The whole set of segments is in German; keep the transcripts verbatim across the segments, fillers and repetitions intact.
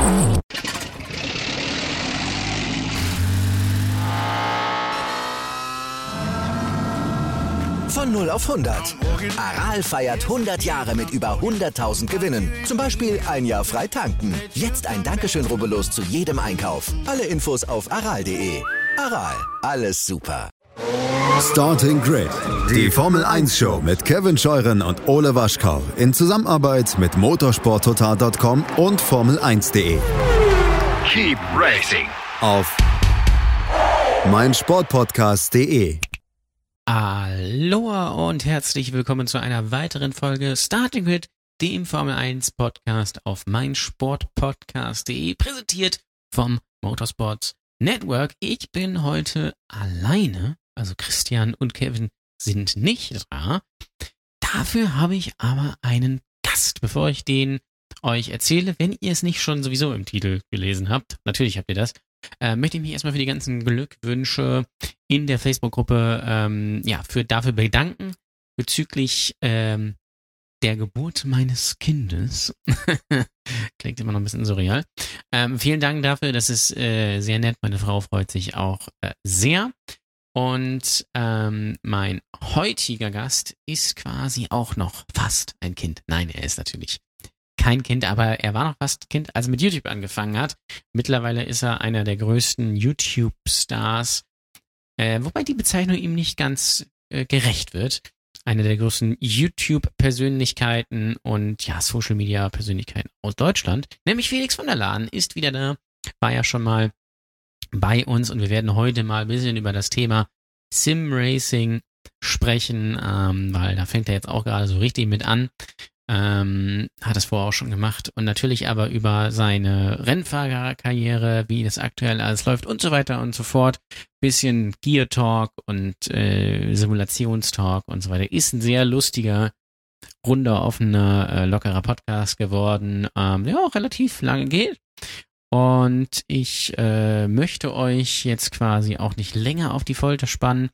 Von null auf hundert. Aral feiert hundert Jahre mit über hunderttausend Gewinnen. Zum Beispiel ein Jahr frei tanken. Jetzt ein Dankeschön, rubbellos zu jedem Einkauf. Alle Infos auf aral punkt de. Aral, alles super. Starting Grid, die Formel eins Show mit Kevin Scheuren und Ole Waschkau in Zusammenarbeit mit motorsport total Punkt com und Formel eins punkt de. Keep racing Auf meinsportpodcast punkt de. Aloha und herzlich willkommen zu einer weiteren Folge Starting Grid, dem Formel eins Podcast auf meinsportpodcast punkt de, präsentiert vom Motorsports Network. Ich bin heute alleine, also Christian und Kevin sind nicht da. Dafür habe ich aber einen Gast. Bevor ich den euch erzähle, wenn ihr es nicht schon sowieso im Titel gelesen habt, natürlich habt ihr das, äh, möchte ich mich erstmal für die ganzen Glückwünsche in der Facebook-Gruppe ähm, ja, für, dafür bedanken, bezüglich ähm, der Geburt meines Kindes. Klingt immer noch ein bisschen surreal. Ähm, vielen Dank dafür, das ist äh, sehr nett. Meine Frau freut sich auch äh, sehr. Und ähm, mein heutiger Gast ist quasi auch noch fast ein Kind. Nein, er ist natürlich kein Kind, aber er war noch fast Kind, als er mit YouTube angefangen hat. Mittlerweile ist er einer der größten YouTube-Stars, äh, wobei die Bezeichnung ihm nicht ganz äh, gerecht wird. Einer der größten YouTube-Persönlichkeiten und ja, Social-Media-Persönlichkeiten aus Deutschland, nämlich Felix von der Laden, ist wieder da, war ja schon mal bei uns und wir werden heute mal ein bisschen über das Thema Sim-Racing sprechen, ähm, weil da fängt er jetzt auch gerade so richtig mit an. Ähm, hat es vorher auch schon gemacht und natürlich aber über seine Rennfahrerkarriere, wie das aktuell alles läuft und so weiter und so fort. Bisschen Gear Talk und äh, Simulationstalk und so weiter. Ist ein sehr lustiger, runder, offener, äh, lockerer Podcast geworden, ähm, der auch relativ lange geht. Und ich äh, möchte euch jetzt quasi auch nicht länger auf die Folter spannen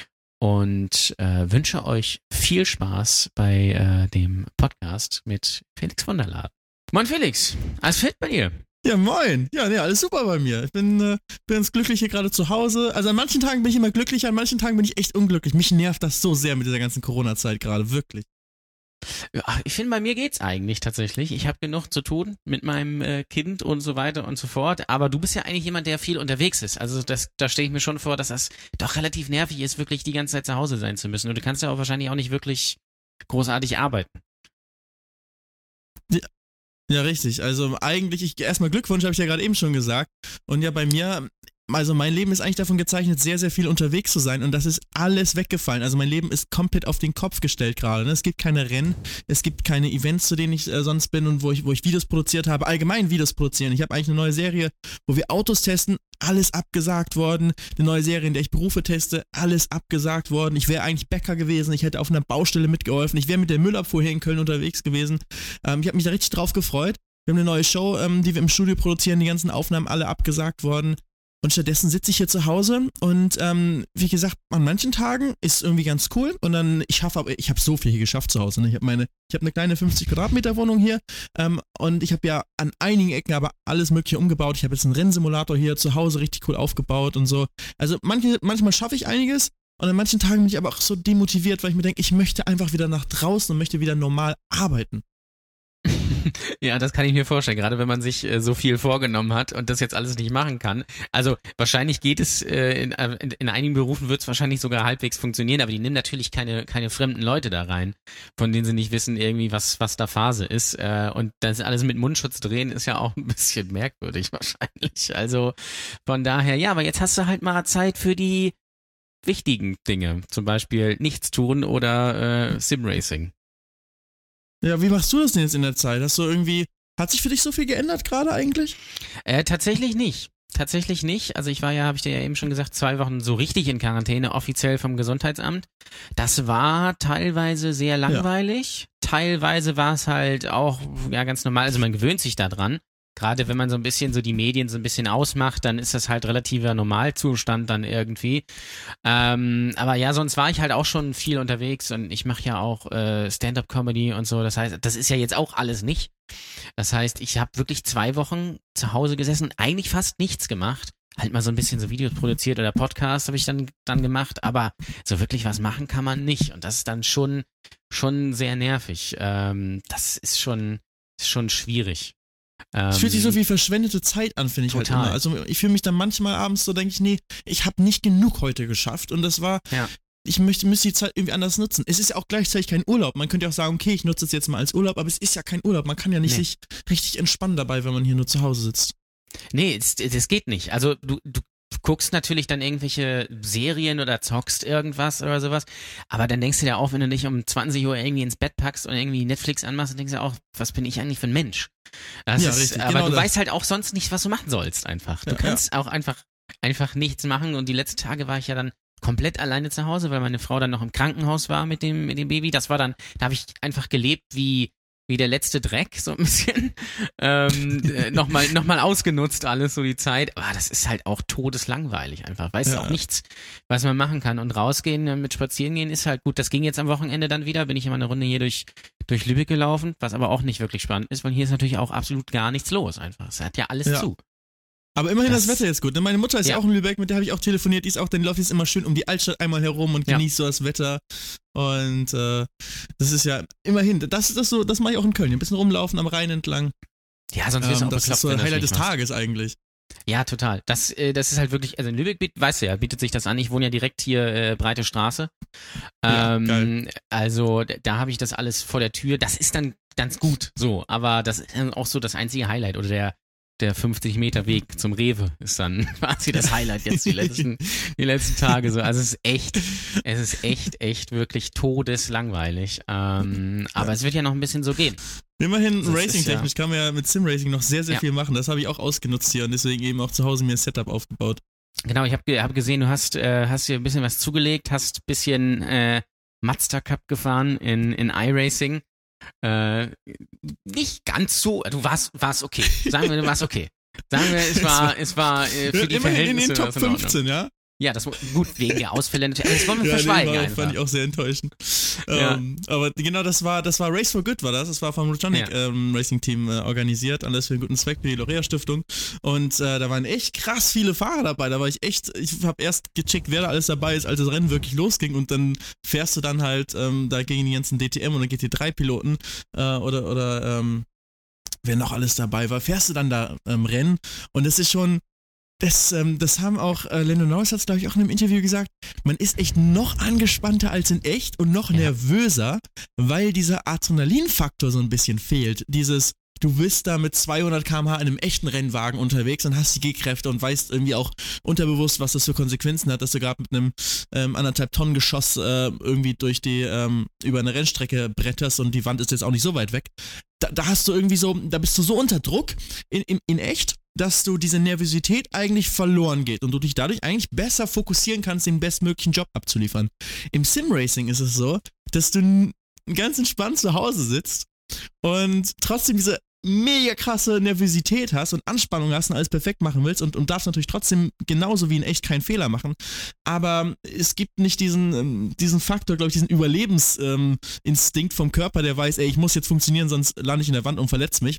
und äh, wünsche euch viel Spaß bei äh, dem Podcast mit Felix von der Laden. Moin Felix, alles fit bei dir? Ja, moin. Ja, nee, alles super bei mir. Ich bin, äh, bin ganz glücklich hier gerade zu Hause. Also an manchen Tagen bin ich immer glücklich, an manchen Tagen bin ich echt unglücklich. Mich nervt das so sehr mit dieser ganzen Corona-Zeit gerade, wirklich. Ja, ich finde, bei mir geht's eigentlich tatsächlich. Ich habe genug zu tun mit meinem äh, Kind und so weiter und so fort. Aber du bist ja eigentlich jemand, der viel unterwegs ist. Also das, da stelle ich mir schon vor, dass das doch relativ nervig ist, wirklich die ganze Zeit zu Hause sein zu müssen. Und du kannst ja auch wahrscheinlich auch nicht wirklich großartig arbeiten. Ja, ja richtig. Also eigentlich, ich erstmal Glückwunsch, habe ich ja gerade eben schon gesagt. Und ja, bei mir, also mein Leben ist eigentlich davon gezeichnet, sehr, sehr viel unterwegs zu sein und das ist alles weggefallen. Also mein Leben ist komplett auf den Kopf gestellt gerade. Ne? Es gibt keine Rennen, es gibt keine Events, zu denen ich äh, sonst bin und wo ich, wo ich Videos produziert habe, allgemein Videos produzieren. Ich habe eigentlich eine neue Serie, wo wir Autos testen, alles abgesagt worden. Eine neue Serie, in der ich Berufe teste, alles abgesagt worden. Ich wäre eigentlich Bäcker gewesen, ich hätte auf einer Baustelle mitgeholfen, ich wäre mit der Müllabfuhr hier in Köln unterwegs gewesen. Ähm, ich habe mich da richtig drauf gefreut. Wir haben eine neue Show, ähm, die wir im Studio produzieren, die ganzen Aufnahmen alle abgesagt worden. Und stattdessen sitze ich hier zu Hause und ähm, wie gesagt, an manchen Tagen ist irgendwie ganz cool und dann, ich schaffe aber, ich habe so viel hier geschafft zu Hause. Ne? Ich habe meine, ich habe eine kleine fünfzig Quadratmeter Wohnung hier ähm, und ich habe ja an einigen Ecken aber alles mögliche umgebaut. Ich habe jetzt einen Rennsimulator hier zu Hause richtig cool aufgebaut und so. Also manche, manchmal schaffe ich einiges und an manchen Tagen bin ich aber auch so demotiviert, weil ich mir denke, ich möchte einfach wieder nach draußen und möchte wieder normal arbeiten. Ja, das kann ich mir vorstellen, gerade wenn man sich äh, so viel vorgenommen hat und das jetzt alles nicht machen kann. Also wahrscheinlich geht es, äh, in, in, in einigen Berufen wird es wahrscheinlich sogar halbwegs funktionieren, aber die nehmen natürlich keine keine fremden Leute da rein, von denen sie nicht wissen irgendwie, was was da Phase ist. Äh, und das alles mit Mundschutz drehen ist ja auch ein bisschen merkwürdig wahrscheinlich. Also von daher, ja, aber jetzt hast du halt mal Zeit für die wichtigen Dinge, zum Beispiel nichts tun oder äh, Simracing. Ja, wie machst du das denn jetzt in der Zeit? Hast du irgendwie, hat sich für dich so viel geändert gerade eigentlich? Äh, tatsächlich nicht. Tatsächlich nicht. Also ich war ja, habe ich dir ja eben schon gesagt, zwei Wochen so richtig in Quarantäne, offiziell vom Gesundheitsamt. Das war teilweise sehr langweilig. Ja. Teilweise war es halt auch ja ganz normal. Also man gewöhnt sich da dran. gerade wenn man so ein bisschen so die Medien so ein bisschen ausmacht, dann ist das halt relativer Normalzustand dann irgendwie. Ähm, aber ja, sonst war ich halt auch schon viel unterwegs und ich mache ja auch äh, Stand-up-Comedy und so. Das heißt, das ist ja jetzt auch alles nicht. Das heißt, ich habe wirklich zwei Wochen zu Hause gesessen, eigentlich fast nichts gemacht. Halt mal so ein bisschen so Videos produziert oder Podcast habe ich dann dann gemacht, aber so wirklich was machen kann man nicht. Und das ist dann schon schon sehr nervig. Ähm, das ist schon ist schon schwierig. Es fühlt sich so wie verschwendete Zeit an, finde ich total. halt immer. Also ich fühle mich dann manchmal abends so, denke ich, nee, ich habe nicht genug heute geschafft und das war, ja. ich möchte, müsste die Zeit irgendwie anders nutzen. Es ist ja auch gleichzeitig kein Urlaub. Man könnte ja auch sagen, okay, ich nutze es jetzt mal als Urlaub, aber es ist ja kein Urlaub. Man kann ja nicht nee. sich richtig entspannen dabei, wenn man hier nur zu Hause sitzt. Nee, das, das geht nicht. Also du, du guckst natürlich dann irgendwelche Serien oder zockst irgendwas oder sowas, aber dann denkst du dir auch, wenn du dich um zwanzig Uhr irgendwie ins Bett packst und irgendwie Netflix anmachst, dann denkst du auch, was bin ich eigentlich für ein Mensch? Das ja, ist, richtig. Aber genau du das. weißt halt auch sonst nicht, was du machen sollst einfach. Du ja, kannst ja. auch einfach, einfach nichts machen und die letzten Tage war ich ja dann komplett alleine zu Hause, weil meine Frau dann noch im Krankenhaus war mit dem, mit dem Baby. Das war dann, da habe ich einfach gelebt wie wie der letzte Dreck, so ein bisschen. ähm, äh, nochmal noch mal ausgenutzt alles, so die Zeit. Aber das ist halt auch todeslangweilig einfach. Weißt du, ja. auch nichts, was man machen kann. Und rausgehen, äh, mit spazieren gehen ist halt gut. Das ging jetzt am Wochenende dann wieder. Bin ich immer eine Runde hier durch, durch Lübeck gelaufen, was aber auch nicht wirklich spannend ist, weil hier ist natürlich auch absolut gar nichts los einfach. Es hat ja alles ja. zu. Aber immerhin das, das Wetter ist gut. Ne? Meine Mutter ist ja. ja auch in Lübeck, mit der habe ich auch telefoniert. Die ist auch, dann läuft jetzt immer schön um die Altstadt einmal herum und ja. genießt so das Wetter. Und äh, das ist ja immerhin, das ist das so, das mache ich auch in Köln. Ein bisschen rumlaufen am Rhein entlang. Ja, sonst wirst du ähm, auch Das bekloppt, ist so wenn ein du das Highlight des nicht machst. Tages eigentlich. Ja, total. Das, äh, das ist halt wirklich, also in Lübeck, biet, weißt du ja, bietet sich das an. Ich wohne ja direkt hier äh, Breite Straße. Ähm, ja, geil. Also da habe ich das alles vor der Tür. Das ist dann ganz gut so, aber das ist dann auch so das einzige Highlight oder der der fünfzig Meter Weg zum Rewe ist dann quasi das Highlight jetzt die letzten, die letzten Tage so. Also es ist echt, es ist echt, echt wirklich todeslangweilig. Ähm, aber ja. es wird ja noch ein bisschen so gehen. Immerhin racing-technisch ja. kann man ja mit Sim-Racing noch sehr, sehr ja. viel machen. Das habe ich auch ausgenutzt hier und deswegen eben auch zu Hause mir ein Setup aufgebaut. Genau, ich habe hab gesehen, du hast, äh, hast dir ein bisschen was zugelegt, hast ein bisschen äh, Mazda Cup gefahren in, in iRacing. Äh, nicht ganz so, du warst, warst okay. Sagen wir, du warst okay. Sagen wir, es war, es war äh, für die immerhin Verhältnisse. in den Top fünfzehn, ja? Ja, das gut, wegen der Ausfälle natürlich. Das wollen wir ja, verschweigen nee, war, einfach. Fand ich auch sehr enttäuschend. Ja. Ähm, aber genau, das war, das war Race for Good, war das. Das war vom Rotonic ja. ähm, Racing Team äh, organisiert. Alles für einen guten Zweck, für die Lorea Stiftung. Und äh, da waren echt krass viele Fahrer dabei. Da war ich echt, ich habe erst gecheckt, wer da alles dabei ist, als das Rennen wirklich losging. Und dann fährst du dann halt ähm, da gegen die ganzen D T M und G T drei Piloten äh, oder, oder ähm, wer noch alles dabei war, fährst du dann da ähm, Rennen. Und es ist schon, Das, ähm, das haben auch, äh, Lando Norris hat es, glaube ich, auch in einem Interview gesagt, man ist echt noch angespannter als in echt und noch ja. nervöser, weil dieser Adrenalinfaktor so ein bisschen fehlt. Dieses, du bist da mit zweihundert Kilometer pro Stunde in einem echten Rennwagen unterwegs und hast die G-Kräfte und weißt irgendwie auch unterbewusst, was das für Konsequenzen hat, dass du gerade mit einem ähm, anderthalb Tonnen Geschoss äh, irgendwie durch die, ähm, über eine Rennstrecke bretterst und die Wand ist jetzt auch nicht so weit weg. Da, da hast du irgendwie so, da bist du so unter Druck in, in, in echt, dass du diese Nervosität eigentlich verloren geht und du dich dadurch eigentlich besser fokussieren kannst, den bestmöglichen Job abzuliefern. Im Sim-Racing ist es so, dass du n- ganz entspannt zu Hause sitzt und trotzdem diese mega krasse Nervosität hast und Anspannung hast und alles perfekt machen willst und, und darfst natürlich trotzdem genauso wie in echt keinen Fehler machen, aber es gibt nicht diesen, diesen Faktor, glaube ich, diesen Überlebensinstinkt vom Körper, der weiß, ey, ich muss jetzt funktionieren, sonst lande ich in der Wand und verletze mich.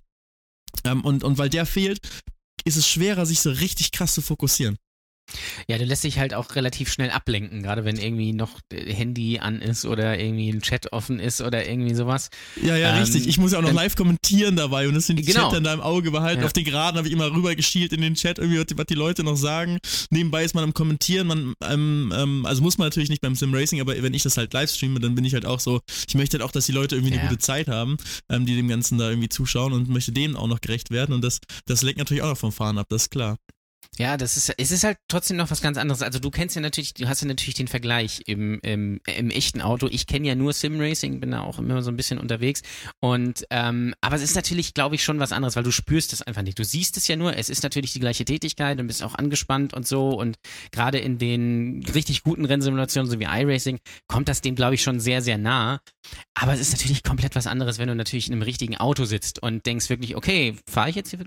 Und, und weil der fehlt, ist es schwerer, sich so richtig krass zu fokussieren. Ja, du lässt dich halt auch relativ schnell ablenken, gerade wenn irgendwie noch Handy an ist oder irgendwie ein Chat offen ist oder irgendwie sowas. Ja, ja, ähm, richtig. Ich muss ja auch noch live kommentieren dabei und das sind die genau. Chat in deinem Auge behalten. Ja. Auf den Geraden habe ich immer rüber geschielt in den Chat, irgendwie, was die Leute noch sagen. Nebenbei ist man am Kommentieren, man, ähm, ähm, also muss man natürlich nicht beim Sim Racing, aber wenn ich das halt live streame, dann bin ich halt auch so, ich möchte halt auch, dass die Leute irgendwie eine ja. gute Zeit haben, ähm, die dem Ganzen da irgendwie zuschauen und möchte denen auch noch gerecht werden und das, das lenkt natürlich auch noch vom Fahren ab, das ist klar. Ja, das ist, es ist halt trotzdem noch was ganz anderes. Also du kennst ja natürlich, du hast ja natürlich den Vergleich im, im, im echten Auto. Ich kenne ja nur Sim-Racing, bin da auch immer so ein bisschen unterwegs. Und, ähm, aber es ist natürlich, glaube ich, schon was anderes, weil du spürst es einfach nicht. Du siehst es ja nur, es ist natürlich die gleiche Tätigkeit und bist auch angespannt und so. Und gerade in den richtig guten Rennsimulationen, so wie iRacing, kommt das dem, glaube ich, schon sehr, sehr nah. Aber es ist natürlich komplett was anderes, wenn du natürlich in einem richtigen Auto sitzt und denkst wirklich, okay, fahre ich jetzt hier wirklich mit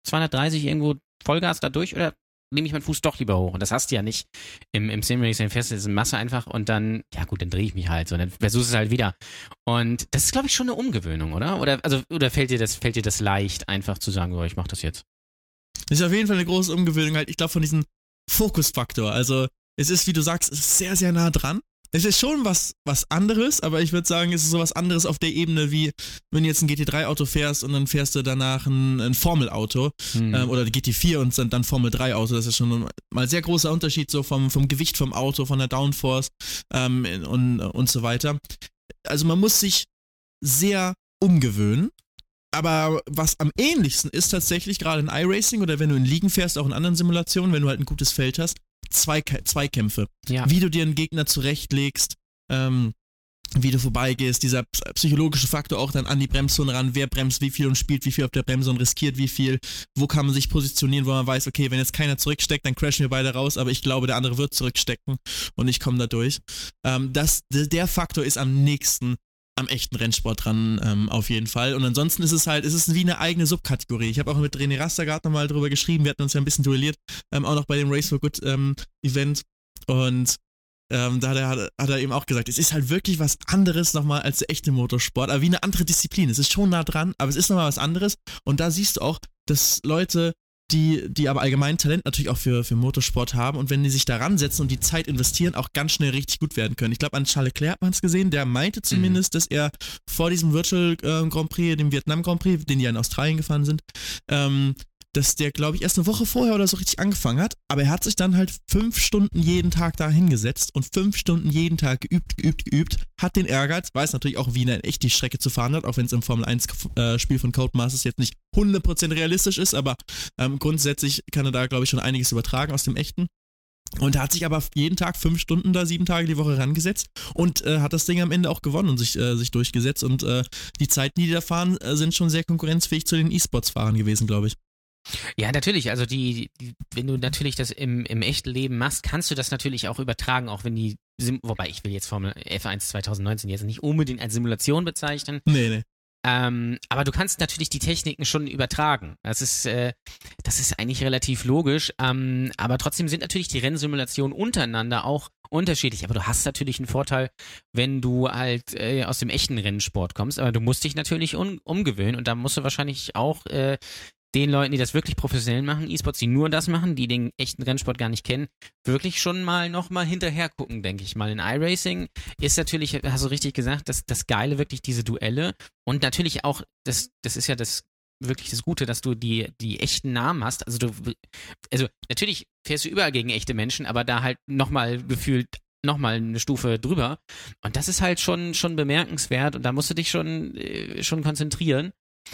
zweihundertdreißig irgendwo Vollgas da durch oder nehme ich meinen Fuß doch lieber hoch? Und das hast du ja nicht im, im Simracing fest, das ist eine Masse einfach und dann, ja gut, dann drehe ich mich halt so, dann versuchst du es halt wieder. Und das ist, glaube ich, schon eine Umgewöhnung, oder? Oder, also, oder fällt dir das, fällt dir das leicht, einfach zu sagen, oh, ich mach das jetzt? Das ist auf jeden Fall eine große Umgewöhnung, halt, ich glaube, von diesem Fokusfaktor. Also, es ist, wie du sagst, es ist sehr, sehr nah dran. Es ist schon was, was anderes, aber ich würde sagen, es ist sowas anderes auf der Ebene, wie wenn du jetzt ein G T drei Auto fährst und dann fährst du danach ein, ein Formel-Auto hm. ähm, oder G T vier und dann Formel drei Auto. Das ist schon mal ein sehr großer Unterschied so vom, vom Gewicht vom Auto, von der Downforce ähm, und, und so weiter. Also man muss sich sehr umgewöhnen. Aber was am ähnlichsten ist tatsächlich gerade in iRacing oder wenn du in Ligen fährst, auch in anderen Simulationen, wenn du halt ein gutes Feld hast, Zwei, Zweikämpfe. Ja. Wie du dir einen Gegner zurechtlegst, ähm, wie du vorbeigehst, dieser psychologische Faktor auch dann an die Bremszone ran, wer bremst wie viel und spielt wie viel auf der Bremse und riskiert wie viel, wo kann man sich positionieren, wo man weiß, okay, wenn jetzt keiner zurücksteckt, dann crashen wir beide raus, aber ich glaube, der andere wird zurückstecken und ich komme da durch. Ähm, das, der Faktor ist am nächsten am echten Rennsport dran, ähm, auf jeden Fall. Und ansonsten ist es halt, es ist wie eine eigene Subkategorie. Ich habe auch mit René Rastergaard nochmal drüber geschrieben, wir hatten uns ja ein bisschen duelliert, ähm, auch noch bei dem Race for Good ähm, Event. Und ähm, da hat er, hat er eben auch gesagt, es ist halt wirklich was anderes nochmal als der echte Motorsport, aber wie eine andere Disziplin. Es ist schon nah dran, aber es ist nochmal was anderes. Und da siehst du auch, dass Leute, die, die aber allgemein Talent natürlich auch für, für Motorsport haben und wenn die sich da ransetzen und die Zeit investieren, auch ganz schnell richtig gut werden können. Ich glaube, an Charles Leclerc hat man es gesehen, der meinte zumindest, mhm. dass er vor diesem Virtual äh, Grand Prix, dem Vietnam Grand Prix, den die ja in Australien gefahren sind, ähm, dass der, glaube ich, erst eine Woche vorher oder so richtig angefangen hat, aber er hat sich dann halt fünf Stunden jeden Tag da hingesetzt und fünf Stunden jeden Tag geübt, geübt, geübt, hat den Ehrgeiz, weiß natürlich auch, wie er in echt die Strecke zu fahren hat, auch wenn es im Formel eins äh, Spiel von Codemasters jetzt nicht hundert Prozent realistisch ist, aber ähm, grundsätzlich kann er da, glaube ich, schon einiges übertragen aus dem Echten. Und er hat sich aber jeden Tag fünf Stunden da, sieben Tage die Woche rangesetzt und äh, hat das Ding am Ende auch gewonnen und sich, äh, sich durchgesetzt und äh, die Zeiten, die da fahren, äh, sind schon sehr konkurrenzfähig zu den E-Sports-Fahrern gewesen, glaube ich. Ja, natürlich. Also die, die, wenn du natürlich das im, im echten Leben machst, kannst du das natürlich auch übertragen, auch wenn die, Sim- wobei ich will jetzt Formel F eins zwanzig neunzehn jetzt nicht unbedingt als Simulation bezeichnen. Nee, nee. Ähm, aber du kannst natürlich die Techniken schon übertragen. Das ist, äh, das ist eigentlich relativ logisch. Ähm, aber trotzdem sind natürlich die Rennsimulationen untereinander auch unterschiedlich. Aber du hast natürlich einen Vorteil, wenn du halt äh, aus dem echten Rennsport kommst. Aber du musst dich natürlich un- umgewöhnen und da musst du wahrscheinlich auch äh, den Leuten, die das wirklich professionell machen, E-Sports, die nur das machen, die den echten Rennsport gar nicht kennen, wirklich schon mal nochmal hinterher gucken, denke ich mal. In iRacing ist natürlich, hast du richtig gesagt, das, das Geile wirklich diese Duelle und natürlich auch, das, das ist ja das wirklich das Gute, dass du die, die echten Namen hast. Also du, also natürlich fährst du überall gegen echte Menschen, aber da halt nochmal gefühlt nochmal eine Stufe drüber. Und das ist halt schon, schon bemerkenswert und da musst du dich schon, äh, schon konzentrieren.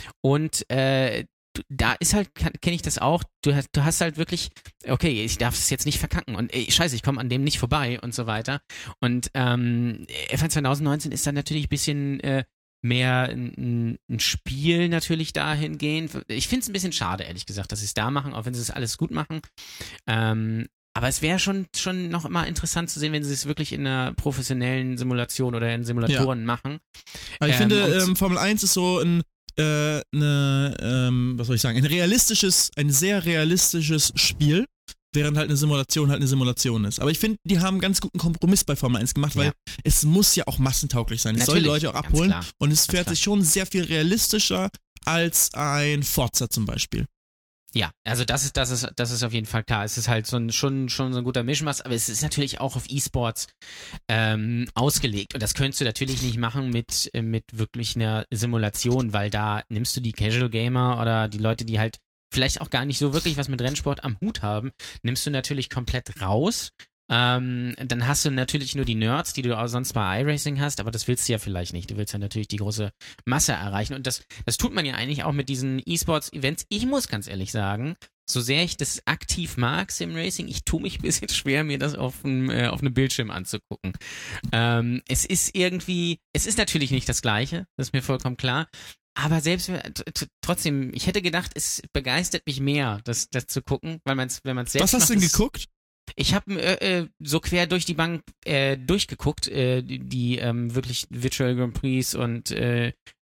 Und äh, da ist halt, kenne ich das auch, du hast, du hast halt wirklich, okay, ich darf es jetzt nicht verkacken und ey, scheiße, ich komme an dem nicht vorbei und so weiter. Und ähm, F eins zwanzig neunzehn ist dann natürlich ein bisschen äh, mehr ein, ein Spiel natürlich dahingehend. Ich finde es ein bisschen schade, ehrlich gesagt, dass sie es da machen, auch wenn sie es alles gut machen. Ähm, aber es wäre schon, schon noch immer interessant zu sehen, wenn sie es wirklich in einer professionellen Simulation oder in Simulatoren ja. machen. Aber ich ähm, finde, ähm, Formel eins ist so ein Äh, eine, ähm, was soll ich sagen, ein realistisches, ein sehr realistisches Spiel, während halt eine Simulation halt eine Simulation ist. Aber ich finde, die haben einen ganz guten Kompromiss bei Formel eins gemacht, weil ja. es muss ja auch massentauglich sein. Es soll die Leute auch abholen und es fährt sich schon sehr viel realistischer als ein Forza zum Beispiel. Ja, also das ist, das ist, das ist auf jeden Fall klar. Es ist halt so ein, schon, schon so ein guter Mischmasch, aber es ist natürlich auch auf E-Sports ähm, ausgelegt. Und das könntest du natürlich nicht machen mit, mit wirklich einer Simulation, weil da nimmst du die Casual Gamer oder die Leute, die halt vielleicht auch gar nicht so wirklich was mit Rennsport am Hut haben, nimmst du natürlich komplett raus. Ähm, dann hast du natürlich nur die Nerds, die du auch sonst bei iRacing hast, aber das willst du ja vielleicht nicht. Du willst ja natürlich die große Masse erreichen und das, das tut man ja eigentlich auch mit diesen E-Sports-Events. Ich muss ganz ehrlich sagen, so sehr ich das aktiv mag, Simracing, ich tue mich ein bisschen schwer, mir das auf einem äh, auf einem Bildschirm anzugucken. Ähm, es ist irgendwie, es ist natürlich nicht das Gleiche, das ist mir vollkommen klar. Aber selbst, t- t- trotzdem, ich hätte gedacht, es begeistert mich mehr, das, das zu gucken, weil man es, wenn man es selbst Was hast du denn geguckt? Ich habe äh, äh, so quer durch die Bank äh, durchgeguckt, äh, die, die ähm, wirklich Virtual Grand Prix und äh,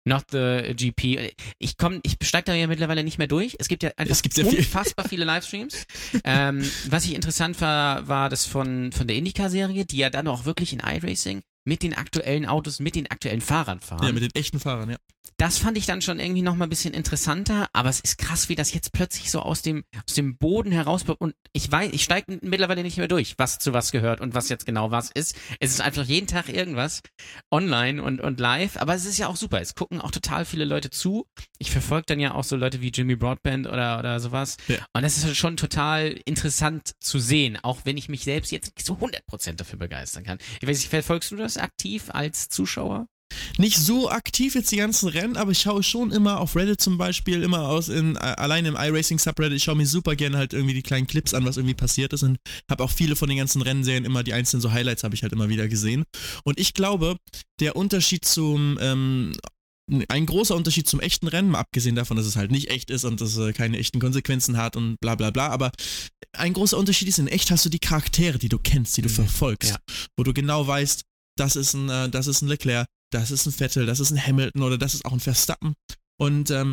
Not the G P. Ich komm, ich steige da ja mittlerweile nicht mehr durch. Es gibt ja einfach es gibt sehr viel. unfassbar viele Livestreams. ähm, was ich interessant war, war das von, von der IndyCar-Serie, die ja dann auch wirklich in iRacing mit den aktuellen Autos, mit den aktuellen Fahrern fahren. Ja, mit den echten Fahrern, ja. Das fand ich dann schon irgendwie nochmal ein bisschen interessanter, aber es ist krass, wie das jetzt plötzlich so aus dem, aus dem Boden herauskommt und ich weiß, ich steige mittlerweile nicht mehr durch, was zu was gehört und was jetzt genau was ist. Es ist einfach jeden Tag irgendwas online und, und live, aber es ist ja auch super. Es gucken auch total viele Leute zu. Ich verfolge dann ja auch so Leute wie Jimmy Broadbent oder, oder sowas. Ja. Und das ist schon total interessant zu sehen, auch wenn ich mich selbst jetzt nicht so hundert Prozent dafür begeistern kann. Ich weiß nicht, verfolgst du das aktiv als Zuschauer? Nicht so aktiv jetzt die ganzen Rennen, aber ich schaue schon immer auf Reddit zum Beispiel, immer aus in, allein im iRacing Subreddit, ich schaue mir super gerne halt irgendwie die kleinen Clips an, was irgendwie passiert ist und habe auch viele von den ganzen Rennserien immer, die einzelnen so Highlights habe ich halt immer wieder gesehen und ich glaube, der Unterschied zum, ähm, ein großer Unterschied zum echten Rennen, mal abgesehen davon, dass es halt nicht echt ist und dass es keine echten Konsequenzen hat und bla bla bla, aber ein großer Unterschied ist, in echt hast du die Charaktere, die du kennst, die du verfolgst, ja. Wo du genau weißt, das ist ein, das ist ein Leclerc, das ist ein Vettel, das ist ein Hamilton oder das ist auch ein Verstappen und, ähm,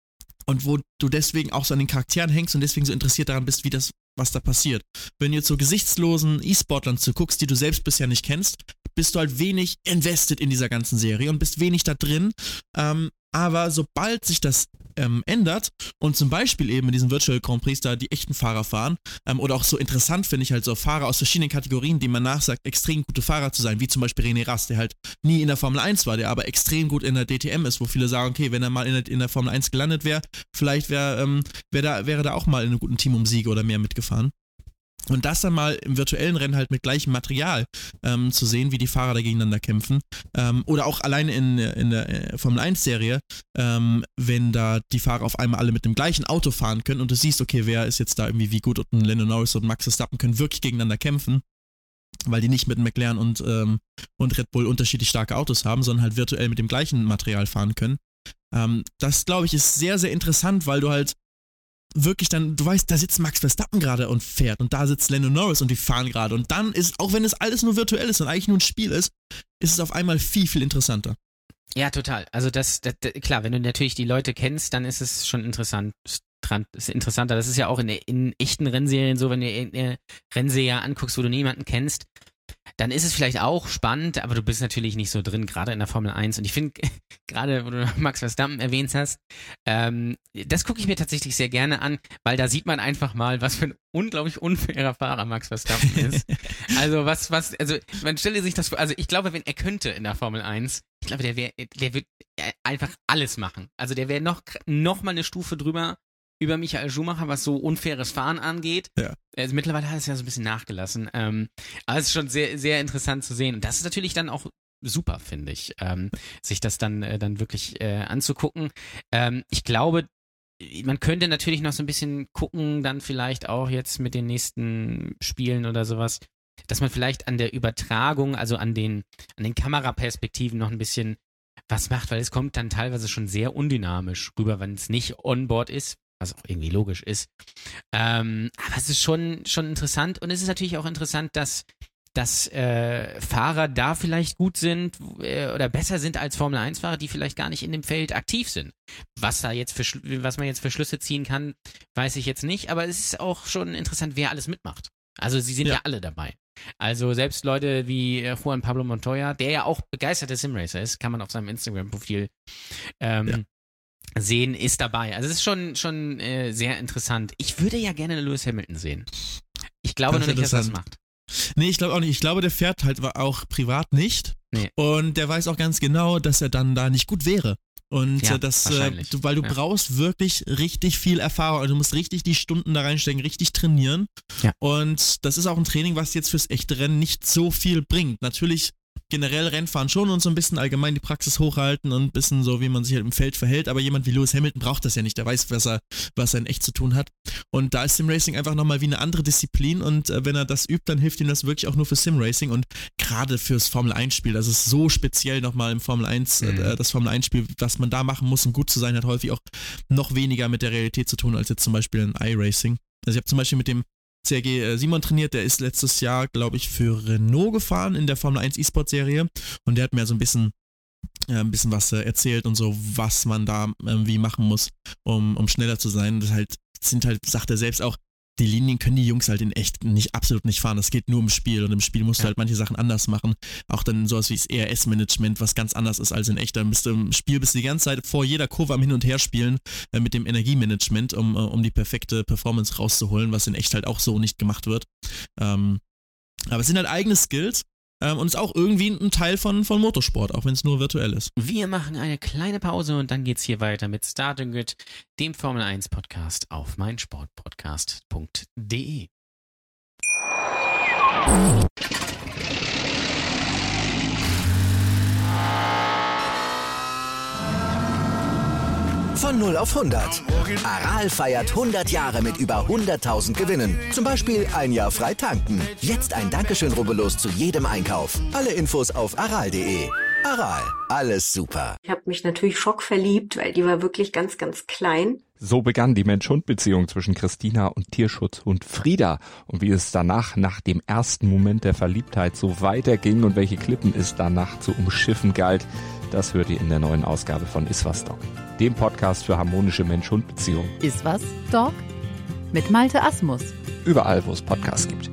und wo du deswegen auch so an den Charakteren hängst und deswegen so interessiert daran bist, wie das, was da passiert. Wenn du jetzt so gesichtslosen E-Sportlern zuguckst, die du selbst bisher nicht kennst, bist du halt wenig invested in dieser ganzen Serie und bist wenig da drin, ähm, aber sobald sich das ähm, ändert und zum Beispiel eben in diesen Virtual Grand Prix da die echten Fahrer fahren ähm, oder auch so interessant finde ich halt so Fahrer aus verschiedenen Kategorien, denen man nachsagt, extrem gute Fahrer zu sein, wie zum Beispiel René Rast, der halt nie in der Formel eins war, der aber extrem gut in der D T M ist, wo viele sagen, okay, wenn er mal in der, in der Formel eins gelandet wäre, vielleicht wär, ähm, wär da, wäre da auch mal in einem guten Team um Siege oder mehr mitgefahren. Und das dann mal im virtuellen Rennen halt mit gleichem Material ähm, zu sehen, wie die Fahrer da gegeneinander kämpfen. Ähm, oder auch alleine in, in der Formel eins Serie, ähm, wenn da die Fahrer auf einmal alle mit dem gleichen Auto fahren können und du siehst, okay, wer ist jetzt da irgendwie wie gut und ein Lando Norris und Max Verstappen können wirklich gegeneinander kämpfen, weil die nicht mit McLaren und, ähm, und Red Bull unterschiedlich starke Autos haben, sondern halt virtuell mit dem gleichen Material fahren können. Ähm, das, glaube ich, ist sehr, sehr interessant, weil du halt wirklich dann, du weißt, da sitzt Max Verstappen gerade und fährt und da sitzt Lando Norris und die fahren gerade und dann ist, auch wenn es alles nur virtuell ist und eigentlich nur ein Spiel ist, ist es auf einmal viel, viel interessanter. Ja, total. Also das, das, das klar, wenn du natürlich die Leute kennst, dann ist es schon interessant, ist interessanter. Das ist ja auch in, in echten Rennserien so, wenn du eine Rennserie anguckst, wo du niemanden kennst, dann ist es vielleicht auch spannend, aber du bist natürlich nicht so drin, gerade in der Formel eins. Und ich finde, gerade wo du Max Verstappen erwähnt hast, ähm, das gucke ich mir tatsächlich sehr gerne an, weil da sieht man einfach mal, was für ein unglaublich unfairer Fahrer Max Verstappen ist. Also was, was, also man stelle sich das vor, also ich glaube, wenn er könnte in der Formel eins, ich glaube, der wäre, der wird einfach alles machen. Also der wäre noch, noch mal eine Stufe drüber über Michael Schumacher, was so unfaires Fahren angeht. Ja. Also mittlerweile hat es ja so ein bisschen nachgelassen. Ähm, aber es ist schon sehr, sehr interessant zu sehen. Und das ist natürlich dann auch super, finde ich, ähm, sich das dann, äh, dann wirklich äh, anzugucken. Ähm, ich glaube, man könnte natürlich noch so ein bisschen gucken, dann vielleicht auch jetzt mit den nächsten Spielen oder sowas, dass man vielleicht an der Übertragung, also an den, an den Kameraperspektiven noch ein bisschen was macht, weil es kommt dann teilweise schon sehr undynamisch rüber, wenn es nicht onboard ist, was auch irgendwie logisch ist. Ähm, aber es ist schon, schon interessant und es ist natürlich auch interessant, dass, dass äh, Fahrer da vielleicht gut sind äh, oder besser sind als Formel eins Fahrer, die vielleicht gar nicht in dem Feld aktiv sind. Was da jetzt für, was man jetzt für Schlüsse ziehen kann, weiß ich jetzt nicht, aber es ist auch schon interessant, wer alles mitmacht. Also sie sind ja, ja alle dabei. Also selbst Leute wie äh, Juan Pablo Montoya, der ja auch begeisterter Simracer ist, kann man auf seinem Instagram-Profil ähm, ja. sehen, ist dabei. Also es ist schon, schon äh, sehr interessant. Ich würde ja gerne Lewis Hamilton sehen. Ich glaube noch nicht, dass er das macht. Nee, ich glaube auch nicht. Ich glaube, der fährt halt auch privat nicht. Nee. Und der weiß auch ganz genau, dass er dann da nicht gut wäre. Und ja, das, äh, du, weil du ja. brauchst wirklich richtig viel Erfahrung, also du musst richtig die Stunden da reinstecken, richtig trainieren. Ja. Und das ist auch ein Training, was jetzt fürs echte Rennen nicht so viel bringt. Natürlich generell Rennfahren schon und so ein bisschen allgemein die Praxis hochhalten und ein bisschen so, wie man sich halt im Feld verhält, aber jemand wie Lewis Hamilton braucht das ja nicht, der weiß, was er, was er in echt zu tun hat. Und da ist Simracing einfach nochmal wie eine andere Disziplin und äh, wenn er das übt, dann hilft ihm das wirklich auch nur für Simracing und gerade fürs Formel eins Spiel, das ist so speziell nochmal im Formel eins, mhm. äh, das Formel eins Spiel, was man da machen muss, um gut zu sein, hat häufig auch noch weniger mit der Realität zu tun, als jetzt zum Beispiel in iRacing. Also ich habe zum Beispiel mit dem C R G Simon trainiert, der ist letztes Jahr, glaube ich, für Renault gefahren in der Formel eins E-Sport-Serie und der hat mir so ein bisschen äh, ein bisschen was äh, erzählt und so, was man da äh, wie machen muss, um, um schneller zu sein. Das halt, sind halt, sagt er selbst auch, die Linien können die Jungs halt in echt nicht, absolut nicht fahren. Das geht nur im Spiel und im Spiel musst du halt manche Sachen anders machen. Auch dann sowas wie das E R S-Management, was ganz anders ist als in echt. Dann bist du im Spiel bist du die ganze Zeit vor jeder Kurve am Hin- und Herspielen äh, mit dem Energiemanagement, um, äh, um die perfekte Performance rauszuholen, was in echt halt auch so nicht gemacht wird. Ähm, aber es sind halt eigene Skills ähm, und ist auch irgendwie ein Teil von, von Motorsport, auch wenn es nur virtuell ist. Wir machen eine kleine Pause und dann geht's hier weiter mit Starting Grid, dem Formel eins Podcast auf meinsportpodcast punkt de. Von null auf hundert. Aral feiert hundert Jahre mit über hunderttausend Gewinnen. Zum Beispiel ein Jahr frei tanken. Jetzt ein Dankeschön, rubbellos zu jedem Einkauf. Alle Infos auf aral punkt de. Aral, alles super. Ich habe mich natürlich schockverliebt, weil die war wirklich ganz, ganz klein. So begann die Mensch-Hund-Beziehung zwischen Christina und Tierschutzhund Frieda. Und wie es danach, nach dem ersten Moment der Verliebtheit, so weiterging und welche Klippen es danach zu umschiffen galt, das hört ihr in der neuen Ausgabe von Iswas Dog, dem Podcast für harmonische Mensch-Hund-Beziehungen. Iswas Dog mit Malte Asmus. Überall, wo es Podcasts gibt.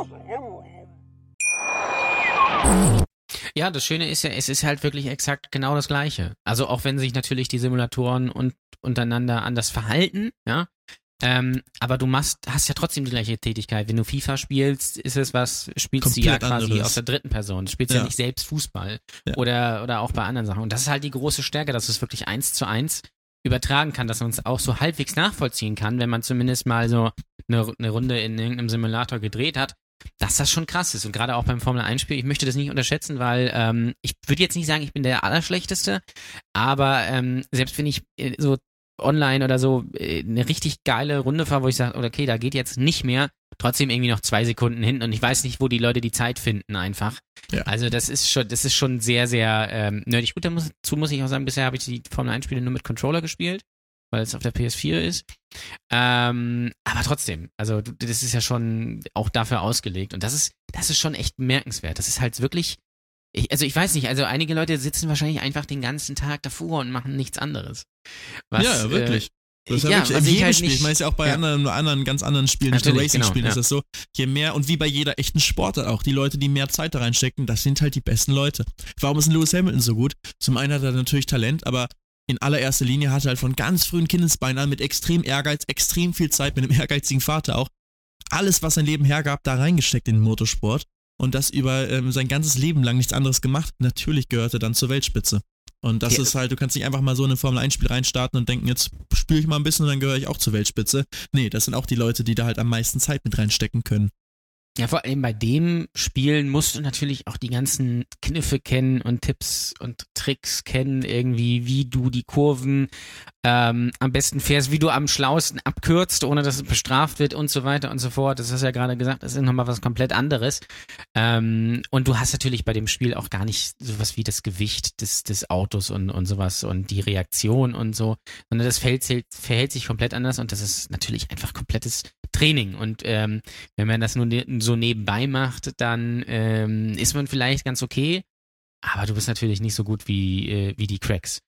Ja, das Schöne ist ja, es ist halt wirklich exakt genau das Gleiche. Also auch wenn sich natürlich die Simulatoren und untereinander anders verhalten, ja, ähm, aber du machst, hast ja trotzdem die gleiche Tätigkeit. Wenn du FIFA spielst, ist es was, spielst Komplett du ja quasi anderes. aus der dritten Person. Du spielst ja, Ja. nicht selbst Fußball Ja. oder oder auch bei anderen Sachen. Und das ist halt die große Stärke, dass es wirklich eins zu eins übertragen kann, dass man es auch so halbwegs nachvollziehen kann, wenn man zumindest mal so eine, eine Runde in irgendeinem Simulator gedreht hat, dass das schon krass ist. Und gerade auch beim Formel eins Spiel, ich möchte das nicht unterschätzen, weil ähm, ich würde jetzt nicht sagen, ich bin der Allerschlechteste, aber ähm, selbst wenn ich äh, so online oder so äh, eine richtig geile Runde fahre, wo ich sage, okay, da geht jetzt nicht mehr, trotzdem irgendwie noch zwei Sekunden hinten und ich weiß nicht, wo die Leute die Zeit finden einfach. Ja. Also das ist schon, das ist schon sehr, sehr ähm, nerdig. Gut, dazu muss ich auch sagen, bisher habe ich die Formel eins Spiele nur mit Controller gespielt, weil es auf der P S vier ist. Ähm, aber trotzdem, also das ist ja schon auch dafür ausgelegt und das ist, das ist schon echt bemerkenswert. Das ist halt wirklich, ich, also ich weiß nicht, also einige Leute sitzen wahrscheinlich einfach den ganzen Tag davor und machen nichts anderes. Was, ja, wirklich. Äh, Das ist ja, ja, wirklich was in ich jedem halt Spiel. nicht- Ich meine, es ist ja auch bei ja. anderen, anderen, ganz anderen Spielen, nicht nur Natürlich, Racing-Spielen, genau, ist das so. Je mehr und wie bei jeder echten Sportart auch, die Leute, die mehr Zeit da reinstecken, das sind halt die besten Leute. Warum ist ein Lewis Hamilton so gut? Zum einen hat er natürlich Talent, aber in allererster Linie hat er halt von ganz frühen Kindesbeinen an mit extrem Ehrgeiz, extrem viel Zeit, mit einem ehrgeizigen Vater auch, alles, was sein Leben hergab, da reingesteckt in den Motorsport und das über ähm, sein ganzes Leben lang nichts anderes gemacht. Natürlich gehört er dann zur Weltspitze. Und das Ja. ist halt, du kannst nicht einfach mal so in ein Formel eins Spiel reinstarten und denken, jetzt spiele ich mal ein bisschen und dann gehöre ich auch zur Weltspitze. Nee, das sind auch die Leute, die da halt am meisten Zeit mit reinstecken können. Ja, vor allem bei dem Spielen musst du natürlich auch die ganzen Kniffe kennen und Tipps und Tricks kennen, irgendwie, wie du die Kurven ähm, am besten fährst, wie du am schlauesten abkürzt, ohne dass es bestraft wird und so weiter und so fort. Das hast du ja gerade gesagt, das ist nochmal was komplett anderes. Ähm, und du hast natürlich bei dem Spiel auch gar nicht sowas wie das Gewicht des, des Autos und, und sowas und die Reaktion und so, sondern das verhält, verhält sich komplett anders und das ist natürlich einfach komplettes Training. Und ähm, wenn man das nur ne- so nebenbei macht, dann ähm, ist man vielleicht ganz okay, aber du bist natürlich nicht so gut wie, äh, wie die Cracks.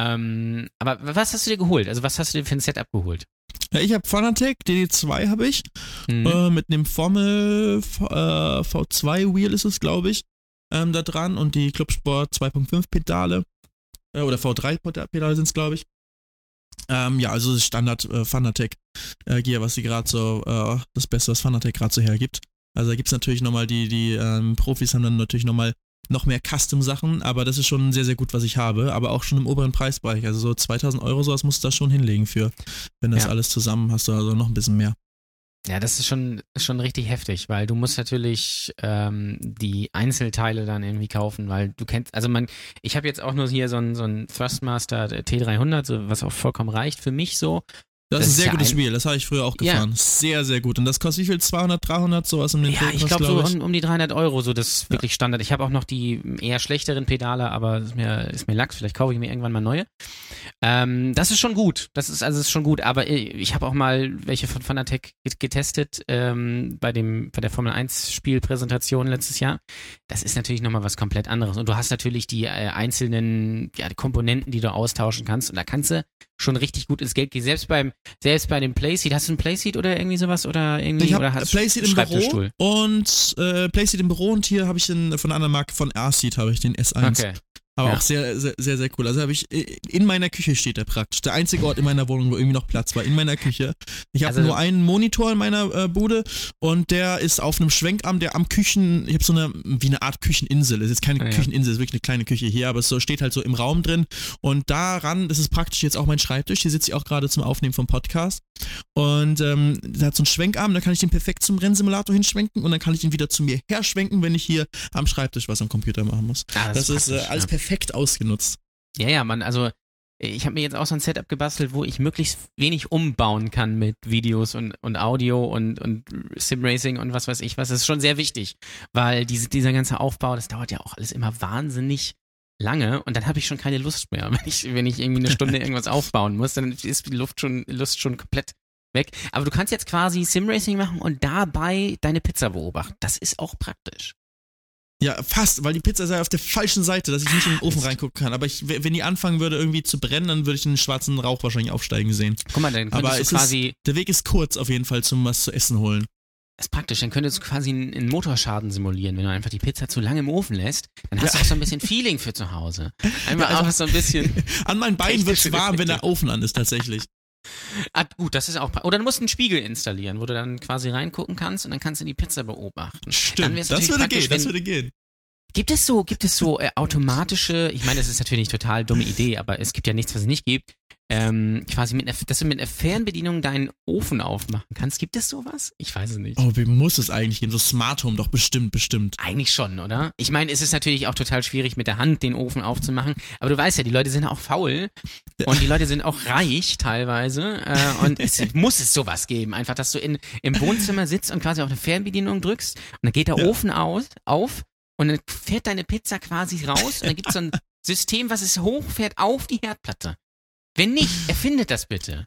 Ähm, aber was hast du dir geholt? Also was hast du dir für ein Setup geholt? Ja, ich habe Fanatec, D D zwei habe ich, Mhm. äh, mit einem Formel äh, V zwei Wheel ist es, glaube ich, ähm, da dran und die Clubsport zwei Punkt fünf Pedale, äh, oder V drei Pedale sind es, glaube ich. Ähm, ja, also das Standard äh, Fanatec äh, Gear, was sie gerade so, äh, das Beste, was Fanatec gerade so hergibt. Also da gibt es natürlich nochmal, die, die ähm, Profis haben dann natürlich nochmal noch mehr Custom-Sachen, aber das ist schon sehr, sehr gut, was ich habe, aber auch schon im oberen Preisbereich, also so zweitausend Euro, sowas musst du da schon hinlegen für, wenn das Ja. alles zusammen hast, du also noch ein bisschen mehr. Ja, das ist schon, schon richtig heftig, weil du musst natürlich ähm, die Einzelteile dann irgendwie kaufen, weil du kennst, also man, ich habe jetzt auch nur hier so ein, so ein Thrustmaster T dreihundert, so, was auch vollkommen reicht für mich so. Das, Das ist ein ist sehr ja gutes ein- Spiel, das habe ich früher auch Ja. gefahren. Sehr, sehr gut. Und das kostet wie viel? zweihundert, dreihundert, sowas im Ja, Nintendo ich Pass, glaube so glaub ich. um, um die dreihundert Euro, so das ist wirklich Standard. Ich habe auch noch die eher schlechteren Pedale, aber ist mir, ist mir Lachs, vielleicht kaufe ich mir irgendwann mal neue. Ähm, das ist schon gut, das ist also ist schon gut, aber ich habe auch mal welche von Fanatec getestet ähm, bei dem bei der Formel eins Spielpräsentation letztes Jahr. Das ist natürlich nochmal was komplett anderes und du hast natürlich die äh, einzelnen ja, die Komponenten, die du austauschen kannst und da kannst du schon richtig gut ins Geld gehen. Selbst beim selbst bei dem Playseat, hast du ein Playseat oder irgendwie sowas oder irgendwie Ich oder habe hast Playseat im Schreibtischstuhl? Büro und äh, Playseat im Büro und hier habe ich den, von einer anderen Marke von R-Seat habe ich den S eins. Okay. Aber Ja. auch sehr, sehr, sehr, sehr cool. Also habe ich, in meiner Küche steht der praktisch. Der einzige Ort in meiner Wohnung, wo irgendwie noch Platz war, in meiner Küche. Ich habe Also- nur einen Monitor in meiner äh, Bude und der ist auf einem Schwenkarm, der am Küchen, ich habe so eine, wie eine Art Kücheninsel. Das ist jetzt keine Ah, ja. Kücheninsel, das ist wirklich eine kleine Küche hier, aber es so, steht halt so im Raum drin. Und daran, das ist praktisch jetzt auch mein Schreibtisch. Hier sitze ich auch gerade zum Aufnehmen vom Podcast. Und ähm, der hat so einen Schwenkarm, da kann ich den perfekt zum Rennsimulator hinschwenken und dann kann ich ihn wieder zu mir herschwenken, wenn ich hier am Schreibtisch was am Computer machen muss. Ah, das ist äh, praktisch, alles ja. perfekt ausgenutzt. Ja, ja, man, also ich habe mir jetzt auch so ein Setup gebastelt, wo ich möglichst wenig umbauen kann mit Videos und, und Audio und, und Simracing und was weiß ich was. Das ist schon sehr wichtig, weil diese, dieser ganze Aufbau, das dauert ja auch alles immer wahnsinnig lange und dann habe ich schon keine Lust mehr. Wenn ich, wenn ich irgendwie eine Stunde irgendwas aufbauen muss, dann ist die Luft schon, Lust schon komplett weg. Aber du kannst jetzt quasi Simracing machen und dabei deine Pizza beobachten. Das ist auch praktisch. Ja, fast, weil die Pizza sei auf der falschen Seite, dass ich nicht in den Ofen reingucken kann. Aber ich, wenn die anfangen würde irgendwie zu brennen, dann würde ich den schwarzen Rauch wahrscheinlich aufsteigen sehen. Guck mal, dann Aber könntest es du quasi... ist, der Weg ist kurz auf jeden Fall zum was zu essen holen. Das ist praktisch, dann könntest du quasi einen, einen Motorschaden simulieren, wenn du einfach die Pizza zu lange im Ofen lässt, dann hast Ja. du auch so ein bisschen Feeling für zu Hause. Einmal Ja, also- auch so ein bisschen. An meinen Beinen wird's Technische warm, wenn der Effekte. Ofen an ist, tatsächlich. Ah, gut, das ist auch. pra- Oder du musst einen Spiegel installieren, wo du dann quasi reingucken kannst und dann kannst du die Pizza beobachten. Dann Stimmt, wär's das natürlich würde praktisch, gehen, das wenn- würde gehen. Gibt es so, gibt es so äh, automatische, ich meine, das ist natürlich eine total dumme Idee, aber es gibt ja nichts, was es nicht gibt, ähm, quasi mit einer, dass du mit einer Fernbedienung deinen Ofen aufmachen kannst. Gibt es sowas? Ich weiß es nicht. Oh, wie muss es eigentlich gehen? So Smart Home, doch bestimmt, bestimmt. Eigentlich schon, oder? Ich meine, es ist natürlich auch total schwierig, mit der Hand den Ofen aufzumachen, aber du weißt ja, die Leute sind auch faul und die Leute sind auch reich teilweise äh, und es muss es sowas geben, einfach, dass du in, im Wohnzimmer sitzt und quasi auf eine Fernbedienung drückst und dann geht der Ja. Ofen aus, auf und dann fährt deine Pizza quasi raus und dann gibt es so ein System, was es hochfährt auf die Herdplatte. Wenn nicht, erfindet das bitte.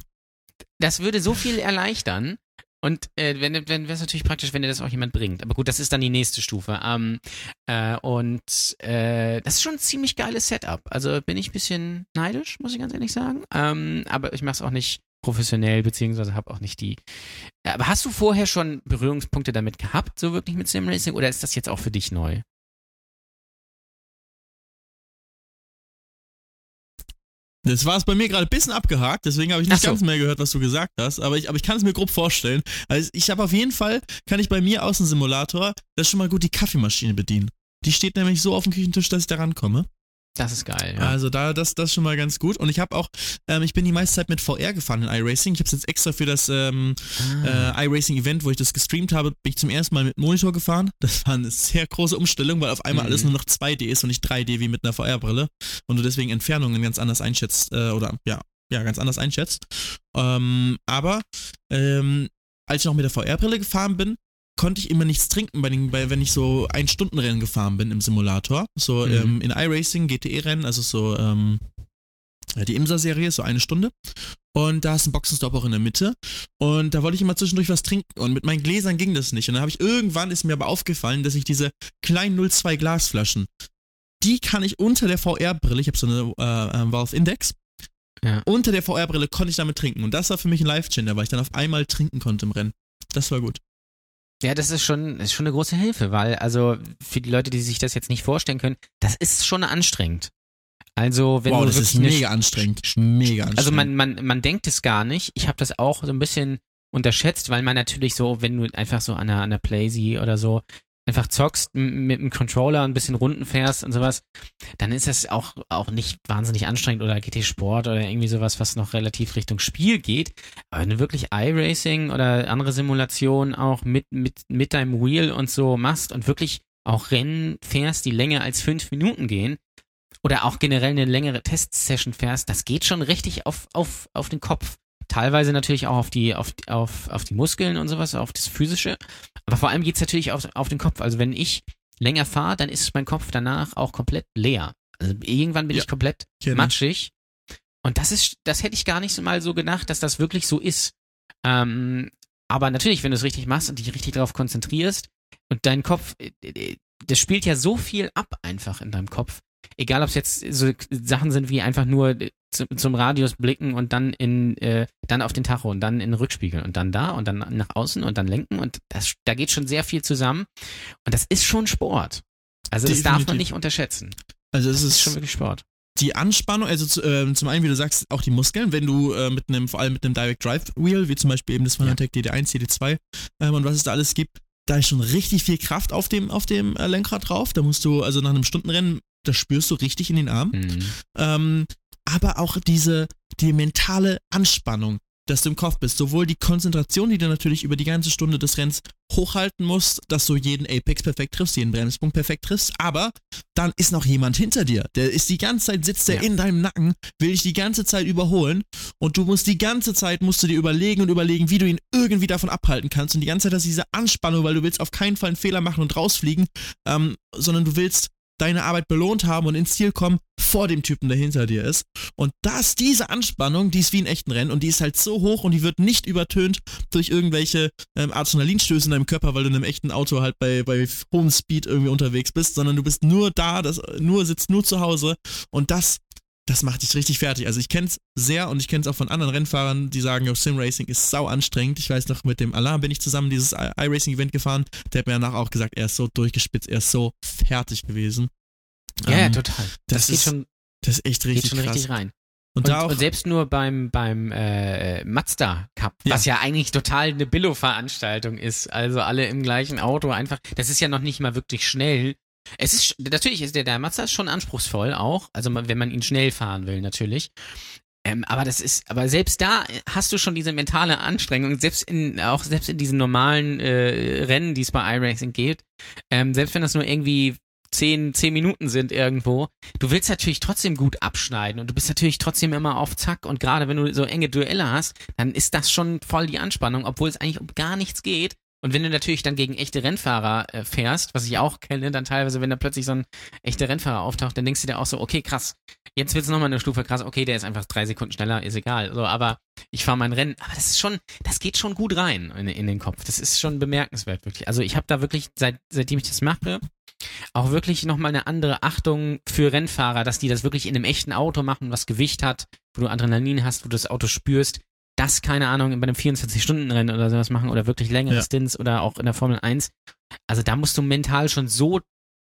Das würde so viel erleichtern. Und äh, wenn, wenn wäre es natürlich praktisch, wenn dir das auch jemand bringt. Aber gut, das ist dann die nächste Stufe. Ähm, äh, und äh, das ist schon ein ziemlich geiles Setup. Also bin ich ein bisschen neidisch, muss ich ganz ehrlich sagen. Ähm, aber ich mache es auch nicht professionell, beziehungsweise habe auch nicht die. Aber hast du vorher schon Berührungspunkte damit gehabt, so wirklich mit Simracing, oder ist das jetzt auch für dich neu? Das war es bei mir gerade ein bisschen abgehakt, deswegen habe ich nicht Ach so. ganz mehr gehört, was du gesagt hast, aber ich, aber ich kann es mir grob vorstellen. Also ich habe auf jeden Fall, kann ich bei mir aus dem Simulator, das schon mal gut die Kaffeemaschine bedienen. Die steht nämlich so auf dem Küchentisch, dass ich da rankomme. Das ist geil, ja. Also da, das, das schon mal ganz gut. Und ich habe auch, ähm, ich bin die meiste Zeit mit V R gefahren in iRacing. Ich habe es jetzt extra für das ähm, Ah. äh, iRacing-Event, wo ich das gestreamt habe, bin ich zum ersten Mal mit Monitor gefahren. Das war eine sehr große Umstellung, weil auf einmal Mhm. alles nur noch zwei D ist und nicht drei D wie mit einer V R-Brille. Und du deswegen Entfernungen ganz anders einschätzt, äh, oder ja, ja, ganz anders einschätzt. Ähm, aber ähm, als ich noch mit der V R-Brille gefahren bin, konnte ich immer nichts trinken, bei den, bei, wenn ich so Ein-Stunden-Rennen gefahren bin im Simulator. So Mhm. ähm, in iRacing, G T E-Rennen, also so ähm, ja, die IMSA-Serie, so eine Stunde. Und da ist ein Boxenstopp auch in der Mitte. Und da wollte ich immer zwischendurch was trinken. Und mit meinen Gläsern ging das nicht. Und dann habe ich irgendwann, ist mir aber aufgefallen, dass ich diese kleinen null Komma zwei Glasflaschen, die kann ich unter der V R-Brille, ich habe so eine äh, äh, Valve Index, Ja. unter der V R-Brille konnte ich damit trinken. Und das war für mich ein Life-Changer, weil ich dann auf einmal trinken konnte im Rennen. Das war gut. Ja, das ist schon, das ist schon eine große Hilfe, weil, also für die Leute, die sich das jetzt nicht vorstellen können, das ist schon anstrengend. Also, wenn wow, du das wirklich ist eine mega anstrengend. Mega anstrengend. Also man, man, man denkt es gar nicht. Ich habe das auch so ein bisschen unterschätzt, weil man natürlich so, wenn du einfach so an der, an der Playsee oder so einfach zockst m- mit dem Controller ein bisschen Runden fährst und sowas, dann ist das auch, auch nicht wahnsinnig anstrengend oder G T Sport oder irgendwie sowas, was noch relativ Richtung Spiel geht. Aber wenn du wirklich iRacing oder andere Simulationen auch mit, mit, mit deinem Wheel und so machst und wirklich auch Rennen fährst, die länger als fünf Minuten gehen, oder auch generell eine längere Testsession fährst, das geht schon richtig auf, auf, auf den Kopf. teilweise natürlich auch auf die, auf, auf, auf die Muskeln und sowas, auf das Physische. Aber vor allem geht's natürlich auf, auf den Kopf. Also wenn ich länger fahre, dann ist mein Kopf danach auch komplett leer. Also irgendwann bin Ja, ich komplett genau. matschig. Und das ist, das hätte ich gar nicht so mal so gedacht, dass das wirklich so ist. Ähm, aber natürlich, wenn du es richtig machst und dich richtig darauf konzentrierst und dein Kopf, das spielt ja so viel ab einfach in deinem Kopf. Egal, ob es jetzt so Sachen sind wie einfach nur zu, zum Radius blicken und dann in äh, dann auf den Tacho und dann in den Rückspiegel und dann da und dann nach außen und dann lenken und das, da geht schon sehr viel zusammen und das ist schon Sport. Also das Definitiv. darf man nicht unterschätzen. Also es Das ist, ist schon wirklich Sport. die Anspannung, also zu, äh, zum einen, wie du sagst, auch die Muskeln, wenn du äh, mit einem, vor allem mit einem Direct Drive Wheel, wie zum Beispiel eben das Fanatec D D eins, D D zwei ähm, und was es da alles gibt, da ist schon richtig viel Kraft auf dem, auf dem äh, Lenkrad drauf. Da musst du, also nach einem Stundenrennen, das spürst du richtig in den Arm. Mhm. Ähm, aber auch diese, die mentale Anspannung, dass du im Kopf bist. Sowohl die Konzentration, die du natürlich über die ganze Stunde des Rennens hochhalten musst, dass du jeden Apex perfekt triffst, jeden Bremspunkt perfekt triffst, aber dann ist noch jemand hinter dir. Der ist die ganze Zeit, sitzt der Ja. in deinem Nacken, will dich die ganze Zeit überholen und du musst die ganze Zeit, musst du dir überlegen und überlegen, wie du ihn irgendwie davon abhalten kannst und die ganze Zeit hast du diese Anspannung, weil du willst auf keinen Fall einen Fehler machen und rausfliegen, ähm, sondern du willst deine Arbeit belohnt haben und ins Ziel kommen vor dem Typen, der hinter dir ist. Und das, diese Anspannung, die ist wie in echten Rennen und die ist halt so hoch und die wird nicht übertönt durch irgendwelche ähm, Adrenalinstöße in deinem Körper, weil du in einem echten Auto halt bei, bei hohem Speed irgendwie unterwegs bist, sondern du bist nur da, das, nur sitzt nur zu Hause und das das macht dich richtig fertig. Also ich kenne es sehr und ich kenne es auch von anderen Rennfahrern, die sagen, yo, Sim-Racing ist sau anstrengend. Ich weiß noch, mit dem Alain bin ich zusammen dieses iRacing-Event gefahren. Der hat mir danach auch gesagt, er ist so durchgespitzt, er ist so fertig gewesen. Ja, ja, Ähm, total. das Das, geht ist schon, Das ist echt richtig geht schon krass. richtig rein. Und, Und, da auch, und selbst nur beim, beim äh, Mazda Cup, Ja. was ja eigentlich total eine Billo-Veranstaltung ist, also alle im gleichen Auto einfach, das ist ja noch nicht mal wirklich schnell. Es ist, natürlich ist der, der Mazda ist schon anspruchsvoll auch, also man- wenn man ihn schnell fahren will, natürlich. Ähm, aber das ist, aber selbst da hast du schon diese mentale Anstrengung, selbst in, auch selbst in diesen normalen äh, Rennen, die es bei iRacing gibt, ähm, selbst wenn das nur irgendwie zehn, zehn Minuten sind irgendwo, du willst natürlich trotzdem gut abschneiden und du bist natürlich trotzdem immer auf Zack und gerade wenn du so enge Duelle hast, dann ist das schon voll die Anspannung, obwohl es eigentlich um gar nichts geht. Und wenn du natürlich dann gegen echte Rennfahrer äh, fährst, was ich auch kenne, dann teilweise, wenn da plötzlich so ein echter Rennfahrer auftaucht, dann denkst du dir auch so, okay, krass, jetzt wird's nochmal eine Stufe krass, okay, der ist einfach drei Sekunden schneller, ist egal. So, aber ich fahre mein Rennen, aber das ist schon, das geht schon gut rein in, in den Kopf. Das ist schon bemerkenswert, wirklich. Also ich habe da wirklich, seit, seitdem ich das mache, auch wirklich nochmal eine andere Achtung für Rennfahrer, dass die das wirklich in einem echten Auto machen, was Gewicht hat, wo du Adrenalin hast, wo du das Auto spürst. Das, keine Ahnung, bei einem vierundzwanzig-Stunden-Rennen oder sowas machen oder wirklich längere Ja. Stints oder auch in der Formel eins. Also da musst du mental schon so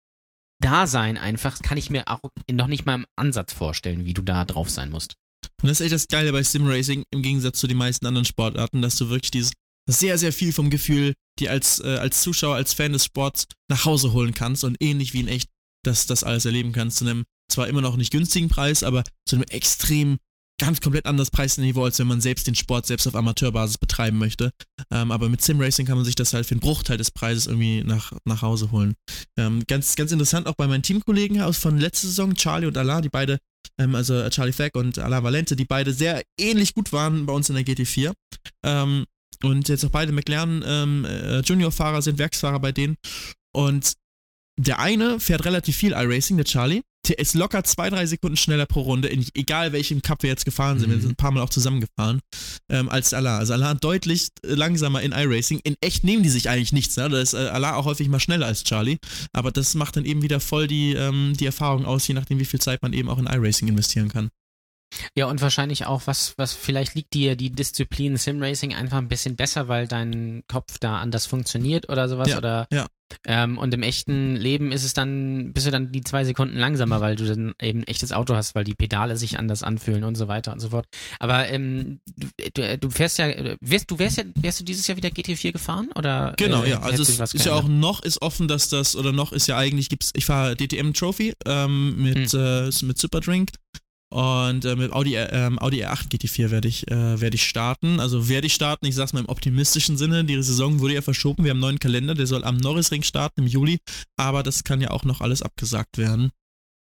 da sein einfach, kann ich mir auch noch nicht mal im Ansatz vorstellen, wie du da drauf sein musst. und das ist echt das Geile bei Sim-Racing im Gegensatz zu den meisten anderen Sportarten, dass du wirklich dieses sehr, sehr viel vom Gefühl, die als, äh, als Zuschauer, als Fan des Sports nach Hause holen kannst und ähnlich wie in echt das, das alles erleben kannst. Zu einem zwar immer noch nicht günstigen Preis, aber zu einem extrem ganz komplett anderes Preisniveau, als wenn man selbst den Sport selbst auf Amateurbasis betreiben möchte. Ähm, aber mit Sim-Racing kann man sich das halt für einen Bruchteil des Preises irgendwie nach, nach Hause holen. Ähm, ganz, ganz interessant auch bei meinen Teamkollegen aus von letzter Saison, Charlie und Alain, die beide, ähm, also äh, Charlie Fleck und Alain Valente, die beide sehr ähnlich gut waren bei uns in der G T vier. Ähm, und jetzt auch beide McLaren ähm, äh, Junior-Fahrer sind, Werksfahrer bei denen. Und der eine fährt relativ viel iRacing, der Charlie. Der ist locker zwei, drei Sekunden schneller pro Runde, in, egal welchem Cup wir jetzt gefahren sind. Mhm. Wir sind ein paar Mal auch zusammengefahren, ähm, als Alain. Also Alain deutlich äh, langsamer in iRacing. In echt nehmen die sich eigentlich nichts. Ne? Da ist äh, Alain auch häufig mal schneller als Charlie. Aber das macht dann eben wieder voll die, ähm, die Erfahrung aus, je nachdem, wie viel Zeit man eben auch in iRacing investieren kann. Ja, und wahrscheinlich auch, was, was vielleicht liegt dir die Disziplin Simracing einfach ein bisschen besser, weil dein Kopf da anders funktioniert oder sowas. Ja, oder ja. Ähm, und im echten Leben ist es dann, bist du dann die zwei Sekunden langsamer, weil du dann eben ein echtes Auto hast, weil die Pedale sich anders anfühlen und so weiter und so fort. Aber ähm, du, du fährst ja, wärst du wärst ja, wärst du dieses Jahr wieder G T vier gefahren oder? Genau, äh, ja. Also hätte sich es was ist ja auch geändert? noch ist offen, dass das, oder noch ist ja eigentlich, gibt's, ich fahre D T M Trophy ähm, mit, Hm. äh, mit Superdrink. Und äh, mit Audi, ähm, Audi R acht G T vier werde ich, äh, werd ich starten. Also werde ich starten, ich sag's mal im optimistischen Sinne. Die Saison wurde ja verschoben. Wir haben einen neuen Kalender, der soll am Norrisring starten im Juli. Aber das kann ja auch noch alles abgesagt werden.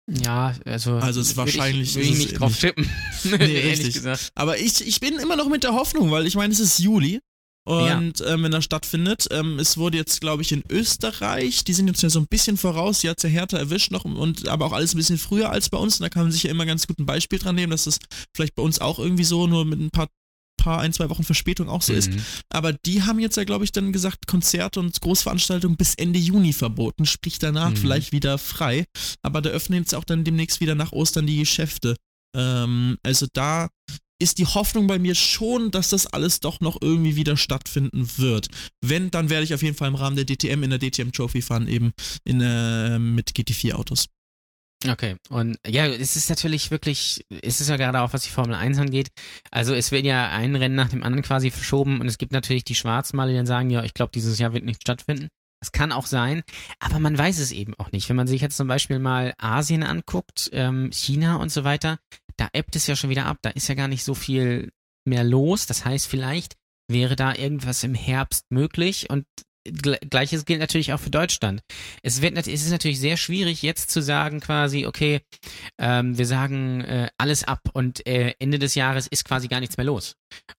Ja, also, also es wahrscheinlich würde ich, würd ich nicht drauf tippen. Nee, richtig. Gesagt. Aber ich, ich bin immer noch mit der Hoffnung, weil ich meine, es ist Juli und ja. ähm, wenn er stattfindet, ähm, es wurde jetzt, glaube ich, in Österreich, die sind jetzt ja so ein bisschen voraus, die hat ja Hertha erwischt noch, und aber auch alles ein bisschen früher als bei uns, und da kann man sich ja immer ganz gut ein Beispiel dran nehmen, dass das vielleicht bei uns auch irgendwie so nur mit ein paar paar, ein, zwei Wochen Verspätung auch so mhm. ist. Aber die haben jetzt ja, glaube ich, dann gesagt, Konzerte und Großveranstaltungen bis Ende Juni verboten, sprich danach mhm. vielleicht wieder frei. Aber da öffnen jetzt auch dann demnächst wieder nach Ostern die Geschäfte. Ähm, also da ist die Hoffnung bei mir schon, dass das alles doch noch irgendwie wieder stattfinden wird. Wenn, dann werde ich auf jeden Fall im Rahmen der D T M in der D T M Trophy fahren, eben in, äh, mit G T vier Autos. Okay, und ja, es ist natürlich wirklich, es ist ja gerade auch, was die Formel eins angeht, also es wird ja ein Rennen nach dem anderen quasi verschoben, und es gibt natürlich die Schwarzmaler, die dann sagen, ja, ich glaube, dieses Jahr wird nicht stattfinden. Das kann auch sein, aber man weiß es eben auch nicht. Wenn man sich jetzt zum Beispiel mal Asien anguckt, ähm, China und so weiter, da ebbt es ja schon wieder ab, da ist ja gar nicht so viel mehr los, das heißt, vielleicht wäre da irgendwas im Herbst möglich, und Gleiches gilt natürlich auch für Deutschland. Es wird, es ist natürlich sehr schwierig, jetzt zu sagen quasi, okay, ähm, wir sagen äh, alles ab, und äh, Ende des Jahres ist quasi gar nichts mehr los.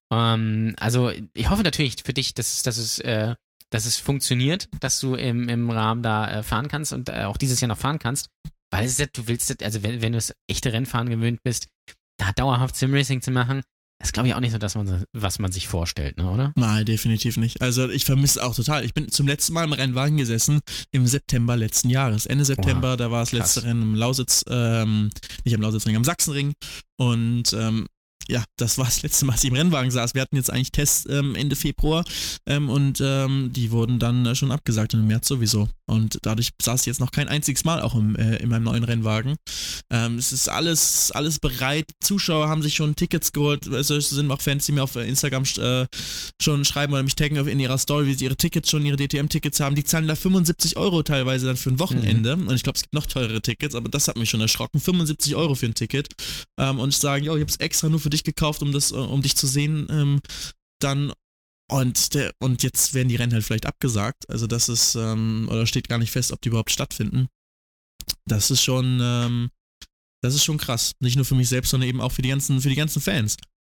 Ähm, also ich hoffe natürlich für dich, dass, dass es äh, dass es funktioniert, dass du im, im Rahmen da äh, fahren kannst und äh, auch dieses Jahr noch fahren kannst, weil es ist, du willst, also wenn, wenn du das echte Rennfahren gewöhnt bist, da dauerhaft Simracing zu machen, das ist, glaube ich, auch nicht so, dass man, was man sich vorstellt, ne, oder? Nein, definitiv nicht. Also ich vermisse auch total. Ich bin zum letzten Mal im Rennwagen gesessen im September letzten Jahres. Ende September, wow, da war das letzte Rennen im Lausitz, ähm, nicht am Lausitzring, am Sachsenring. Und ähm, ja, das war das letzte Mal, als ich im Rennwagen saß. Wir hatten jetzt eigentlich Tests ähm, Ende Februar ähm, und ähm, die wurden dann äh, schon abgesagt, und im März sowieso. Und dadurch saß ich jetzt noch kein einziges Mal auch im, äh, in meinem neuen Rennwagen. Ähm, es ist alles, alles bereit. Zuschauer haben sich schon Tickets geholt. Also es sind auch Fans, die mir auf Instagram äh, schon schreiben oder mich taggen in ihrer Story, wie sie ihre Tickets schon, ihre D T M-Tickets haben. Die zahlen da fünfundsiebzig Euro teilweise dann für ein Wochenende. Mhm. Und ich glaube, es gibt noch teurere Tickets, aber das hat mich schon erschrocken. fünfundsiebzig Euro für ein Ticket. Ähm, und ich sage, yo, ich habe es extra nur für dich gekauft, um das, um dich zu sehen, ähm, dann und der und jetzt werden die Rennen halt vielleicht abgesagt, also das ist, ähm, oder steht gar nicht fest, ob die überhaupt stattfinden. Das ist schon, ähm, das ist schon krass. Nicht nur für mich selbst, sondern eben auch für die ganzen, für die ganzen Fans.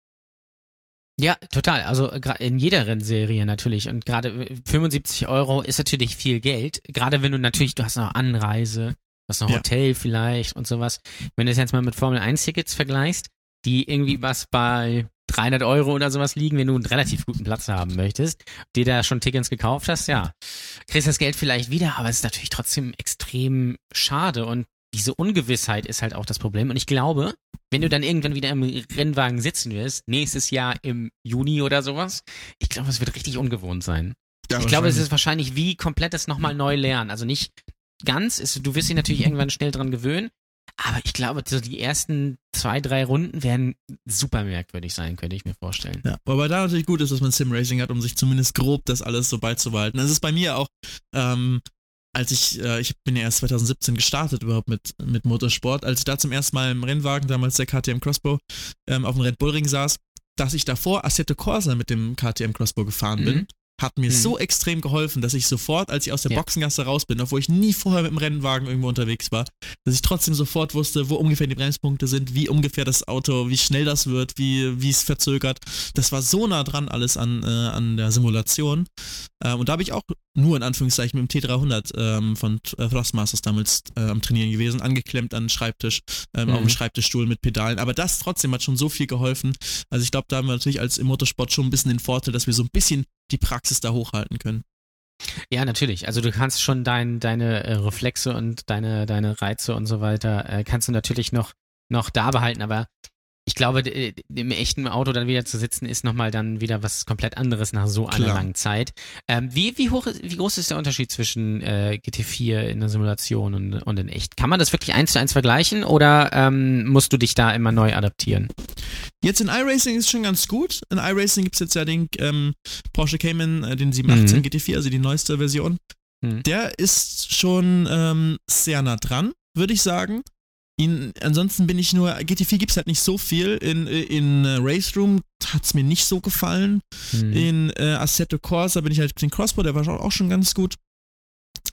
Ja, total. Also in jeder Rennserie natürlich, und gerade fünfundsiebzig Euro ist natürlich viel Geld, gerade wenn du natürlich, du hast noch Anreise, du hast noch Ja. Hotel vielleicht und sowas. Wenn du das jetzt mal mit Formel eins Tickets vergleichst, die irgendwie was bei dreihundert Euro oder sowas liegen, wenn du einen relativ guten Platz haben möchtest, dir da schon Tickets gekauft hast, ja, kriegst das Geld vielleicht wieder, aber es ist natürlich trotzdem extrem schade, und diese Ungewissheit ist halt auch das Problem, und ich glaube, wenn du dann irgendwann wieder im Rennwagen sitzen wirst, nächstes Jahr im Juni oder sowas, ich glaube, es wird richtig ungewohnt sein. Ja, ich glaube, es ist wahrscheinlich wie komplettes nochmal neu lernen, also nicht ganz, ist, du wirst dich natürlich irgendwann schnell dran gewöhnen, aber ich glaube, so die ersten zwei, drei Runden werden super merkwürdig sein, könnte ich mir vorstellen. Ja, wobei da natürlich gut ist, dass man Sim-Racing hat, um sich zumindest grob das alles so beizubehalten. Das ist bei mir auch, ähm, als ich, äh, ich bin ja erst zwanzig siebzehn gestartet überhaupt mit, mit Motorsport, als ich da zum ersten Mal im Rennwagen, damals der K T M Crossbow, ähm, auf dem Red Bull Ring saß, dass ich davor Assetto Corsa mit dem K T M Crossbow gefahren bin. Mhm. Hat mir Mhm. so extrem geholfen, dass ich sofort, als ich aus der Ja. Boxengasse raus bin, obwohl ich nie vorher mit dem Rennwagen irgendwo unterwegs war, dass ich trotzdem sofort wusste, wo ungefähr die Bremspunkte sind, wie ungefähr das Auto, wie schnell das wird, wie wie es verzögert. Das war so nah dran alles an, äh, an der Simulation. Ähm, und da habe ich auch nur in Anführungszeichen mit dem T dreihundert ähm, von äh, Thrustmasters damals äh, am Trainieren gewesen, angeklemmt an den Schreibtisch, ähm, Mhm. auf dem Schreibtischstuhl mit Pedalen. Aber das trotzdem hat schon so viel geholfen. Also ich glaube, da haben wir natürlich als im Motorsport schon ein bisschen den Vorteil, dass wir so ein bisschen die Praxis da hochhalten können. Ja, natürlich. Also du kannst schon dein, deine äh, Reflexe und deine, deine Reize und so weiter, äh, kannst du natürlich noch, noch da behalten, aber ich glaube, d- im echten Auto dann wieder zu sitzen, ist nochmal dann wieder was komplett anderes nach so einer Klar. langen Zeit. Ähm, wie, wie hoch, ist- wie groß ist der Unterschied zwischen äh, G T vier in der Simulation und, und in echt? Kann man das wirklich eins zu eins vergleichen, oder ähm, musst du dich da immer neu adaptieren? Jetzt in iRacing ist schon ganz gut. In iRacing gibt es jetzt ja den ähm, Porsche Cayman, äh, den sieben achtzehn Mhm. G T vier, also die neueste Version. Mhm. Der ist schon ähm, sehr nah dran, würde ich sagen. Ihn, ansonsten bin ich nur, G T vier gibt es halt nicht so viel. In, in äh, Race Room hat es mir nicht so gefallen. Mhm. In äh, Assetto Corsa bin ich halt den Crossbow, der war auch schon ganz gut.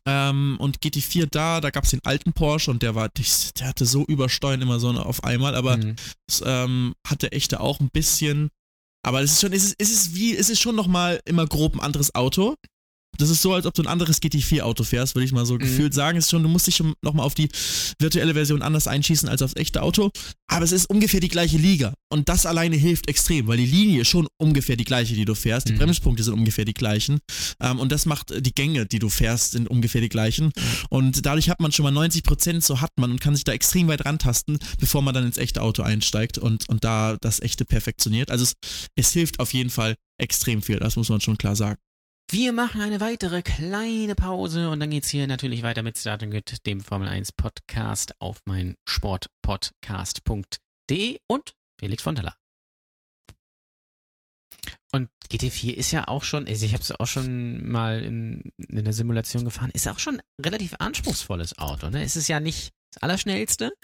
Ähm, und G T vier da, da gab es den alten Porsche und der war, der hatte so Übersteuern immer so auf einmal, aber Mhm. es ähm, hat der echte auch ein bisschen. Aber es ist schon, es ist, es ist wie, es ist schon nochmal immer grob ein anderes Auto. Das ist so, als ob du ein anderes G T vier Auto fährst, würde ich mal so Mhm. gefühlt sagen. Es ist schon, du musst dich schon nochmal auf die virtuelle Version anders einschießen als aufs echte Auto. Aber es ist ungefähr die gleiche Liga. Und das alleine hilft extrem, weil die Linie ist schon ungefähr die gleiche, die du fährst. Die Mhm. Bremspunkte sind ungefähr die gleichen. Ähm, und das macht äh, die Gänge, die du fährst, sind ungefähr die gleichen. Und dadurch hat man schon mal neunzig Prozent, so hat man und kann sich da extrem weit rantasten, bevor man dann ins echte Auto einsteigt und, und da das echte perfektioniert. Also es, es hilft auf jeden Fall extrem viel, das muss man schon klar sagen. Wir machen eine weitere kleine Pause und dann geht's hier natürlich weiter mit Starting Grid, dem Formel eins Podcast auf mein sportpodcast punkt de und Felix von der Laar. Und G T vier ist ja auch schon, also ich habe es auch schon mal in, in der Simulation gefahren, ist auch schon ein relativ anspruchsvolles Auto. Ne? Es ist ja nicht das Allerschnellste,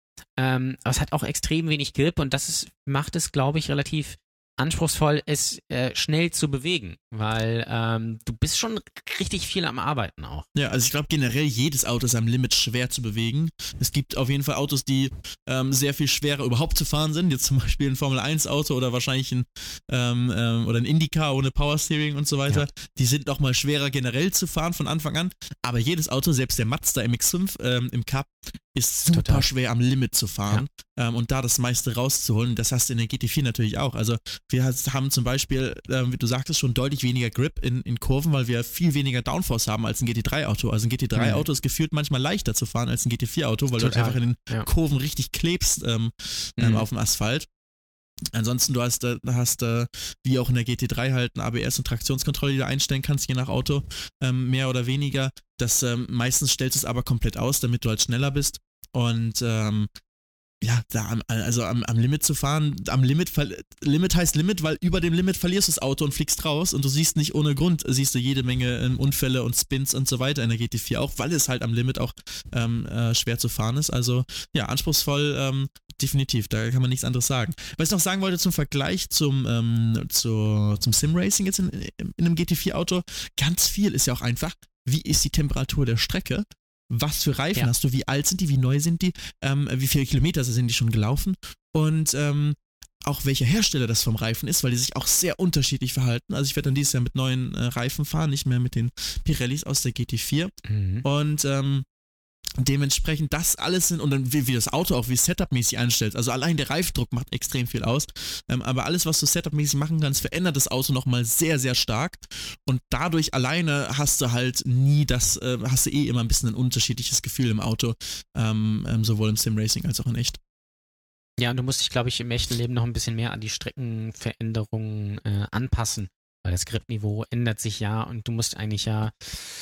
ähm, aber es hat auch extrem wenig Grip und das ist, macht es, glaube ich, relativ anspruchsvoll, es äh, schnell zu bewegen, weil ähm, du bist schon richtig viel am Arbeiten auch. Ja, also ich glaube generell jedes Auto ist am Limit schwer zu bewegen. Es gibt auf jeden Fall Autos, die ähm, sehr viel schwerer überhaupt zu fahren sind. Jetzt zum Beispiel ein Formel eins Auto oder wahrscheinlich ein ähm, ähm, oder ein Indycar ohne Powersteering und so weiter. Ja. Die sind nochmal schwerer generell zu fahren von Anfang an. Aber jedes Auto, selbst der Mazda M X fünf ähm, im Cup, ist super Total. schwer am Limit zu fahren ähm, und da das meiste rauszuholen. Das hast du in der G T vier natürlich auch. Also wir haben zum Beispiel, ähm, wie du sagtest, schon deutlich weniger Grip in, in Kurven, weil wir viel weniger Downforce haben als ein G T drei Auto. Also ein G T drei Auto ist gefühlt manchmal leichter zu fahren als ein G T vier Auto, weil Total. du einfach in den Ja. Kurven richtig klebst ähm, ähm, Mhm. auf dem Asphalt. Ansonsten, du hast, äh, hast äh, wie auch in der G T drei halt ein A B S und Traktionskontrolle, die du einstellen kannst, je nach Auto, ähm, mehr oder weniger. Das ähm, meistens stellst du es aber komplett aus, damit du halt schneller bist. Und ähm, ja, da am, also am, am Limit zu fahren, am Limit, Limit heißt Limit, weil über dem Limit verlierst du das Auto und fliegst raus und du siehst nicht ohne Grund, siehst du jede Menge ähm, Unfälle und Spins und so weiter in der G T vier auch, weil es halt am Limit auch ähm, äh, schwer zu fahren ist. Also ja, anspruchsvoll, ähm, definitiv, da kann man nichts anderes sagen. Was ich noch sagen wollte zum Vergleich zum, ähm, zu, zum Sim-Racing jetzt in, in einem G T vier Auto, ganz viel ist ja auch einfach, wie ist die Temperatur der Strecke? Was für Reifen Ja. hast du, wie alt sind die, wie neu sind die, ähm, wie viele Kilometer sind die schon gelaufen und ähm, auch welcher Hersteller das vom Reifen ist, weil die sich auch sehr unterschiedlich verhalten. Also ich werde dann dieses Jahr mit neuen äh, Reifen fahren, nicht mehr mit den Pirellis aus der G T vier Mhm. und ähm, dementsprechend das alles sind und dann wie, wie das Auto auch wie Setup-mäßig einstellst. Also allein der Reifdruck macht extrem viel aus. Ähm, aber alles, was du Setup-mäßig machen kannst, verändert das Auto nochmal sehr, sehr stark. Und dadurch alleine hast du halt nie das, äh, hast du eh immer ein bisschen ein unterschiedliches Gefühl im Auto. Ähm, ähm, sowohl im Sim-Racing als auch in echt. Ja, und du musst dich, glaube ich, im echten Leben noch ein bisschen mehr an die Streckenveränderungen äh, anpassen, weil das Gripniveau ändert sich ja und du musst eigentlich ja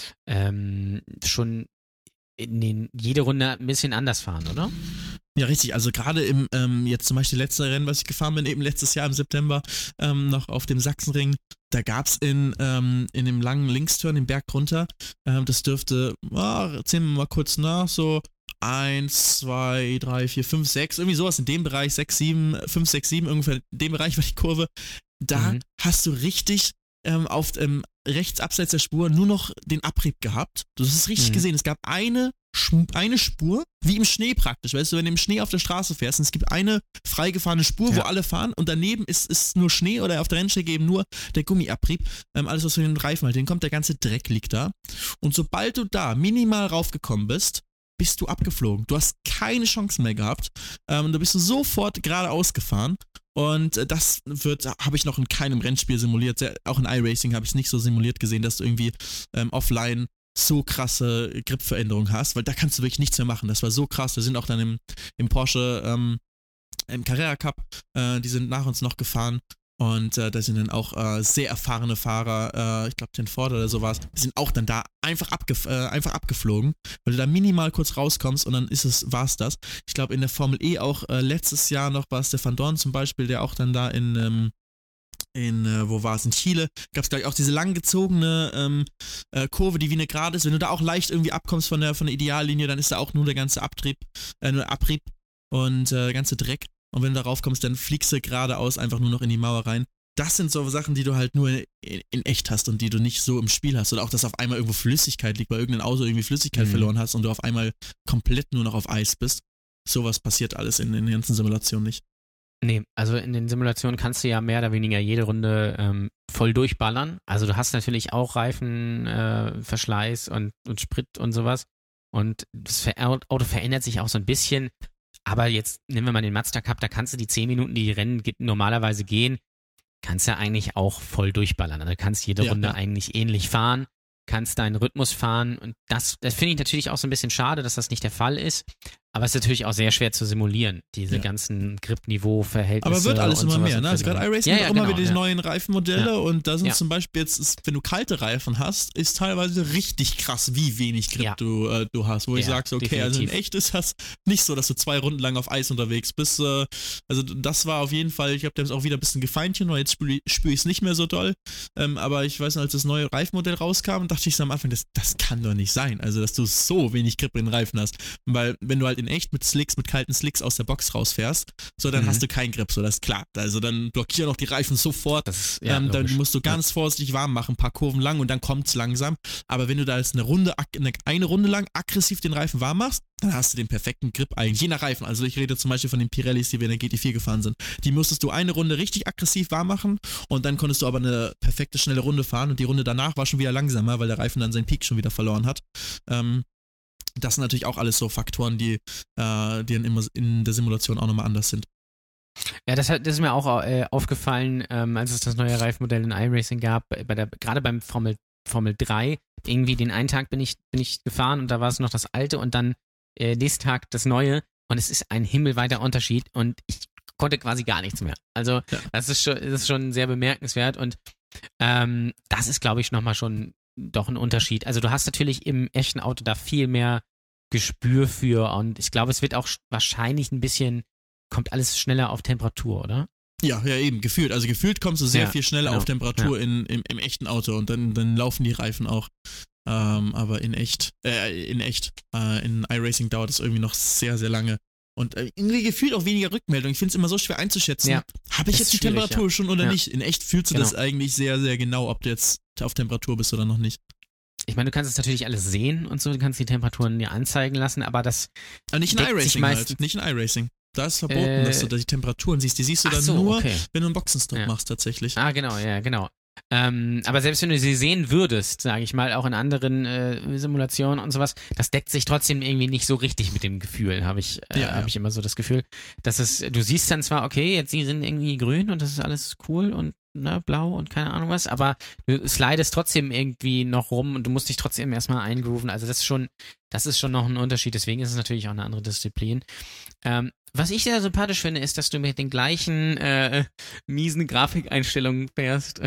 ähm, schon in den, jede Runde ein bisschen anders fahren, oder? Ja, richtig. Also gerade im, ähm, jetzt zum Beispiel letzte Rennen, was ich gefahren bin, eben letztes Jahr im September, ähm, noch auf dem Sachsenring, da gab es in, ähm, in dem langen Linksturn den Berg runter, ähm, das dürfte, oh, zählen wir mal kurz nach, so eins, zwei, drei, vier, fünf, sechs, irgendwie sowas in dem Bereich, sechs, sieben, fünf, sechs, sieben, ungefähr in dem Bereich war die Kurve. Da Mhm. hast du richtig ähm, auf ähm, rechts abseits der Spur nur noch den Abrieb gehabt. Du hast es richtig Mhm. gesehen. Es gab eine, Sch- eine Spur, wie im Schnee praktisch. Weißt du, wenn du im Schnee auf der Straße fährst und es gibt eine freigefahrene Spur, wo Ja. alle fahren und daneben ist, ist nur Schnee oder auf der Rennstrecke eben nur der Gummiabrieb. Ähm, alles, was für den Reifen halt hinkommt, der ganze Dreck liegt da. Und sobald du da minimal raufgekommen bist, bist du abgeflogen. Du hast keine Chance mehr gehabt. Ähm, du bist sofort geradeaus gefahren. Und äh, das wird, habe ich noch in keinem Rennspiel simuliert. Sehr, auch in iRacing habe ich es nicht so simuliert gesehen, dass du irgendwie ähm, offline so krasse Gripveränderungen hast, weil da kannst du wirklich nichts mehr machen. Das war so krass. Wir sind auch dann im, im Porsche, ähm, im Carrera Cup, äh, die sind nach uns noch gefahren. Und äh, da sind dann auch äh, sehr erfahrene Fahrer, äh, ich glaube den Ford oder sowas, die sind auch dann da einfach, abgef äh, einfach abgeflogen, weil du da minimal kurz rauskommst und dann ist es, war's das. Ich glaube in der Formel E auch äh, letztes Jahr noch war es der Van Dorn zum Beispiel, der auch dann da in, ähm, in äh, wo war es, in Chile, gab es gleich auch diese langgezogene ähm, äh, Kurve, die wie eine Gerade ist. Wenn du da auch leicht irgendwie abkommst von der, von der Ideallinie, dann ist da auch nur der ganze Abtrieb, äh, nur Abrieb und äh, der ganze Dreck. Und wenn du darauf kommst, dann fliegst du geradeaus einfach nur noch in die Mauer rein. das sind so Sachen, die du halt nur in, in echt hast und die du nicht so im Spiel hast. Oder auch, dass auf einmal irgendwo Flüssigkeit liegt, weil irgendein Auto irgendwie Flüssigkeit mhm. verloren hast und du auf einmal komplett nur noch auf Eis bist. Sowas passiert alles in, in den ganzen Simulationen nicht. Nee, also in den Simulationen kannst du ja mehr oder weniger jede Runde ähm, voll durchballern. Also du hast natürlich auch Reifenverschleiß äh, Verschleiß und, und Sprit und sowas. Und das Ver- Auto verändert sich auch so ein bisschen. Aber jetzt nehmen wir mal den Mazda Cup, da kannst du die zehn Minuten, die die Rennen normalerweise gehen, kannst du ja eigentlich auch voll durchballern. Also du kannst jede ja, Runde ja. eigentlich ähnlich fahren, kannst deinen Rhythmus fahren. Und das, das finde ich natürlich auch so ein bisschen schade, dass das nicht der Fall ist. Aber es ist natürlich auch sehr schwer zu simulieren, diese ja. ganzen Grip-Niveau-Verhältnisse. Aber wird alles immer mehr, ne? Also gerade iRacing ja, hat ja, auch genau, immer wieder die ja. neuen Reifenmodelle ja. und da sind ja. zum Beispiel jetzt, ist, wenn du kalte Reifen hast, ist teilweise richtig krass, wie wenig Grip ja. du, äh, du hast, wo ja, ich sage, okay, definitiv. Also in echt ist das nicht so, dass du zwei Runden lang auf Eis unterwegs bist. Äh, also das war auf jeden Fall, ich habe das auch wieder ein bisschen gefeintunt, weil jetzt spüre spür ich es nicht mehr so doll. Ähm, aber ich weiß noch, als das neue Reifenmodell rauskam, dachte ich so am Anfang, das, das kann doch nicht sein, also dass du so wenig Grip in den Reifen hast. Weil wenn du halt in echt mit Slicks, mit kalten Slicks aus der Box rausfährst, so dann mhm. hast du keinen Grip, so das ist klar. Also dann blockieren auch die Reifen sofort. Das, ja, ähm, dann musst du ganz ja. vorsichtig warm machen, ein paar Kurven lang und dann kommt's langsam. Aber wenn du da jetzt eine Runde, eine, eine Runde lang aggressiv den Reifen warm machst, dann hast du den perfekten Grip eigentlich, je nach Reifen. Also ich rede zum Beispiel von den Pirellis, die wir in der G T vier gefahren sind. Die musstest du eine Runde richtig aggressiv warm machen und dann konntest du aber eine perfekte, schnelle Runde fahren und die Runde danach war schon wieder langsamer, weil der Reifen dann seinen Peak schon wieder verloren hat. Ähm, Das sind natürlich auch alles so Faktoren, die, äh, die dann immer in der Simulation auch nochmal anders sind. Ja, das, hat, das ist mir auch äh, aufgefallen, ähm, als es das neue Reifenmodell in iRacing gab, bei der, gerade beim Formel, Formel drei. Irgendwie den einen Tag bin ich, bin ich gefahren und da war es noch das alte und dann äh, nächsten Tag das neue und es ist ein himmelweiter Unterschied und ich konnte quasi gar nichts mehr. Also ja. das, ist schon, das ist schon sehr bemerkenswert und ähm, das ist, glaube ich, nochmal schon doch ein Unterschied. Also du hast natürlich im echten Auto da viel mehr Gespür für und ich glaube, es wird auch wahrscheinlich ein bisschen, kommt alles schneller auf Temperatur, oder? Ja, ja eben, gefühlt. Also gefühlt kommst du sehr ja, viel schneller genau. auf Temperatur ja. in, im, im echten Auto und dann, dann laufen die Reifen auch. Ähm, aber in echt, äh, in echt, äh, in iRacing dauert es irgendwie noch sehr, sehr lange. Und äh, irgendwie gefühlt auch weniger Rückmeldung. Ich finde es immer so schwer einzuschätzen. Ja, habe ich jetzt die Temperatur ja. schon oder ja. nicht? In echt fühlst du genau. das eigentlich sehr, sehr genau, ob du jetzt auf Temperatur bist oder noch nicht. Ich meine, du kannst es natürlich alles sehen und so, du kannst die Temperaturen dir anzeigen lassen, aber das aber nicht in iRacing halt, nicht in iRacing. Da ist verboten, äh, dass du da die Temperaturen siehst. Die siehst du dann so, nur, okay. wenn du einen Boxenstopp ja. machst tatsächlich. Ah, genau, ja, genau. Ähm, aber selbst wenn du sie sehen würdest, sage ich mal, auch in anderen äh, Simulationen und sowas, das deckt sich trotzdem irgendwie nicht so richtig mit dem Gefühl, habe ich, äh, ja, hab ja. ich immer so das Gefühl, dass es, du siehst dann zwar, okay, jetzt sie sind irgendwie grün und das ist alles cool und ne, blau und keine Ahnung was, aber du slidest trotzdem irgendwie noch rum und du musst dich trotzdem erstmal eingrooven, also das ist schon, das ist schon noch ein Unterschied, deswegen ist es natürlich auch eine andere Disziplin. Ähm, was ich sehr sympathisch finde, ist, dass du mit den gleichen äh, miesen Grafikeinstellungen fährst.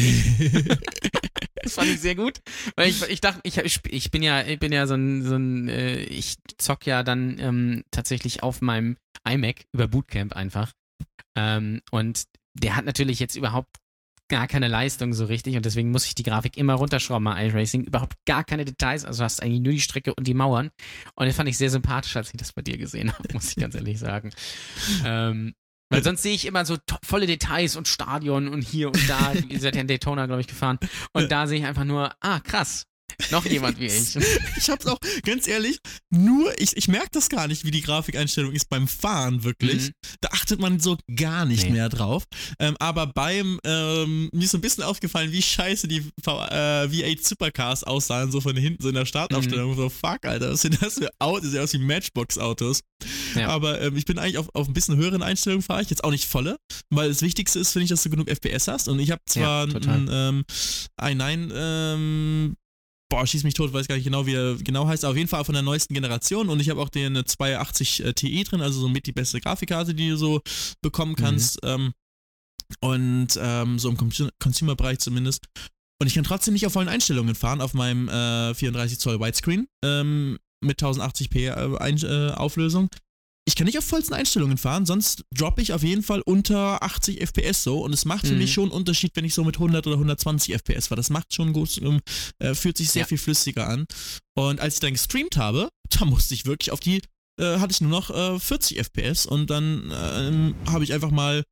Das fand ich sehr gut, weil ich, ich dachte, ich, ich bin ja, ich bin ja so ein, so ein äh, ich zock ja dann ähm, tatsächlich auf meinem iMac über Bootcamp einfach. Ähm, und der hat natürlich jetzt überhaupt gar keine Leistung so richtig und deswegen muss ich die Grafik immer runterschrauben bei iRacing. Überhaupt gar keine Details, also hast eigentlich nur die Strecke und die Mauern. Und das fand ich sehr sympathisch, als ich das bei dir gesehen habe, muss ich ganz ehrlich sagen. ähm, weil sonst sehe ich immer so to- volle Details und Stadion und hier und da. Ihr seid ja in Daytona, glaube ich, gefahren. Und da sehe ich einfach nur, ah, krass. Noch jemand wie ich. Ich hab's auch, ganz ehrlich, nur, ich, ich merke das gar nicht, wie die Grafikeinstellung ist beim Fahren, wirklich. Mhm. Da achtet man so gar nicht nee. mehr drauf. Ähm, aber beim, ähm, mir ist so ein bisschen aufgefallen, wie scheiße die v, äh, V acht Supercars aussahen, so von hinten, so in der Startaufstellung. Mhm. So, fuck, Alter, was sind das für Autos? Das sieht aus wie Matchbox-Autos. Ja. Aber ähm, ich bin eigentlich auf, auf ein bisschen höheren Einstellungen fahre ich, jetzt auch nicht volle, weil das Wichtigste ist, finde ich, dass du genug F P S hast. Und ich habe zwar ja, ein, ähm, ein nein, ähm, boah, schieß mich tot, weiß gar nicht genau, wie er genau heißt, aber auf jeden Fall von der neuesten Generation und ich habe auch den zweihundertachtzig Ti drin, also so mit die beste Grafikkarte, die du so bekommen kannst mhm. ähm, und ähm, so im Consumer-Bereich zumindest und ich kann trotzdem nicht auf vollen Einstellungen fahren auf meinem äh, vierunddreißig Zoll Widescreen ähm, mit tausendachtzig p äh, Ein- äh, Auflösung. Ich kann nicht auf vollsten Einstellungen fahren, sonst droppe ich auf jeden Fall unter achtzig F P S so und es macht für mhm. mich schon einen Unterschied, wenn ich so mit hundert oder hundertzwanzig F P S fahre. Das macht schon gut, äh, fühlt sich sehr ja. viel flüssiger an. Und als ich dann gestreamt habe, da musste ich wirklich auf die, äh, hatte ich nur noch äh, vierzig F P S und dann äh, habe ich einfach mal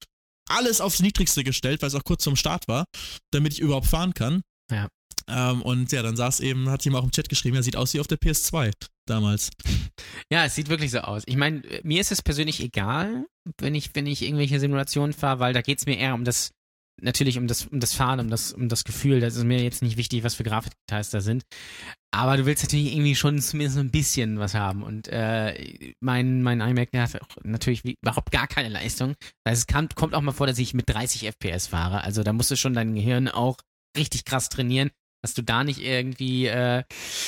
alles aufs Niedrigste gestellt, weil es auch kurz zum Start war, damit ich überhaupt fahren kann. Ja. Ähm, und ja, dann saß eben, hat jemand auch im Chat geschrieben, ja, sieht aus wie auf der P S zwei damals. Ja, es sieht wirklich so aus. Ich meine, mir ist es persönlich egal, wenn ich, wenn ich irgendwelche Simulationen fahre, weil da geht es mir eher um das, natürlich um das, um das Fahren, um das, um das Gefühl. Das ist mir jetzt nicht wichtig, was für Grafikdetails da sind. Aber du willst natürlich irgendwie schon zumindest so ein bisschen was haben. Und äh, mein, mein iMac, der hat auch natürlich wie, überhaupt gar keine Leistung. Das heißt, es kann, kommt auch mal vor, dass ich mit dreißig F P S fahre. Also da musst du schon dein Gehirn auch richtig krass trainieren, dass du da nicht irgendwie äh,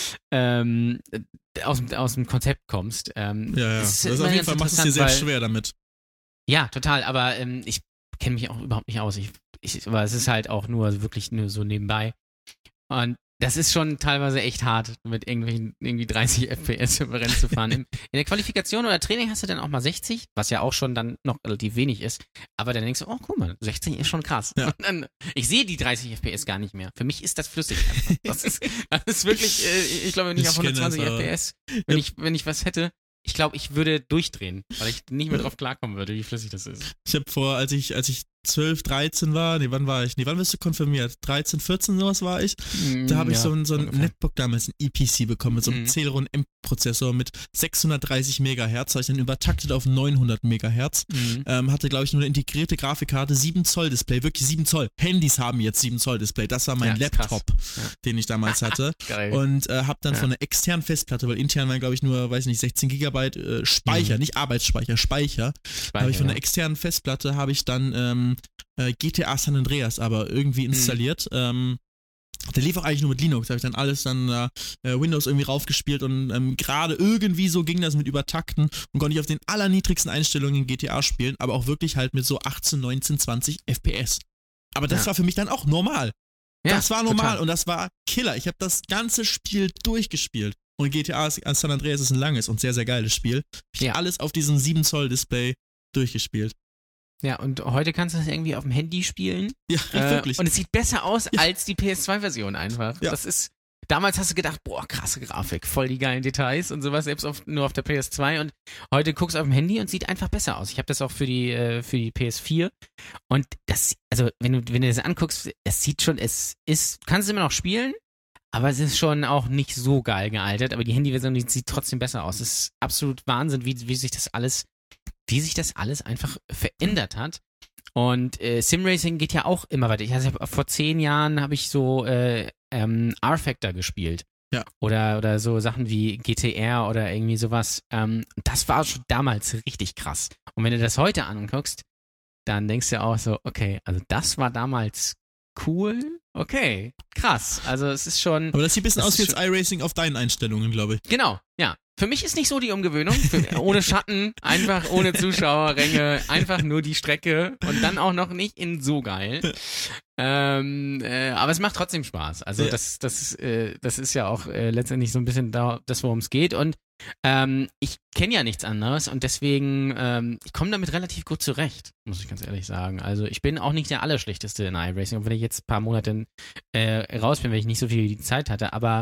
ähm, aus, aus dem Konzept kommst. Ähm, ja, ja. Das ist, das ist auf jeden Fall, macht es dir sehr schwer damit. Ja, total. Aber ähm, ich kenne mich auch überhaupt nicht aus. Ich, ich, aber es ist halt auch nur wirklich nur so nebenbei. Und das ist schon teilweise echt hart, mit irgendwelchen irgendwie dreißig F P S über Rennen zu fahren. In, in der Qualifikation oder Training hast du dann auch mal sechzig, was ja auch schon dann noch relativ wenig ist. Aber dann denkst du, oh, guck mal, sechzig ist schon krass. Ja. Und dann, ich sehe die dreißig F P S gar nicht mehr. Für mich ist das flüssig. Das ist, das ist wirklich, äh, ich glaube, nicht Ich auf kenn hundertzwanzig das, F P S. Wenn ich, wenn ich was hätte, ich glaube, ich würde durchdrehen, weil ich nicht mehr drauf klarkommen würde, wie flüssig das ist. Ich habe vor, als ich, als ich zwölf, dreizehn war, nee, wann war ich? Nee, wann wirst du konfirmiert? dreizehn, vierzehn, sowas war ich. Da habe ich Ja, so ein, so ein ungefähr. Netbook damals, ein E P C bekommen, mit so einem Mhm. Celeron M-Prozessor mit sechshundertdreißig Megahertz, habe ich dann übertaktet auf neunhundert Megahertz. Mhm. Ähm, hatte, glaube ich, nur eine integrierte Grafikkarte, sieben Zoll Display, wirklich sieben Zoll. Handys haben jetzt sieben Zoll Display. Das war mein Ja, ist krass. Laptop, Ja. den ich damals hatte. Geil. Und äh, habe dann Ja. von einer externen Festplatte, weil intern waren, glaube ich, nur, weiß nicht, sechzehn Gigabyte äh, Speicher, Mhm. nicht Arbeitsspeicher, Speicher. Da habe ich von ja. einer externen Festplatte, habe ich dann ähm, äh, G T A San Andreas aber irgendwie installiert. Ähm, der lief auch eigentlich nur mit Linux, da habe ich dann alles dann äh, Windows irgendwie raufgespielt und ähm, gerade irgendwie so ging das mit Übertakten und konnte ich auf den allerniedrigsten Einstellungen G T A spielen, aber auch wirklich halt mit so achtzehn, neunzehn, zwanzig F P S. Aber das Ja. war für mich dann auch normal. Ja, das war normal total. und das war Killer. Ich habe das ganze Spiel durchgespielt. Und G T A San Andreas ist ein langes und sehr, sehr geiles Spiel. Ich Ja. habe alles auf diesem sieben Zoll Display durchgespielt. Ja, und heute kannst du das irgendwie auf dem Handy spielen. Ja, Äh, wirklich. und es sieht besser aus Ja. als die P S zwei Version einfach. Ja. Das ist, damals hast du gedacht, boah, krasse Grafik, voll die geilen Details und sowas, selbst auf, nur auf der P S zwei. Und heute guckst du auf dem Handy und sieht einfach besser aus. Ich habe das auch für die, äh, für die P S vier. Und das, also wenn du, wenn du das anguckst, es sieht schon, es ist, kannst du immer noch spielen, aber es ist schon auch nicht so geil gealtert. Aber die Handyversion, die sieht trotzdem besser aus. Es ist absolut Wahnsinn, wie, wie sich das alles, wie sich das alles einfach verändert hat. Und äh, Simracing geht ja auch immer weiter. Ich also, vor zehn Jahren habe ich so äh, ähm, R-Factor gespielt. Ja. Oder, oder so Sachen wie G T R oder irgendwie sowas. Ähm, das war schon damals richtig krass. Und wenn du das heute anguckst, dann denkst du auch so, okay, also das war damals cool. Okay, krass. Also es ist schon... Aber das sieht ein bisschen das aus wie ist jetzt iRacing auf deinen Einstellungen, glaube ich. Genau, ja. Für mich ist nicht so die Umgewöhnung. Für, ohne Schatten, einfach ohne Zuschauerränge, einfach nur die Strecke und dann auch noch nicht in so geil. Ähm, äh, aber es macht trotzdem Spaß. Also Ja. das, das, äh, das ist ja auch äh, letztendlich so ein bisschen da, das, worum es geht. Und ähm, ich kenne ja nichts anderes und deswegen, ähm, ich komme damit relativ gut zurecht, muss ich ganz ehrlich sagen. Also ich bin auch nicht der Allerschlechteste in iRacing, auch wenn ich jetzt ein paar Monate äh, raus bin, weil ich nicht so viel Zeit hatte. Aber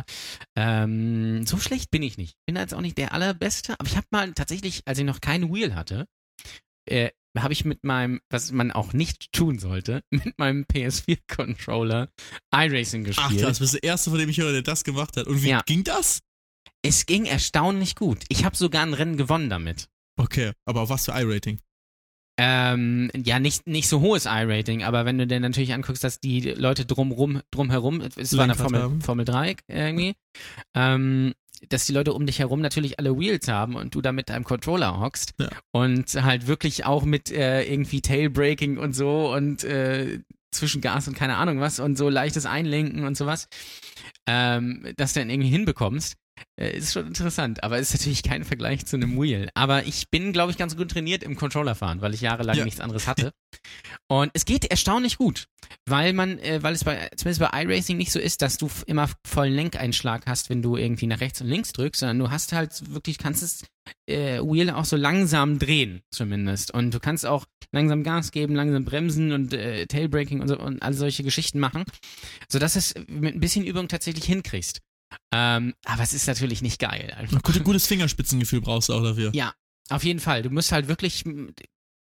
ähm, so schlecht bin ich nicht. Bin jetzt auch nicht der Allerbeste, aber ich habe mal tatsächlich, als ich noch kein Wheel hatte, äh, habe ich mit meinem, was man auch nicht tun sollte, mit meinem P S vier Controller iRacing Ach gespielt. krass, bist du der Erste, von dem ich höre, der das gemacht hat. Und wie Ja. ging das? Es ging erstaunlich gut. Ich habe sogar ein Rennen gewonnen damit. Okay, aber auf was für iRating? Ähm, ja, nicht, nicht so hohes I-Rating, aber wenn du dir natürlich anguckst, dass die Leute drumrum, drumherum, es war eine Lenkrad Formel, haben. Formel drei irgendwie, ähm, dass die Leute um dich herum natürlich alle Wheels haben und du da mit deinem Controller hockst Ja. und halt wirklich auch mit äh, irgendwie Tailbraking und so und äh, zwischen Gas und keine Ahnung was und so leichtes Einlenken und sowas, ähm, das dann irgendwie hinbekommst. Äh, Ist schon interessant, aber ist natürlich kein Vergleich zu einem Wheel. Aber ich bin, glaube ich, ganz gut trainiert im Controllerfahren, weil ich jahrelang Ja. nichts anderes hatte. Und es geht erstaunlich gut, weil man, äh, weil es bei, zumindest bei iRacing nicht so ist, dass du f- immer vollen Lenkeinschlag hast, wenn du irgendwie nach rechts und links drückst, sondern du hast halt wirklich, kannst das äh, Wheel auch so langsam drehen, zumindest. Und du kannst auch langsam Gas geben, langsam bremsen und äh, Tailbraking und, so, und all solche Geschichten machen, sodass du es mit ein bisschen Übung tatsächlich hinkriegst. Ähm, aber es ist natürlich nicht geil. Einfach. Ein gutes, gutes Fingerspitzengefühl brauchst du auch dafür. Ja, auf jeden Fall. Du musst halt wirklich,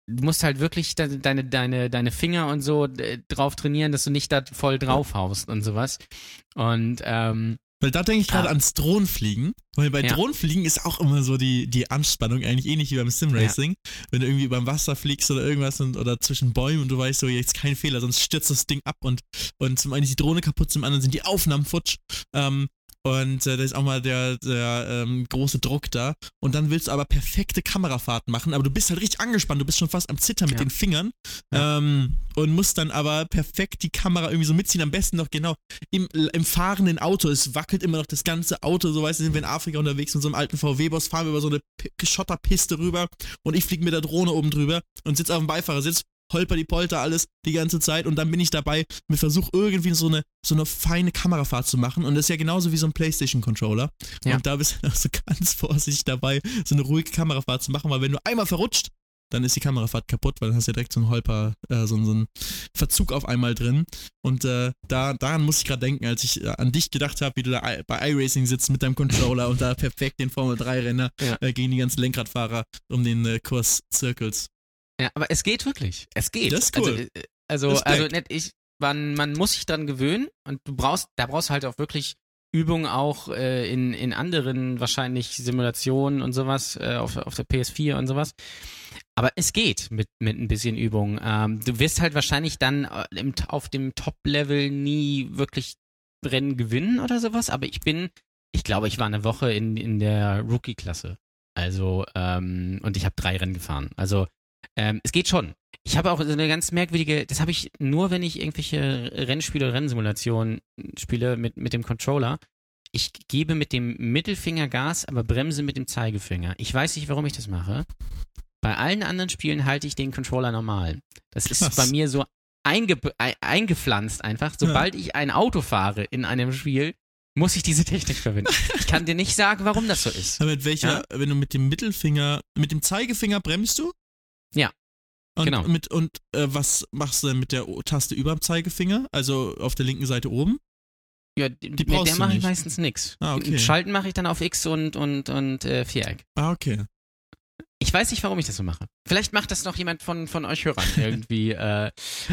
du musst halt wirklich de- deine, deine, deine Finger und so äh, drauf trainieren, dass du nicht da voll drauf haust und sowas. Und, ähm, Weil da denke ich gerade ah. ans Drohnenfliegen, weil bei Ja. Drohnenfliegen ist auch immer so die, die Anspannung, eigentlich ähnlich wie beim Simracing. Wenn du irgendwie beim Wasser fliegst oder irgendwas und, oder zwischen Bäumen und du weißt so, jetzt kein Fehler, sonst stürzt das Ding ab und, und zum einen ist die Drohne kaputt, zum anderen sind die Aufnahmen futsch. Ähm, Und äh, da ist auch mal der, der ähm, große Druck da. Und dann willst du aber perfekte Kamerafahrten machen, aber du bist halt richtig angespannt, du bist schon fast am Zittern mit Ja. den Fingern Ja. ähm, und musst dann aber perfekt die Kamera irgendwie so mitziehen. Am besten noch genau im, im fahrenden Auto. Es wackelt immer noch das ganze Auto. So weißt du, sind wir in Afrika unterwegs mit so einem alten V W-Bus, fahren wir über so eine P- Schotterpiste rüber und ich fliege mit der Drohne oben drüber und sitze auf dem Beifahrersitz. Holper die Polter, alles die ganze Zeit und dann bin ich dabei mit Versuch irgendwie so eine, so eine feine Kamerafahrt zu machen und das ist ja genauso wie so ein PlayStation-Controller Ja. und da bist du auch so ganz vorsichtig dabei, so eine ruhige Kamerafahrt zu machen, weil wenn du einmal verrutscht, dann ist die Kamerafahrt kaputt, weil dann hast du ja direkt so einen Holper, äh, so, so einen Verzug auf einmal drin und äh, da, daran muss ich gerade denken, als ich äh, an dich gedacht habe, wie du da i- bei iRacing sitzt mit deinem Controller und da perfekt den Formel drei Renner Ja. äh, gegen die ganzen Lenkradfahrer um den äh, Kurs zirkelst. Ja, aber es geht wirklich. Es geht. Das ist cool. Also, äh, also, Respekt. also nicht, ich, man, man muss sich dran gewöhnen und du brauchst, da brauchst du halt auch wirklich Übungen auch äh, in, in anderen wahrscheinlich Simulationen und sowas, äh, auf, auf der P S vier und sowas. Aber es geht mit, mit ein bisschen Übung. Ähm, du wirst halt wahrscheinlich dann äh, im, auf dem Top-Level nie wirklich Rennen gewinnen oder sowas, aber ich bin, ich glaube, ich war eine Woche in, in der Rookie-Klasse. Also, ähm, und ich habe drei Rennen gefahren. Also, Ähm, es geht schon. Ich habe auch so eine ganz merkwürdige, das habe ich nur, wenn ich irgendwelche Rennspiele oder Rennsimulationen spiele mit, mit dem Controller. Ich gebe mit dem Mittelfinger Gas, aber bremse mit dem Zeigefinger. Ich weiß nicht, warum ich das mache. Bei allen anderen Spielen halte ich den Controller normal. Das ist Krass. bei mir so einge, e- eingepflanzt einfach. Sobald ich ein Auto fahre in einem Spiel, muss ich diese Technik verwenden. Ich kann dir nicht sagen, warum das so ist. Aber mit welcher, Ja? wenn du mit dem Mittelfinger, mit dem Zeigefinger bremst du? Ja, Und genau. Mit, und äh, was machst du denn mit der O- Taste über dem Zeigefinger? Also auf der linken Seite oben? Ja, die, mit brauchst der du mache ich nicht. meistens nix. Ah, okay. Schalten mache ich dann auf X und, und, und äh, Viereck. Ah, okay. Ich weiß nicht, warum ich das so mache. Vielleicht macht das noch jemand von, von euch Hörern irgendwie äh,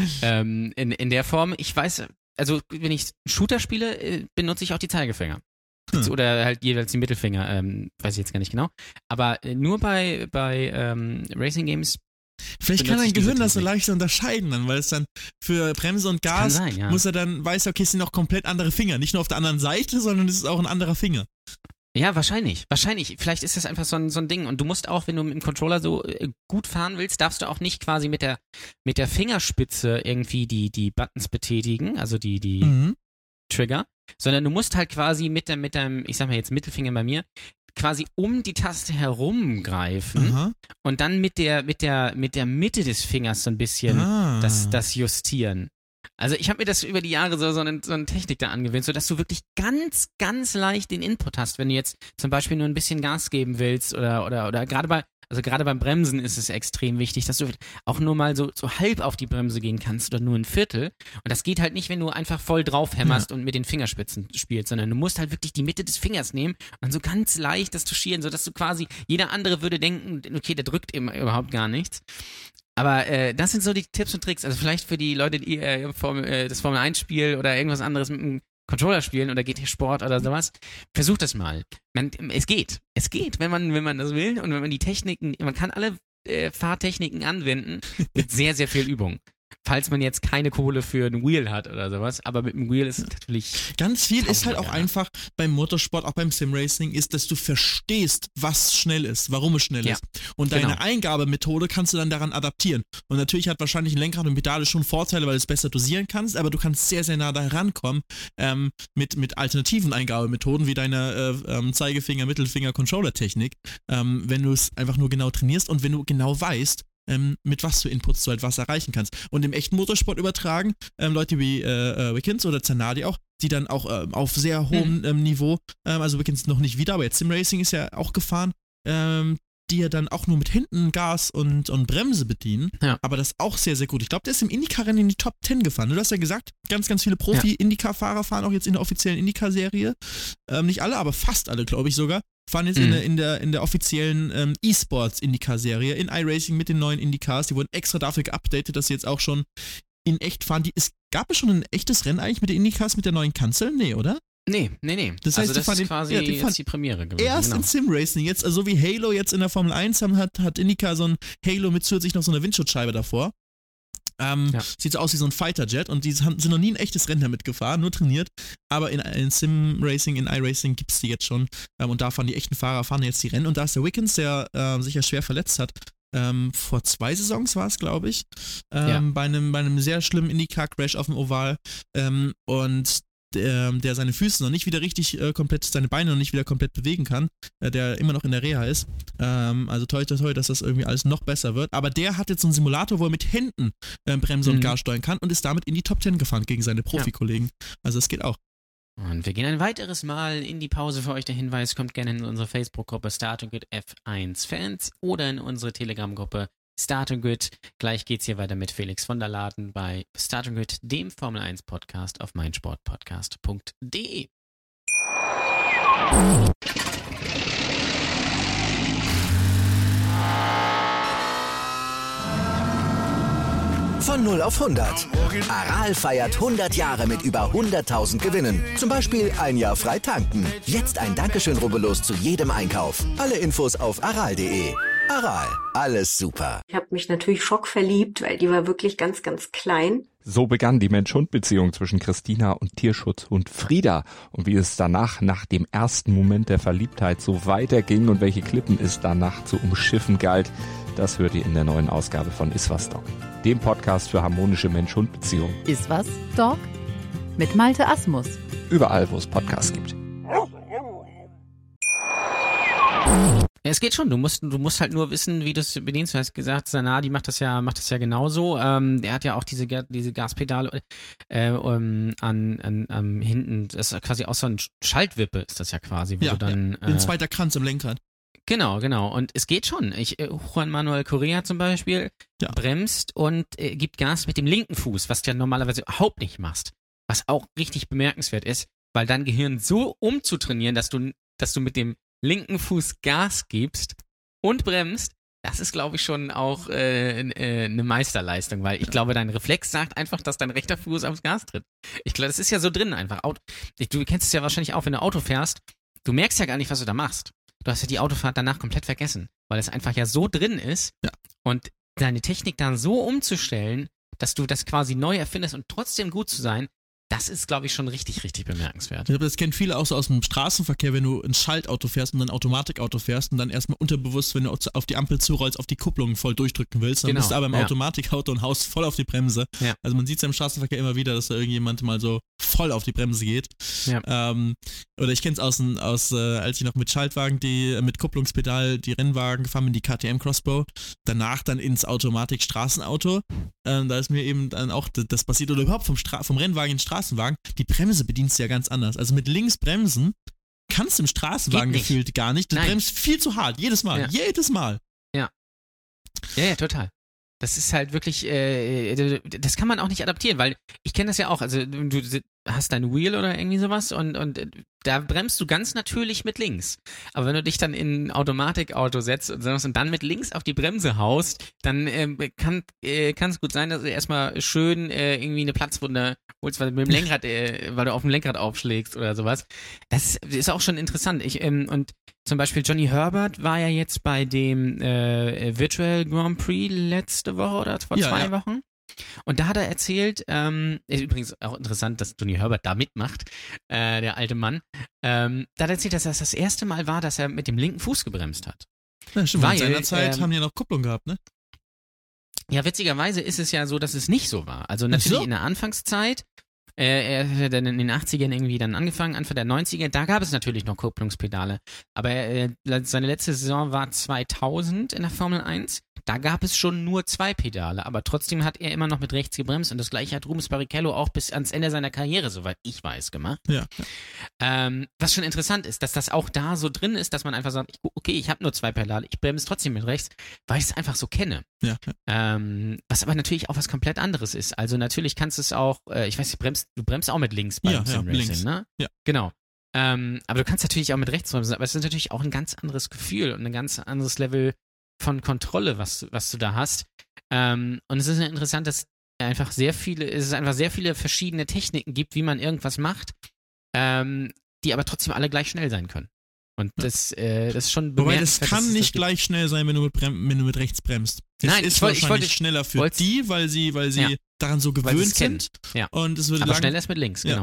ähm, in, in der Form. Ich weiß, also wenn ich Shooter spiele, äh, benutze ich auch die Zeigefinger. Hm. Oder halt jeweils die Mittelfinger, ähm, weiß ich jetzt gar nicht genau. Aber äh, nur bei, bei ähm, Racing Games Vielleicht benutze kann dein ich diese Gehirn das so Technik. leicht unterscheiden dann, weil es dann für Bremse und Kann Gas sein, ja. muss er dann, weiß er, okay, es sind noch komplett andere Finger. Nicht nur auf der anderen Seite, sondern es ist auch ein anderer Finger. Ja, wahrscheinlich. Wahrscheinlich. Vielleicht ist das einfach so ein, so ein Ding. Und du musst auch, wenn du mit dem Controller so äh, gut fahren willst, darfst du auch nicht quasi mit der, mit der Fingerspitze irgendwie die, die Buttons betätigen, also die, die Mhm. Trigger, sondern du musst halt quasi mit, der, mit deinem, ich sag mal jetzt Mittelfinger bei mir, quasi um die Taste herum greifen Aha. und dann mit der, mit der, mit der Mitte des Fingers so ein bisschen Ah. das, das justieren. Also ich habe mir das über die Jahre so, so, eine, so eine Technik da angewöhnt, sodass du wirklich ganz, ganz leicht den Input hast, wenn du jetzt zum Beispiel nur ein bisschen Gas geben willst oder, oder, oder gerade bei, also gerade beim Bremsen ist es extrem wichtig, dass du auch nur mal so, so halb auf die Bremse gehen kannst oder nur ein Viertel. Und das geht halt nicht, wenn du einfach voll drauf hämmerst und mit den Fingerspitzen spielst, sondern du musst halt wirklich die Mitte des Fingers nehmen und dann so ganz leicht das touchieren, sodass du quasi, jeder andere würde denken, okay, der drückt eben überhaupt gar nichts. Aber äh, das sind so die Tipps und Tricks. Also vielleicht für die Leute, die äh, Formel, äh, das Formel eins Spiel oder irgendwas anderes mit dem Controller spielen oder G T Sport oder sowas, versucht das mal. Man, es geht. Es geht, wenn man, wenn man das will und wenn man die Techniken, man kann alle äh, Fahrtechniken anwenden mit sehr, sehr viel Übung. Falls man jetzt keine Kohle für ein Wheel hat oder sowas, aber mit dem Wheel ist es natürlich... Ganz viel ist halt auch Ja. einfach beim Motorsport, auch beim Simracing, ist, dass du verstehst, was schnell ist, warum es schnell Ja, ist. Und deine genau. Eingabemethode kannst du dann daran adaptieren. Und natürlich hat wahrscheinlich ein Lenkrad und Pedale schon Vorteile, weil du es besser dosieren kannst, aber du kannst sehr, sehr nah da rankommen ähm, mit, mit alternativen Eingabemethoden wie deiner äh, ähm, Zeigefinger-, Mittelfinger-Controller-Technik, ähm, wenn du es einfach nur genau trainierst und wenn du genau weißt, ähm, mit was für Inputs du halt was erreichen kannst. Und im echten Motorsport übertragen, ähm, Leute wie äh, äh, Wickens oder Zanardi auch, die dann auch ähm, auf sehr hohem Mhm. ähm, Niveau, ähm, also Wickens noch nicht wieder, aber jetzt Simracing ist ja auch gefahren, ähm, die ja dann auch nur mit Händen Gas und, und Bremse bedienen, Ja. aber das auch sehr, sehr gut. Ich glaube, der ist im Indycar-Rennen in die Top zehn gefahren. Du hast ja gesagt, ganz, ganz viele Profi-Indycar-Fahrer fahren auch jetzt in der offiziellen Indycar-Serie. Ähm, nicht alle, aber fast alle, glaube ich sogar, fahren jetzt Mhm. in, der, in, der, in der offiziellen ähm, E-Sports-IndyCar-Serie in iRacing mit den neuen IndyCars. Die wurden extra dafür geupdatet, dass sie jetzt auch schon in echt fahren. Die, es gab es schon ein echtes Rennen eigentlich mit den IndyCars mit der neuen Kanzel? Nee, oder? Nee, nee, nee. Das heißt, also die das fahren ist den- quasi ja, die fahren jetzt die Premiere gewesen. Erst genau. in Sim-Racing, jetzt, also wie Halo jetzt in der Formel eins haben, hat, hat IndyCar so ein Halo mit zusätzlich noch so eine Windschutzscheibe davor. Ähm, Ja. Sieht so aus wie so ein Fighter-Jet und die haben, sind noch nie ein echtes Rennen damit gefahren, nur trainiert. Aber in, in Sim-Racing, in iRacing gibt es die jetzt schon. Ähm, und da fahren die echten Fahrer, fahren jetzt die Rennen. Und da ist der Wickens, der ähm, sich ja schwer verletzt hat, ähm, vor zwei Saisons war es, glaube ich, ähm, Ja. bei, einem, bei einem sehr schlimmen IndyCar-Crash auf dem Oval. Ähm, und der, der seine Füße noch nicht wieder richtig äh, komplett, seine Beine noch nicht wieder komplett bewegen kann, äh, der immer noch in der Reha ist. Ähm, also toi toi toi, dass das irgendwie alles noch besser wird. Aber der hat jetzt so einen Simulator, wo er mit Händen äh, Bremse Mhm. und Gas steuern kann und ist damit in die Top Ten gefahren gegen seine Profikollegen. Also es geht auch. Und wir gehen ein weiteres Mal in die Pause. Für euch der Hinweis, kommt gerne in unsere Facebook-Gruppe Starting Grid F eins Fans oder in unsere Telegram-Gruppe Starting Grid. Gleich geht's hier weiter mit Felix von der Laden bei Starting Grid, dem Formel eins Podcast auf meinsportpodcast punkt de. Von null auf hundert. Aral feiert hundert Jahre mit über hunderttausend Gewinnen. Zum Beispiel ein Jahr frei tanken. Jetzt ein Dankeschön, rubbellos zu jedem Einkauf. Alle Infos auf aral punkt de. Aral, alles super. Ich habe mich natürlich schockverliebt, weil die war wirklich ganz, ganz klein. So begann die Mensch-Hund-Beziehung zwischen Christina und Tierschutzhund Frieda. Und wie es danach, nach dem ersten Moment der Verliebtheit, so weiterging und welche Klippen es danach zu umschiffen galt, das hört ihr in der neuen Ausgabe von Iswas Dog, dem Podcast für harmonische Mensch-Hund-Beziehungen. Ist was, Dog? Mit Malte Asmus. Überall, wo es Podcasts gibt. Ja, es geht schon. Du musst, du musst halt nur wissen, wie du es bedienst. Du hast gesagt, Sanadi macht das ja, macht das ja genauso. Ähm, der hat ja auch diese, Ga- diese Gaspedale äh, um, an, an, an hinten. Das ist quasi auch so ein Schaltwippe, ist das ja quasi, wo Ja, du dann. Ein Äh, zweiter Kranz im Lenkrad. genau, genau. Und es geht schon. Ich, äh, Juan Manuel Correa zum Beispiel Ja. bremst und äh, gibt Gas mit dem linken Fuß, was du ja normalerweise überhaupt nicht machst. Was auch richtig bemerkenswert ist, weil dein Gehirn so umzutrainieren, dass du, dass du mit dem linken Fuß Gas gibst und bremst, das ist, glaube ich, schon auch äh, äh, eine Meisterleistung, weil ich glaube, dein Reflex sagt einfach, dass dein rechter Fuß aufs Gas tritt. Ich glaube, das ist ja so drin einfach. Auto, du kennst es ja wahrscheinlich auch, wenn du Auto fährst, du merkst ja gar nicht, was du da machst. Du hast ja die Autofahrt danach komplett vergessen, weil es einfach ja so drin ist Ja. und deine Technik dann so umzustellen, dass du das quasi neu erfindest und trotzdem gut zu sein, das ist, glaube ich, schon richtig, richtig bemerkenswert. Ich glaube, das kennen viele auch so aus dem Straßenverkehr, wenn du ein Schaltauto fährst und ein Automatikauto fährst und dann erstmal unterbewusst, wenn du auf die Ampel zurollst, auf die Kupplung voll durchdrücken willst, dann Genau, bist du aber im ja. Automatikauto und haust voll auf die Bremse. Ja. Also man sieht es ja im Straßenverkehr immer wieder, dass da irgendjemand mal so voll auf die Bremse geht. Ja. Ähm, oder ich kenne es aus, aus äh, als ich noch mit Schaltwagen, die äh, mit Kupplungspedal die Rennwagen gefahren bin, die K T M Crossbow, danach dann ins Automatik-Straßenauto. Ähm, da ist mir eben dann auch das, das passiert, oder überhaupt vom, Stra- vom Rennwagen in den Straßenwagen, die Bremse bedienst du ja ganz anders. Also mit links bremsen kannst du im Straßenwagen Geht nicht. gefühlt gar nicht. Du Nein. bremst viel zu hart, jedes Mal, Ja. jedes Mal. Ja, ja, total. Das ist halt wirklich, äh, das kann man auch nicht adaptieren, weil ich kenne das ja auch, also du hast dein Wheel oder irgendwie sowas und, und da bremst du ganz natürlich mit links. Aber wenn du dich dann in ein Automatikauto setzt und, sowas und dann mit links auf die Bremse haust, dann ähm, kann äh, kann es gut sein, dass du erstmal schön äh, irgendwie eine Platzwunde holst, weil du mit dem Lenkrad, äh, weil du auf dem Lenkrad aufschlägst oder sowas. Das ist auch schon interessant. Ich, ähm, und zum Beispiel Johnny Herbert war ja jetzt bei dem äh, Virtual Grand Prix letzte Woche oder vor Ja, zwei ja. Wochen. Und da hat er erzählt, ähm, ist übrigens auch interessant, dass Johnny Herbert da mitmacht, äh, der alte Mann. Ähm, da hat er erzählt, dass das das erste Mal war, dass er mit dem linken Fuß gebremst hat. Ja, stimmt, Weil, in seiner Zeit ähm, haben die ja noch Kupplung gehabt, ne? Ja, witzigerweise ist es ja so, dass es nicht so war. Also natürlich so. in der Anfangszeit, äh, er hat dann in den achtzigern irgendwie dann angefangen, Anfang der neunziger, da gab es natürlich noch Kupplungspedale. Aber äh, seine letzte Saison war zweitausend in der Formel eins. Da gab es schon nur zwei Pedale, aber trotzdem hat er immer noch mit rechts gebremst und das gleiche hat Rubens Barrichello auch bis ans Ende seiner Karriere, soweit ich weiß, gemacht. Ja. Ähm, was schon interessant ist, dass das auch da so drin ist, dass man einfach sagt, ich, okay, ich habe nur zwei Pedale, ich bremse trotzdem mit rechts, weil ich es einfach so kenne. Ja, ja. Ähm, was aber natürlich auch was komplett anderes ist. Also natürlich kannst du es auch, äh, ich weiß nicht, bremst, du bremst auch mit links beim Ja, ja, Simracing, links. ne? Ja. Genau. Ähm, aber du kannst natürlich auch mit rechts bremsen, aber es ist natürlich auch ein ganz anderes Gefühl und ein ganz anderes Level von Kontrolle, was, was du da hast. Ähm, und es ist interessant, dass einfach sehr viele, es einfach sehr viele verschiedene Techniken gibt, wie man irgendwas macht, ähm, die aber trotzdem alle gleich schnell sein können. Und das, äh, das ist schon Wobei, das bemerkenswert, kann dass es nicht das gleich schnell sein, wenn du mit, Brem- wenn du mit rechts bremst. Es Nein, ist ich wollte- ich wahrscheinlich wollte- schneller für wollt's- die, weil sie, weil sie Ja. daran so weil gewöhnt es kennt. sind. Ja. Und es wird Aber lang, schnell erst mit links, Ja. genau.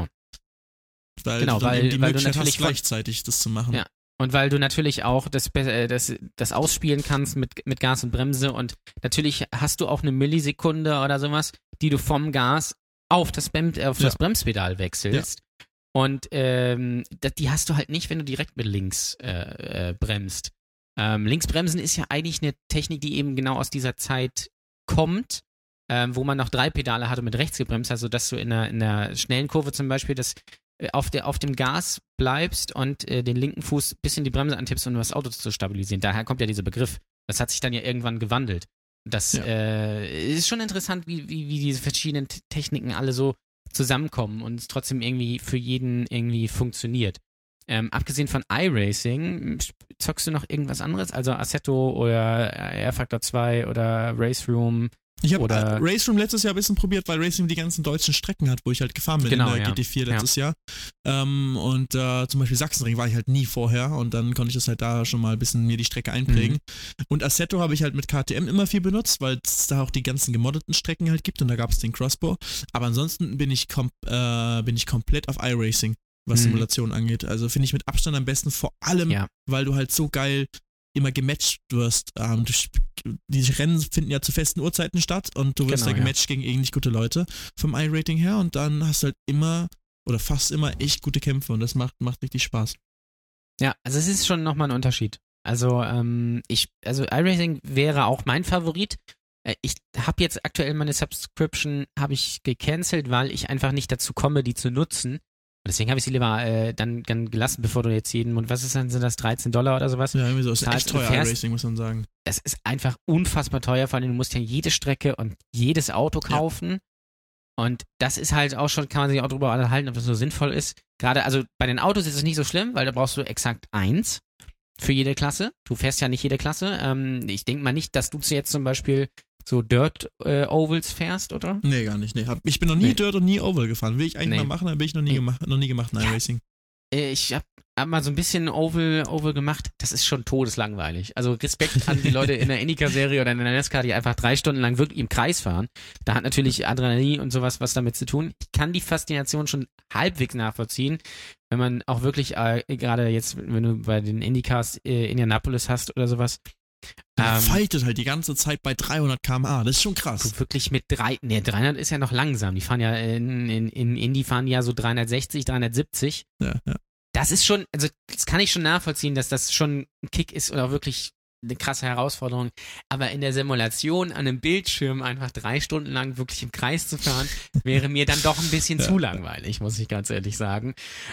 weil genau, du dann weil- eben die weil du Möglichkeit natürlich hast, von- gleichzeitig das zu machen. Ja. Und weil du natürlich auch das, Be- äh, das, das ausspielen kannst mit, mit Gas und Bremse und natürlich hast du auch eine Millisekunde oder sowas, die du vom Gas auf das, Brem auf das Ja. Bremspedal wechselst. Und ähm, das, die hast du halt nicht, wenn du direkt mit links äh, äh, bremst. Ähm, Linksbremsen ist ja eigentlich eine Technik, die eben genau aus dieser Zeit kommt, ähm, wo man noch drei Pedale hatte mit rechts gebremst, also dass du in einer, in einer schnellen Kurve zum Beispiel das äh, auf, der, auf dem Gas bleibst und äh, den linken Fuß ein bisschen die Bremse antippst, um das Auto zu stabilisieren. Daher kommt ja dieser Begriff. Das hat sich dann ja irgendwann gewandelt. Das Ja. äh, ist schon interessant, wie, wie, wie diese verschiedenen T- Techniken alle so zusammenkommen und es trotzdem irgendwie für jeden irgendwie funktioniert. Ähm, abgesehen von iRacing, zockst du noch irgendwas anderes? Also Assetto oder R Factor zwei oder Race Room? Ich habe Oder- äh, Race Room letztes Jahr ein bisschen probiert, weil Race Room die ganzen deutschen Strecken hat, wo ich halt gefahren bin Genau, in der ja. G T vier letztes Jahr. Ähm, und äh, zum Beispiel Sachsenring war ich halt nie vorher und dann konnte ich das halt da schon mal ein bisschen mir die Strecke einprägen. Mhm. Und Assetto habe ich halt mit K T M immer viel benutzt, weil es da auch die ganzen gemoddeten Strecken halt gibt und da gab es den Crossbow. Aber ansonsten bin ich, kom äh, bin ich komplett auf iRacing, was Mhm. Simulation angeht. Also finde ich mit Abstand am besten, vor allem, Ja. weil du halt so geil immer gematcht wirst. Ähm, du, sp- die Rennen finden ja zu festen Uhrzeiten statt und du wirst Genau, da gematcht gegen ähnlich gute Leute vom iRating her und dann hast du halt immer oder fast immer echt gute Kämpfe und das macht, macht richtig Spaß. Ja, also es ist schon nochmal ein Unterschied. Also ähm, ich, also iRacing wäre auch mein Favorit. Äh, Ich habe jetzt aktuell meine Subscription habe ich gecancelt, weil ich einfach nicht dazu komme, die zu nutzen. Und deswegen habe ich sie lieber äh, dann, dann gelassen, bevor du jetzt jeden Monat, was ist dann, sind das dreizehn Dollar oder sowas? Ja, irgendwie so. Ist Das heißt, echt du teuer fährst- iRacing, muss man sagen. Das ist einfach unfassbar teuer, vor allem du musst ja jede Strecke und jedes Auto kaufen. Und das ist halt auch schon, kann man sich auch drüber unterhalten, ob das so sinnvoll ist. Gerade, also bei den Autos ist es nicht so schlimm, weil da brauchst du exakt eins für jede Klasse. Du fährst ja nicht jede Klasse. Ähm, ich denke mal nicht, dass du jetzt zum Beispiel so Dirt äh, Ovals fährst, oder? Nee, gar nicht. Nee. Hab, ich bin noch nie Nee. Dirt und nie Oval gefahren. Will ich eigentlich Nee. mal machen, aber bin ich noch nie, Nee. gemacht, noch nie gemacht in iRacing. Äh, Ich habe hab mal so ein bisschen Oval, Oval gemacht. Das ist schon todeslangweilig. Also Respekt an die Leute in der IndyCar-Serie oder in der NASCAR, die einfach drei Stunden lang wirklich im Kreis fahren. Da hat natürlich Adrenalin und sowas was damit zu tun. Ich kann die Faszination schon halbwegs nachvollziehen, wenn man auch wirklich, äh, gerade jetzt, wenn du bei den IndyCars äh, Indianapolis hast oder sowas, Der ähm, fightet halt die ganze Zeit bei dreihundert Kilometer pro Stunde. Das ist schon krass. du wirklich mit drei, nee, dreihundert ist ja noch langsam. Die fahren ja in, in, in Indy fahren die ja so dreihundertsechzig, dreihundertsiebzig. Ja, ja. Das ist schon, also das kann ich schon nachvollziehen, dass das schon ein Kick ist oder wirklich eine krasse Herausforderung. Aber in der Simulation an einem Bildschirm einfach drei Stunden lang wirklich im Kreis zu fahren, wäre mir dann doch ein bisschen Ja. zu langweilig, muss ich ganz ehrlich sagen.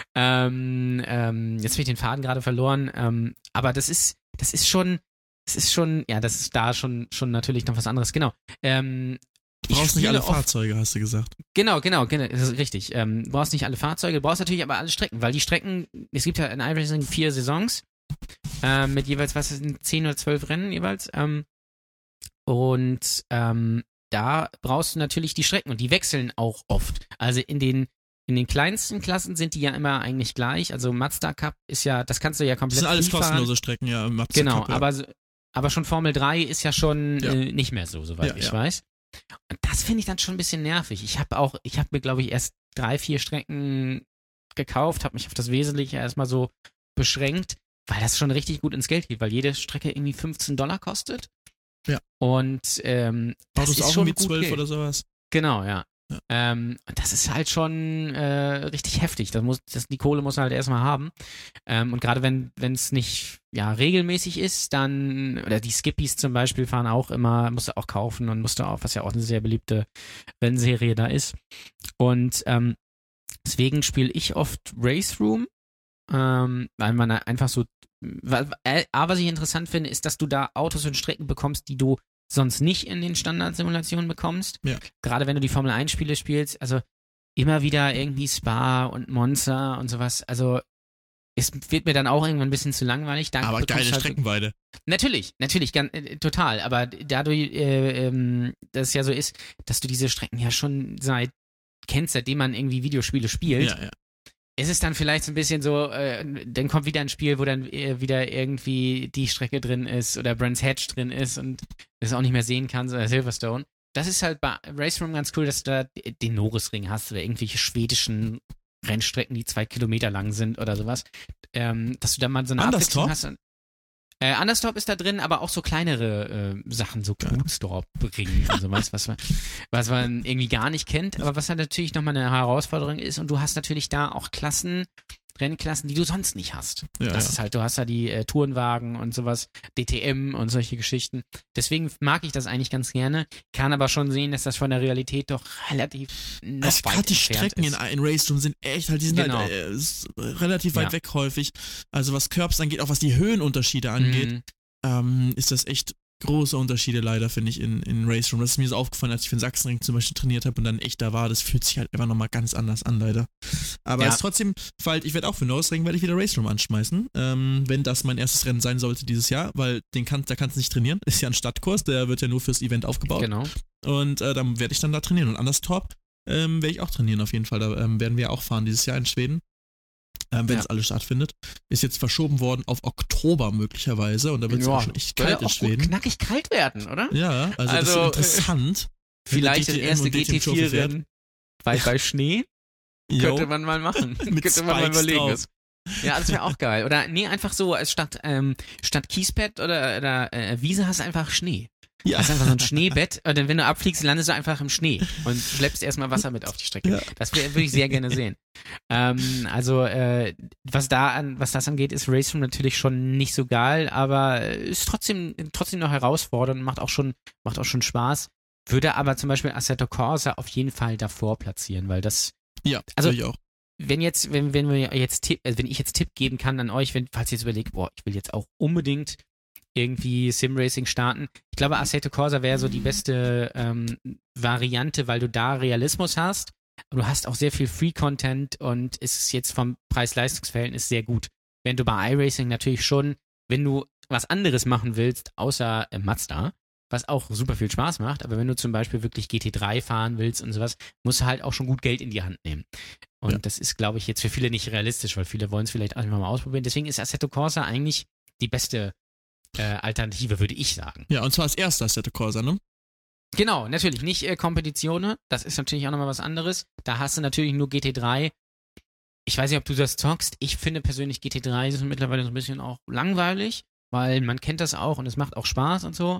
Ähm, ähm, jetzt habe ich den Faden gerade verloren. Ähm, aber das ist, das ist schon, das ist schon, ja, das ist da schon, schon natürlich noch was anderes. Genau. Ähm, Du brauchst ich nicht alle spiele oft- Fahrzeuge, hast du gesagt. Genau, genau, genau, das ist richtig. Ähm, du brauchst nicht alle Fahrzeuge, du brauchst natürlich aber alle Strecken, weil die Strecken, es gibt ja in iRacing vier Saisons, ähm, mit jeweils, was sind, zehn oder zwölf Rennen jeweils, ähm, und ähm, da brauchst du natürlich die Strecken und die wechseln auch oft. Also in den in den kleinsten Klassen sind die ja immer eigentlich gleich, also Mazda Cup ist ja, das kannst du ja Das komplett sind alles free fahren. kostenlose Strecken, ja. Im Mazda Genau, Cup, ja. aber, so- aber schon Formel drei ist ja schon Ja. äh, nicht mehr so, soweit Ja, ich ja. weiß. Und das finde ich dann schon ein bisschen nervig. Ich habe auch, ich habe mir, glaube ich, erst drei, vier Strecken gekauft, habe mich auf das Wesentliche erstmal so beschränkt, weil das schon richtig gut ins Geld geht, weil jede Strecke irgendwie fünfzehn Dollar kostet. Ja. Und ähm, das Autos ist auch schon irgendwie gut zwölf Geld. oder sowas. Genau, ja. Ja. Ähm, und das ist halt schon äh, richtig heftig. Das muss, das, die Kohle muss man halt erstmal haben. Ähm, und gerade wenn wenn es nicht ja regelmäßig ist, dann, oder die Skippies zum Beispiel fahren auch immer, musst du auch kaufen und musst du auch, was ja auch eine sehr beliebte Rennserie da ist. Und ähm, deswegen spiele ich oft Race Room, ähm, weil man da einfach so, weil, äh, aber was ich interessant finde, ist, dass du da Autos und Strecken bekommst, die du sonst nicht in den Standardsimulationen bekommst. Ja. Gerade wenn du die Formel eins Spiele spielst, also immer wieder irgendwie Spa und Monza und sowas. Also es wird mir dann auch irgendwann ein bisschen zu langweilig. Da Aber geile halt, Streckenweite. Natürlich, natürlich, ganz, äh, total. Aber dadurch, äh, ähm, dass es ja so ist, dass du diese Strecken ja schon seit kennst, seitdem man irgendwie Videospiele spielt, Ja, ja. ist es dann vielleicht so ein bisschen so, äh, dann kommt wieder ein Spiel, wo dann äh, wieder irgendwie die Strecke drin ist oder Brands Hatch drin ist und das auch nicht mehr sehen kannst oder Silverstone. Das ist halt bei Race Room ganz cool, dass du da den Norrisring hast oder irgendwelche schwedischen Rennstrecken, die zwei Kilometer lang sind oder sowas. Ähm, dass du da mal so eine Abwechslung hast. Und, äh, Anderstorp ist da drin, aber auch so kleinere äh, Sachen, so Knutstorp-Ring und sowas, was man, was man irgendwie gar nicht kennt, aber was halt natürlich nochmal eine Herausforderung ist und du hast natürlich da auch Klassen, Rennklassen, die du sonst nicht hast. Ja, das ja. ist halt, du hast da die äh, Tourenwagen und sowas, D T M und solche Geschichten. Deswegen mag ich das eigentlich ganz gerne, kann aber schon sehen, dass das von der Realität doch relativ noch Also weit gerade die entfernt Strecken in, ist. in Race Room sind echt halt, die sind Genau. halt äh, s- relativ weit Ja. weg häufig. Also was Curbs angeht, auch was die Höhenunterschiede angeht, Mhm. ähm, ist das echt große Unterschiede leider, finde ich, in, in Race Room. Das ist mir so aufgefallen, als ich für den Sachsenring zum Beispiel trainiert habe und dann echt da war. Das fühlt sich halt einfach nochmal ganz anders an, leider. Aber Ja. es ist trotzdem, weil ich werde auch für Norrisring werde ich wieder Race Room anschmeißen, ähm, wenn das mein erstes Rennen sein sollte dieses Jahr, weil den kann, da kannst du nicht trainieren. Ist ja ein Stadtkurs, der wird ja nur fürs Event aufgebaut. Genau. Und äh, dann werde ich dann da trainieren. Und Anderstorp ähm, werde ich auch trainieren auf jeden Fall. Da ähm, werden wir auch fahren dieses Jahr in Schweden. Ähm, wenn Ja. es alles stattfindet. Ist jetzt verschoben worden auf Oktober möglicherweise. Und da wird es Ja, auch schon echt soll ja kalt in auch gut Schweden. knackig kalt werden, oder? Ja, also, Also, das ist interessant. Vielleicht das D T M erste und D T M G T vier fährt. Rennen bei, bei Schnee Jo. könnte man mal machen. Mit könnte man mal Spikes überlegen. drauf. Das. Ja, das wäre auch geil. Oder nee, einfach so, als statt, ähm, statt Kiespad oder, oder äh, Wiese hast du einfach Schnee. Ja. Hast einfach so ein Schneebett und dann, wenn du abfliegst, landest du einfach im Schnee und schleppst erstmal Wasser mit auf die Strecke. Ja. Das würde ich sehr gerne sehen. Ähm, also, äh, was da an, was das angeht, ist Race Room natürlich schon nicht so geil, aber ist trotzdem, trotzdem noch herausfordernd, macht auch schon, macht auch schon Spaß. Würde aber zum Beispiel Assetto Corsa auf jeden Fall davor platzieren, weil das, Ja, Also- also ich auch. wenn jetzt, wenn, wenn wir jetzt Tipp, also wenn ich jetzt Tipp geben kann an euch, wenn, falls ihr jetzt überlegt, boah, ich will jetzt auch unbedingt irgendwie Sim-Racing starten. Ich glaube, Assetto Corsa wäre so die beste ähm, Variante, weil du da Realismus hast. Aber du hast auch sehr viel Free-Content und es ist jetzt vom Preis-Leistungs-Verhältnis sehr gut. Wenn du bei iRacing natürlich schon, wenn du was anderes machen willst, außer äh, Mazda, was auch super viel Spaß macht, aber wenn du zum Beispiel wirklich G T drei fahren willst und sowas, musst du halt auch schon gut Geld in die Hand nehmen. Und Ja. das ist, glaube ich, jetzt für viele nicht realistisch, weil viele wollen es vielleicht einfach mal ausprobieren. Deswegen ist Assetto Corsa eigentlich die beste äh, Alternative, würde ich sagen. Ja, und zwar als erster Assetto Corsa, ne? Genau, natürlich nicht äh, Kompetitionen, das ist natürlich auch nochmal was anderes. Da hast du natürlich nur G T drei. Ich weiß nicht, ob du das zockst. Ich finde persönlich G T drei ist mittlerweile so ein bisschen auch langweilig, weil man kennt das auch und es macht auch Spaß und so.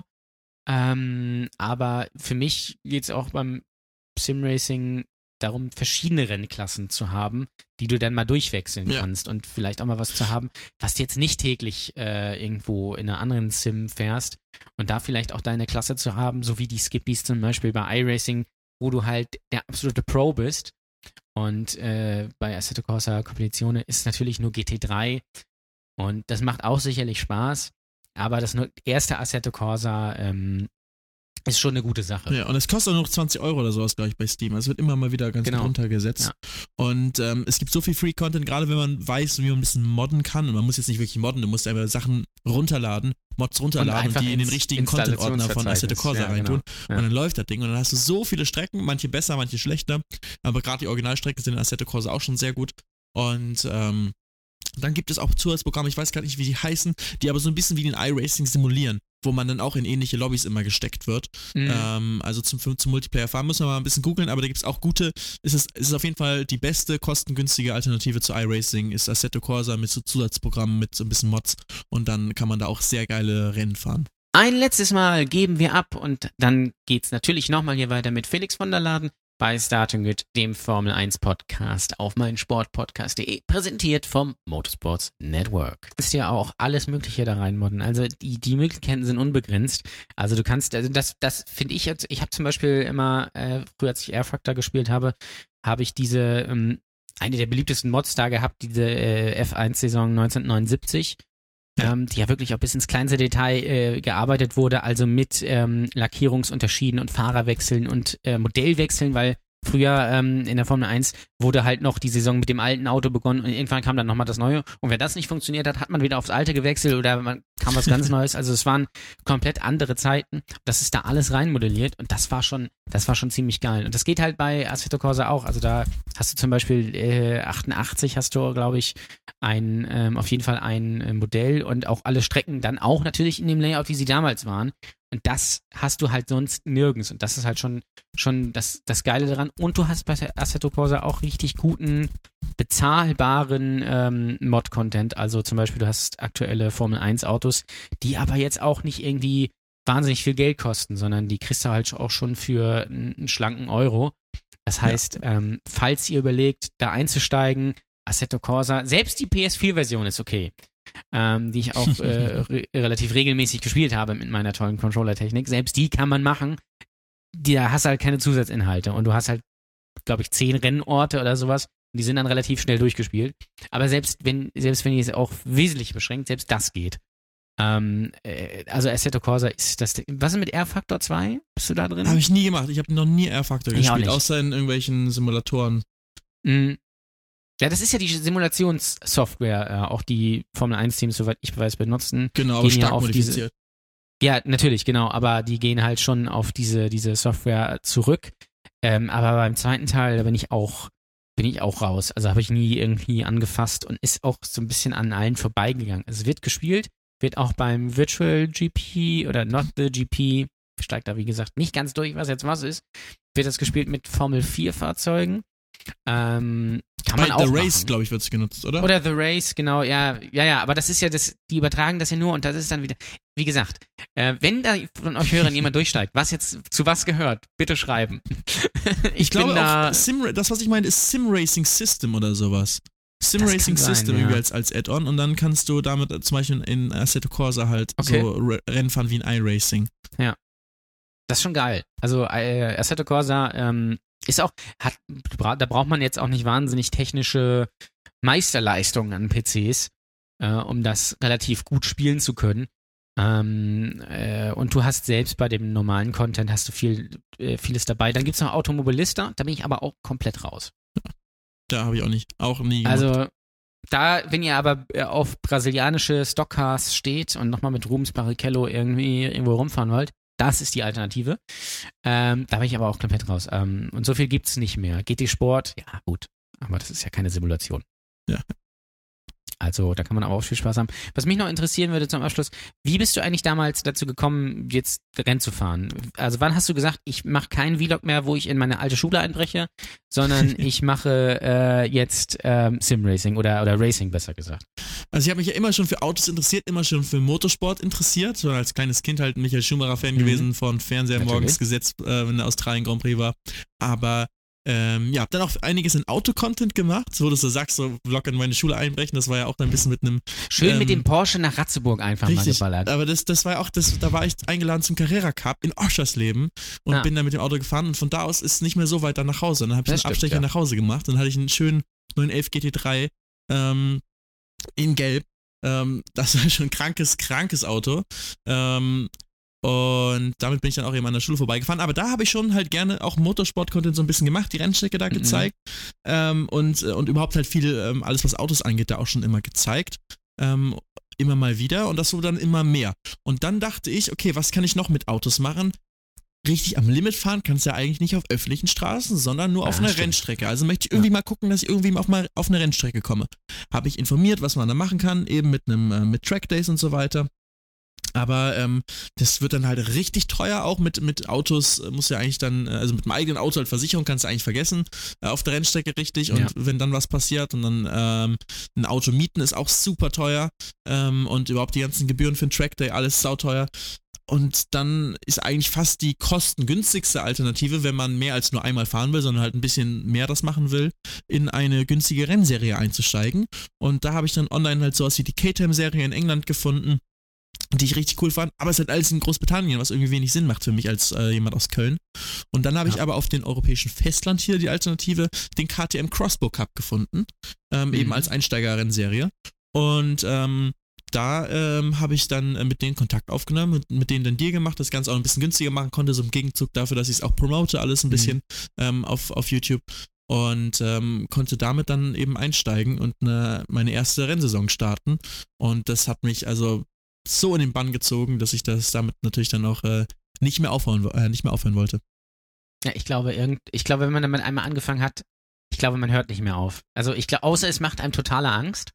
Ähm, aber für mich geht es auch beim Simracing darum, verschiedene Rennklassen zu haben, die du dann mal durchwechseln Ja. kannst und vielleicht auch mal was zu haben, was du jetzt nicht täglich äh, irgendwo in einer anderen Sim fährst und da vielleicht auch deine Klasse zu haben, so wie die Skippies zum Beispiel bei iRacing, wo du halt der absolute Pro bist. Und äh, bei Assetto Corsa Competizione ist natürlich nur G T drei und das macht auch sicherlich Spaß, aber das nur erste Assetto Corsa ähm, ist schon eine gute Sache. Ja, und es kostet auch noch zwanzig Euro oder sowas, glaube ich, bei Steam. Es wird immer mal wieder ganz Genau. gut runtergesetzt. Und ähm, es gibt so viel Free-Content, gerade wenn man weiß, wie man ein bisschen modden kann. Und man muss jetzt nicht wirklich modden, du musst einfach Sachen runterladen, Mods runterladen und, einfach die in den ins richtigen Content-Ordner von Assetto Installationsverzeichnis. Corsa Ja, reintun. genau. Ja. Und dann läuft das Ding. Und dann hast du so viele Strecken, manche besser, manche schlechter. Aber gerade die Originalstrecken sind in Assetto Corsa auch schon sehr gut. Und ähm, dann gibt es auch Zusatzprogramme, ich weiß gar nicht, wie die heißen, die aber so ein bisschen wie den iRacing simulieren, wo man dann auch in ähnliche Lobbys immer gesteckt wird. Mhm. Ähm, also zum, zum Multiplayer fahren müssen wir mal ein bisschen googeln, aber da gibt es auch gute, es ist, es ist auf jeden Fall die beste, kostengünstige Alternative zu iRacing, ist Assetto Corsa mit so Zusatzprogrammen, mit so ein bisschen Mods und dann kann man da auch sehr geile Rennen fahren. Ein letztes Mal geben wir ab und dann geht's natürlich nochmal hier weiter mit Felix von der Laden bei Starting Grid, dem Formel eins Podcast auf meinsportpodcast punkt de, präsentiert vom Motorsports Network. Du kannst ja auch alles Mögliche da reinmodden. Also die, die Möglichkeiten sind unbegrenzt. Also du kannst, also das, das finde ich jetzt, ich habe zum Beispiel immer, äh, früher als ich Air Factor gespielt habe, habe ich diese, ähm, eine der beliebtesten Mods da gehabt, diese äh, F eins Saison neunzehnhundertneunundsiebzig. Ähm, die ja wirklich auch bis ins kleinste Detail äh, gearbeitet wurde, also mit ähm, Lackierungsunterschieden und Fahrerwechseln und äh, Modellwechseln, weil Früher ähm, in der Formel eins wurde halt noch die Saison mit dem alten Auto begonnen und irgendwann kam dann nochmal das Neue. Und wenn das nicht funktioniert hat, hat man wieder aufs Alte gewechselt oder man kam was ganz Neues. Also es waren komplett andere Zeiten. Das ist da alles reinmodelliert und das war schon, das war schon ziemlich geil. Und das geht halt bei Assetto Corsa auch. Also da hast du zum Beispiel äh, achtundachtzig hast du, glaube ich, ein ähm, auf jeden Fall ein äh, Modell und auch alle Strecken dann auch natürlich in dem Layout, wie sie damals waren. Und das hast du halt sonst nirgends. Und das ist halt schon, schon das, das Geile daran. Und du hast bei Assetto Corsa auch richtig guten, bezahlbaren ähm, Mod-Content. Also zum Beispiel, du hast aktuelle Formel eins Autos, die aber jetzt auch nicht irgendwie wahnsinnig viel Geld kosten, sondern die kriegst du halt auch schon für einen schlanken Euro. Das heißt, ja. ähm, falls ihr überlegt, da einzusteigen, Assetto Corsa, selbst die P S vier Version ist okay. Ähm, die ich auch äh, re- relativ regelmäßig gespielt habe mit meiner tollen Controller-Technik. Selbst die kann man machen. Da hast du halt keine Zusatzinhalte und du hast halt, glaube ich, zehn Rennorte oder sowas und die sind dann relativ schnell durchgespielt. Aber selbst wenn, selbst wenn ihr es auch wesentlich beschränkt, selbst das geht. Ähm, äh, also Assetto Corsa ist das. Was ist mit R-Factor zwei? Bist du da drin? Habe ich nie gemacht. Ich habe noch nie R-Factor gespielt, außer in irgendwelchen Simulatoren. Mhm. Ja, das ist ja die Simulationssoftware, äh, auch die Formel eins Teams, soweit ich weiß, benutzen. Genau, aber stark ja modifiziert. Diese, ja, natürlich, genau, aber die gehen halt schon auf diese, diese Software zurück. Ähm, aber beim zweiten Teil, da bin ich auch, bin ich auch raus. Also habe ich nie irgendwie angefasst und ist auch so ein bisschen an allen vorbeigegangen. Es wird gespielt, wird auch beim Virtual G P oder Not the G P, steigt da wie gesagt nicht ganz durch, was jetzt was ist, wird das gespielt mit Formel vier Fahrzeugen. Ähm, kann man Bei auch The Race, machen. glaube ich, wird es genutzt, oder? Oder The Race, genau, ja, ja, ja, aber das ist ja das, die übertragen das ja nur und das ist dann wieder, wie gesagt, äh, wenn da von euch Hörern jemand durchsteigt, was jetzt zu was gehört, bitte schreiben. ich, ich glaube bin da, auch, Sim, das, was ich meine, ist Sim Racing System oder sowas. Sim Das Racing kann sein, System ja. irgendwie als, als Add-on und dann kannst du damit äh, zum Beispiel in Assetto Corsa halt Okay. so R- Rennen fahren wie ein iRacing. das ist schon geil. Also äh, Assetto Corsa ähm, ist auch, hat, da braucht man jetzt auch nicht wahnsinnig technische Meisterleistungen an P Cs, äh, um das relativ gut spielen zu können. Ähm, äh, und du hast selbst bei dem normalen Content hast du viel, äh, vieles dabei. Dann gibt's noch Automobilista, da bin ich aber auch komplett raus. Da habe ich auch nicht, auch nie gemacht. Also da, wenn ihr aber äh, auf brasilianische Stockcars steht und nochmal mit Rubens Barrichello irgendwie irgendwo rumfahren wollt, das ist die Alternative. Ähm, da bin ich aber auch komplett raus. Ähm, und so viel gibt's nicht mehr. G T Sport, ja gut, aber das ist ja keine Simulation. Ja. Also da kann man aber auch viel Spaß haben. Was mich noch interessieren würde zum Abschluss, wie bist du eigentlich damals dazu gekommen, jetzt Rennen zu fahren? Also wann hast du gesagt, ich mache keinen Vlog mehr, wo ich in meine alte Schule einbreche, sondern ich mache äh, jetzt ähm, Sim-Racing oder, oder Racing besser gesagt? Also ich habe mich ja immer schon für Autos interessiert, immer schon für Motorsport interessiert. So als kleines Kind halt Michael Schumacher-Fan Mhm. gewesen, von Fernseher Natürlich. morgens gesetzt, äh, wenn der Australien Grand Prix war. Aber ähm, ja, hab dann auch einiges in Auto-Content gemacht, so dass du sagst, so Vlog in meine Schule einbrechen, das war ja auch dann ein bisschen mit einem... Schön ähm, mit dem Porsche nach Ratzeburg einfach Richtig, mal geballert. aber das, das war ja auch, das, da war ich eingeladen zum Carrera Cup in Oschersleben und Ah. bin dann mit dem Auto gefahren und von da aus ist es nicht mehr so weit dann nach Hause. Und dann habe ich Das einen stimmt, Abstecher ja. nach Hause gemacht und dann hatte ich einen schönen neun elf G T drei ähm, in Gelb. Ähm, das war schon ein krankes, krankes Auto. Ähm, und damit bin ich dann auch eben an der Schule vorbeigefahren. Aber da habe ich schon halt gerne auch Motorsport-Content so ein bisschen gemacht, die Rennstrecke da Mhm. gezeigt ähm, und, und überhaupt halt viel, ähm, alles was Autos angeht, da auch schon immer gezeigt. Ähm, immer mal wieder und das so dann immer mehr. Und dann dachte ich, okay, was kann ich noch mit Autos machen? Richtig am Limit fahren kannst du ja eigentlich nicht auf öffentlichen Straßen, sondern nur auf Ja, einer stimmt. Rennstrecke. Also möchte ich irgendwie mal gucken, dass ich irgendwie mal auf, mal auf eine Rennstrecke komme. Habe ich informiert, was man da machen kann, eben mit einem äh, mit Trackdays und so weiter. Aber ähm, das wird dann halt richtig teuer, auch mit, mit Autos, äh, muss ja eigentlich dann, äh, also mit dem eigenen Auto halt Versicherung kannst du eigentlich vergessen, äh, auf der Rennstrecke richtig und Ja. wenn dann was passiert und dann ähm, ein Auto mieten ist auch super teuer ähm, und überhaupt die ganzen Gebühren für einen Trackday, alles sauteuer. Und dann ist eigentlich fast die kostengünstigste Alternative, wenn man mehr als nur einmal fahren will, sondern halt ein bisschen mehr das machen will, in eine günstige Rennserie einzusteigen. Und da habe ich dann online halt sowas wie die K-Tam-Serie in England gefunden, die ich richtig cool fand, aber es ist halt alles in Großbritannien, was irgendwie wenig Sinn macht für mich als äh, jemand aus Köln. Und dann habe ich Ja. aber auf den europäischen Festland hier die Alternative, den K T M Crossbow Cup gefunden, ähm, Mhm. eben als Einsteiger-Rennserie. Und ähm, da ähm, habe ich dann äh, mit denen Kontakt aufgenommen, mit, mit denen dann Deal gemacht, das Ganze auch ein bisschen günstiger machen konnte, so im Gegenzug dafür, dass ich es auch promote, alles ein bisschen mhm. ähm, auf, auf YouTube. Und ähm, konnte damit dann eben einsteigen und eine, meine erste Rennsaison starten. Und das hat mich also so in den Bann gezogen, dass ich das damit natürlich dann auch äh, nicht mehr aufhören, äh, nicht mehr aufhören wollte. Ja, ich glaube, irgend, ich glaube, wenn man damit einmal angefangen hat, ich glaube, man hört nicht mehr auf. Also ich glaube, außer es macht einem totale Angst.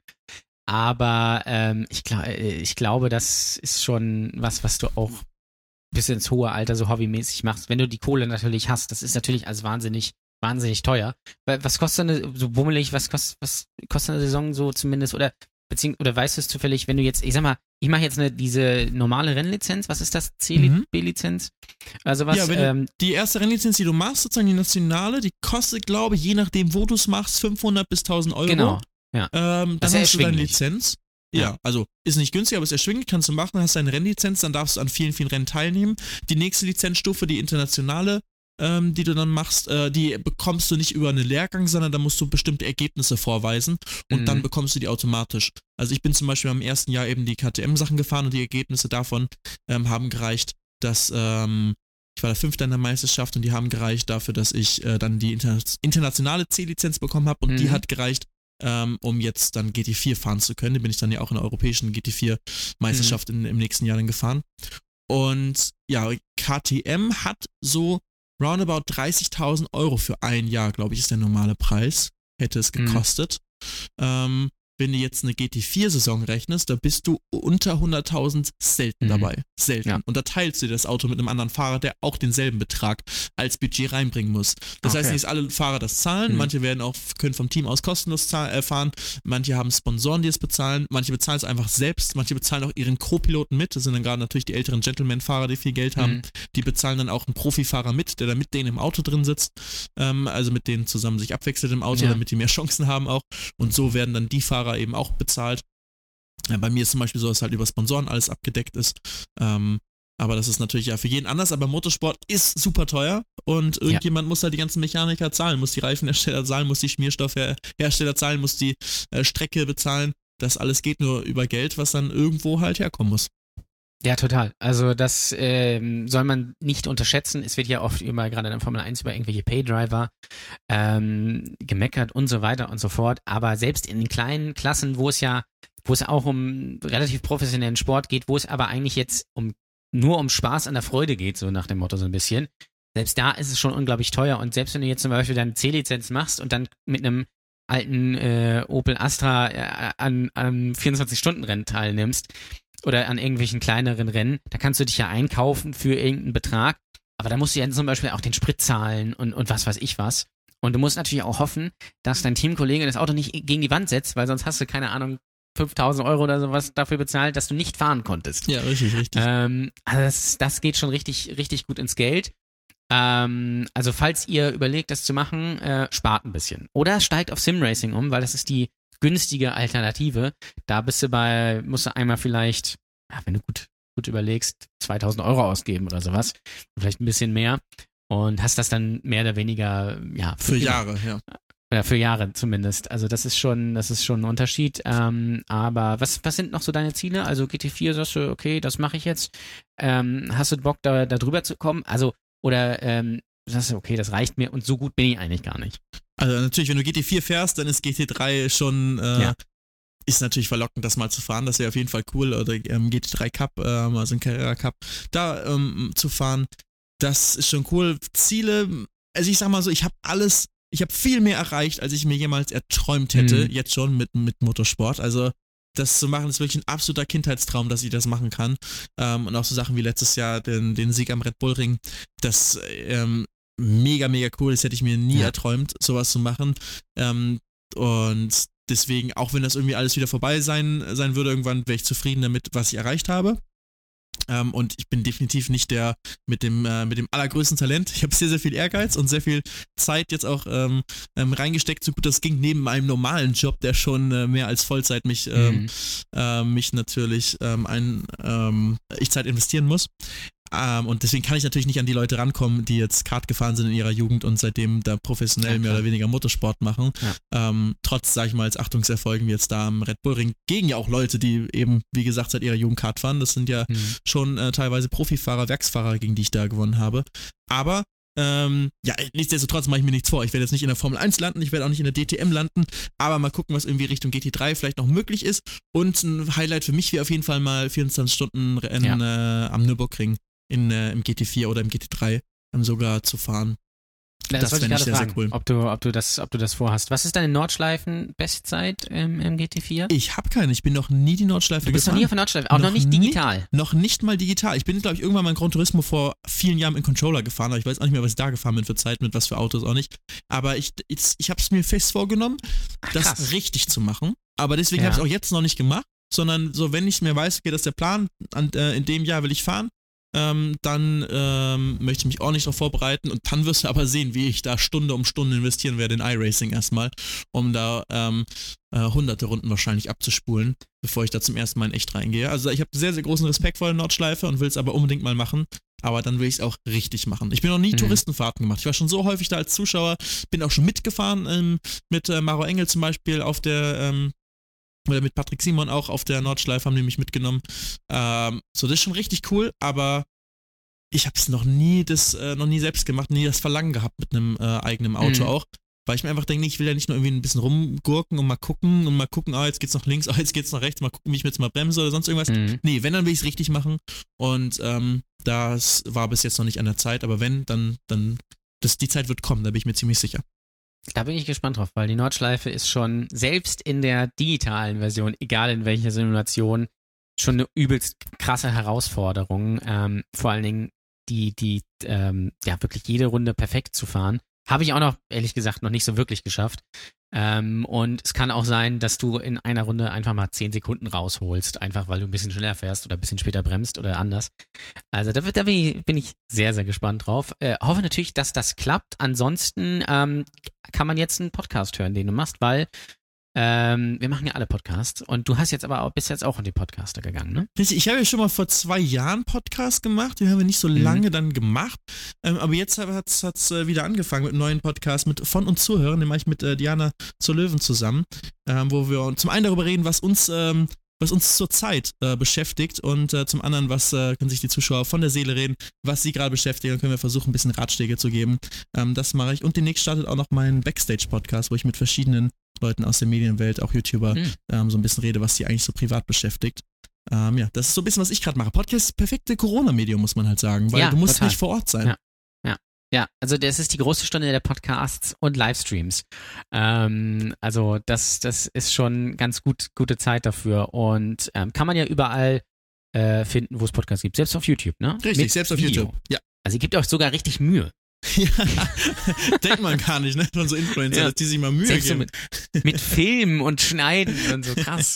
Aber ähm, ich, glaub, ich glaube, das ist schon was, was du auch bis ins hohe Alter so hobbymäßig machst. Wenn du die Kohle natürlich hast, das ist natürlich als wahnsinnig wahnsinnig teuer. Was kostet eine, so bummelig, was kostet, was kostet eine Saison so zumindest, oder beziehungsweise, oder weißt du es zufällig, wenn du jetzt, ich sag mal, ich mache jetzt eine, diese normale Rennlizenz, was ist das? C-B-Lizenz? Also was, ja, wenn ähm, du, die erste Rennlizenz, die du machst, sozusagen die nationale, die kostet, glaube ich, je nachdem, wo du es machst, fünfhundert bis tausend Euro. Genau, ja. Ähm, das dann ist hast du deine Lizenz. Ja, ja, also ist nicht günstig, aber ist erschwinglich, kannst du machen, hast deine Rennlizenz, dann darfst du an vielen, vielen Rennen teilnehmen. Die nächste Lizenzstufe, die internationale, Ähm, die du dann machst, äh, die bekommst du nicht über einen Lehrgang, sondern da musst du bestimmte Ergebnisse vorweisen und mhm. dann bekommst du die automatisch. Also ich bin zum Beispiel am ersten Jahr eben die K T M-Sachen gefahren und die Ergebnisse davon ähm, haben gereicht, dass ähm, ich war der Fünfte in der Meisterschaft und die haben gereicht dafür, dass ich äh, dann die inter- internationale C-Lizenz bekommen habe und mhm. die hat gereicht, ähm, um jetzt dann G T vier fahren zu können. Da bin ich dann ja auch in der europäischen G T vier Meisterschaft mhm. in, im nächsten Jahr dann gefahren. Und ja, K T M hat so roundabout dreißigtausend Euro für ein Jahr, glaube ich, ist der normale Preis, hätte es gekostet. Mhm. Ähm, wenn du jetzt eine G T vier Saison rechnest, da bist du unter hunderttausend selten mhm. dabei. Selten. Ja. Und da teilst du das Auto mit einem anderen Fahrer, der auch denselben Betrag als Budget reinbringen muss. Das okay. heißt, nicht alle Fahrer das zahlen, mhm. manche werden auch, können vom Team aus kostenlos zahl- äh, fahren, manche haben Sponsoren, die es bezahlen, manche bezahlen es einfach selbst, manche bezahlen auch ihren Co-Piloten mit, das sind dann gerade natürlich die älteren Gentleman-Fahrer, die viel Geld haben, mhm. die bezahlen dann auch einen Profifahrer mit, der da mit denen im Auto drin sitzt, ähm, also mit denen zusammen sich abwechselt im Auto, ja. damit die mehr Chancen haben auch, und so werden dann die Fahrer eben auch bezahlt. Ja, bei mir ist zum Beispiel so, dass halt über Sponsoren alles abgedeckt ist. Ähm, aber das ist natürlich ja für jeden anders, aber Motorsport ist super teuer und irgendjemand ja. muss halt die ganzen Mechaniker zahlen, muss die Reifenhersteller zahlen, muss die Schmierstoffhersteller zahlen, muss die äh, Strecke bezahlen. Das alles geht nur über Geld, was dann irgendwo halt herkommen muss. Ja, total. Also das ähm, soll man nicht unterschätzen. Es wird ja oft immer, gerade in der Formel eins, über irgendwelche Paydriver ähm, gemeckert und so weiter und so fort. Aber selbst in den kleinen Klassen, wo es ja, wo es auch um relativ professionellen Sport geht, wo es aber eigentlich jetzt um nur um Spaß an der Freude geht, so nach dem Motto so ein bisschen, selbst da ist es schon unglaublich teuer. Und selbst wenn du jetzt zum Beispiel deine C-Lizenz machst und dann mit einem alten äh, Opel Astra äh, an einem vierundzwanzig-Stunden-Rennen teilnimmst, oder an irgendwelchen kleineren Rennen, da kannst du dich ja einkaufen für irgendeinen Betrag, aber da musst du ja zum Beispiel auch den Sprit zahlen und, und was weiß ich was. Und du musst natürlich auch hoffen, dass dein Teamkollege das Auto nicht gegen die Wand setzt, weil sonst hast du, keine Ahnung, fünftausend Euro oder sowas dafür bezahlt, dass du nicht fahren konntest. Ja, richtig, richtig. Ähm, also das, das geht schon richtig, richtig gut ins Geld. Ähm, also falls ihr überlegt, das zu machen, äh, spart ein bisschen. Oder steigt auf Simracing um, weil das ist die günstige Alternative. Da bist du bei, musst du einmal vielleicht, ja, wenn du gut, gut überlegst, zweitausend Euro ausgeben oder sowas. Vielleicht ein bisschen mehr. Und hast das dann mehr oder weniger, ja. Für, für Jahre, ja. Ja, für Jahre zumindest. Also das ist schon, das ist schon ein Unterschied. Ähm, aber was, was sind noch so deine Ziele? Also G T vier sagst du, okay, das mache ich jetzt. Ähm, hast du Bock, da, da drüber zu kommen? Also, oder ähm, sagst du, okay, das reicht mir und so gut bin ich eigentlich gar nicht. Also natürlich, wenn du G T vier fährst, dann ist G T drei schon, äh, ja. ist natürlich verlockend, das mal zu fahren. Das wäre auf jeden Fall cool. Oder ähm, G T drei Cup, ähm, also ein Carrera Cup, da ähm, zu fahren. Das ist schon cool. Ziele, also ich sag mal so, ich habe alles, ich habe viel mehr erreicht, als ich mir jemals erträumt hätte, mhm. jetzt schon mit, mit Motorsport. Also das zu machen, ist wirklich ein absoluter Kindheitstraum, dass ich das machen kann. Ähm, und auch so Sachen wie letztes Jahr den, den Sieg am Red Bull Ring, das ähm, mega, mega cool. Das hätte ich mir nie ja. erträumt, sowas zu machen. Ähm, und deswegen, auch wenn das irgendwie alles wieder vorbei sein, sein würde, irgendwann wäre ich zufrieden damit, was ich erreicht habe. Ähm, und ich bin definitiv nicht der mit dem, äh, mit dem allergrößten Talent. Ich habe sehr, sehr viel Ehrgeiz und sehr viel Zeit jetzt auch ähm, ähm, reingesteckt, so gut das ging, neben meinem normalen Job, der schon äh, mehr als Vollzeit mich, ähm, mhm. äh, mich natürlich ähm, ein, ähm, ich Zeit investieren muss. Ähm, und deswegen kann ich natürlich nicht an die Leute rankommen, die jetzt Kart gefahren sind in ihrer Jugend und seitdem da professionell ja, mehr oder weniger Motorsport machen. Ja. Ähm, trotz, sag ich mal, als Achtungserfolgen wie jetzt da am Red Bull Ring, gegen ja auch Leute, die eben, wie gesagt, seit ihrer Jugend Kart fahren. Das sind ja mhm. schon äh, teilweise Profifahrer, Werksfahrer, gegen die ich da gewonnen habe. Aber Ähm, ja, nichtsdestotrotz mache ich mir nichts vor. Ich werde jetzt nicht in der Formel eins landen, ich werde auch nicht in der D T M landen, aber mal gucken, was irgendwie Richtung G T drei vielleicht noch möglich ist. Und ein Highlight für mich wäre auf jeden Fall mal vierundzwanzig Stunden Rennen ja. äh, am Nürburgring in, äh, im G T vier oder im G T drei ähm, sogar zu fahren. Das, das wollte ich gerade fragen, cool. ob, du, ob, du das, ob du das vorhast. Was ist deine Nordschleifen-Bestzeit im, im G T vier? Ich habe keine, ich bin noch nie die Nordschleife gefahren. Du bist gefahren. noch nie auf der Nordschleife, auch noch, noch nicht digital? Nie, noch nicht mal digital. Ich bin, glaube ich, irgendwann mal in Gran Turismo vor vielen Jahren in Controller gefahren, aber ich weiß auch nicht mehr, was ich da gefahren bin für Zeit, mit was für Autos auch nicht. Aber ich, ich, ich habe es mir fest vorgenommen, Ach, das krass. richtig zu machen. Aber deswegen ja. habe ich es auch jetzt noch nicht gemacht, sondern so, wenn ich mir weiß, okay, das ist der Plan, an, äh, in dem Jahr will ich fahren, Ähm, dann ähm, möchte ich mich ordentlich darauf vorbereiten und dann wirst du aber sehen, wie ich da Stunde um Stunde investieren werde in iRacing erstmal, um da ähm, äh, hunderte Runden wahrscheinlich abzuspulen, bevor ich da zum ersten Mal in echt reingehe. Also ich habe sehr, sehr großen Respekt vor der Nordschleife und will es aber unbedingt mal machen, aber dann will ich es auch richtig machen. Ich bin noch nie mhm. Touristenfahrten gemacht. Ich war schon so häufig da als Zuschauer, bin auch schon mitgefahren ähm, mit äh, Maro Engel zum Beispiel auf der ähm, oder mit Patrick Simon auch auf der Nordschleife, haben die mich mitgenommen. Ähm, so, das ist schon richtig cool, aber ich habe es noch nie das, äh, noch nie selbst gemacht, nie das Verlangen gehabt mit einem äh, eigenen Auto mhm. auch, weil ich mir einfach denke, ich will ja nicht nur irgendwie ein bisschen rumgurken und mal gucken und mal gucken, ah, jetzt geht's nach links, ah, jetzt geht's nach rechts, mal gucken, wie ich mir jetzt mal bremse oder sonst irgendwas. Mhm. Nee, wenn, dann will ich es richtig machen und ähm, das war bis jetzt noch nicht an der Zeit, aber wenn, dann, dann, das, die Zeit wird kommen, da bin ich mir ziemlich sicher. Da bin ich gespannt drauf, weil die Nordschleife ist schon, selbst in der digitalen Version, egal in welcher Simulation, schon eine übelst krasse Herausforderung. Ähm, vor allen Dingen die, die, ähm, ja, wirklich jede Runde perfekt zu fahren. Habe ich auch noch, ehrlich gesagt, noch nicht so wirklich geschafft. Ähm, und es kann auch sein, dass du in einer Runde einfach mal zehn Sekunden rausholst, einfach weil du ein bisschen schneller fährst oder ein bisschen später bremst oder anders. Also da, da bin, ich, bin ich sehr, sehr gespannt drauf. Äh, hoffe natürlich, dass das klappt. Ansonsten ähm, kann man jetzt einen Podcast hören, den du machst, weil ähm, wir machen ja alle Podcasts und du hast jetzt aber auch, bist jetzt auch in die Podcaster gegangen, ne? Ich habe ja schon mal vor zwei Jahren Podcast gemacht, den haben wir nicht so lange mhm. dann gemacht, ähm, aber jetzt hat es äh, wieder angefangen mit einem neuen Podcast mit von und Zuhören, den mache ich mit äh, Diana zur Löwen zusammen, ähm, wo wir zum einen darüber reden, was uns ähm, was uns zurzeit äh, beschäftigt und äh, zum anderen, was äh, können sich die Zuschauer von der Seele reden, was sie gerade beschäftigt, dann können wir versuchen, ein bisschen Ratschläge zu geben. Ähm, das mache ich und demnächst startet auch noch mein Backstage-Podcast, wo ich mit verschiedenen Leuten aus der Medienwelt, auch YouTuber, mhm. ähm, so ein bisschen rede, was die eigentlich so privat beschäftigt. Ähm, ja, das ist so ein bisschen, was ich gerade mache. Podcast ist das perfekte Corona-Medium, muss man halt sagen, weil ja, du musst total. nicht vor Ort sein. Ja. ja, ja, also das ist die große Stunde der Podcasts und Livestreams. Ähm, also das, das ist schon ganz gut, gute Zeit dafür und ähm, kann man ja überall äh, finden, wo es Podcasts gibt. Selbst auf YouTube, ne? Richtig, Mit selbst auf Video. YouTube, ja. Also ihr gebt euch sogar richtig Mühe. Ja, denkt man gar nicht, ne? Von so Influencer, ja. dass die sich mal Mühe Selbst geben. So mit, mit Filmen und Schneiden und so, krass.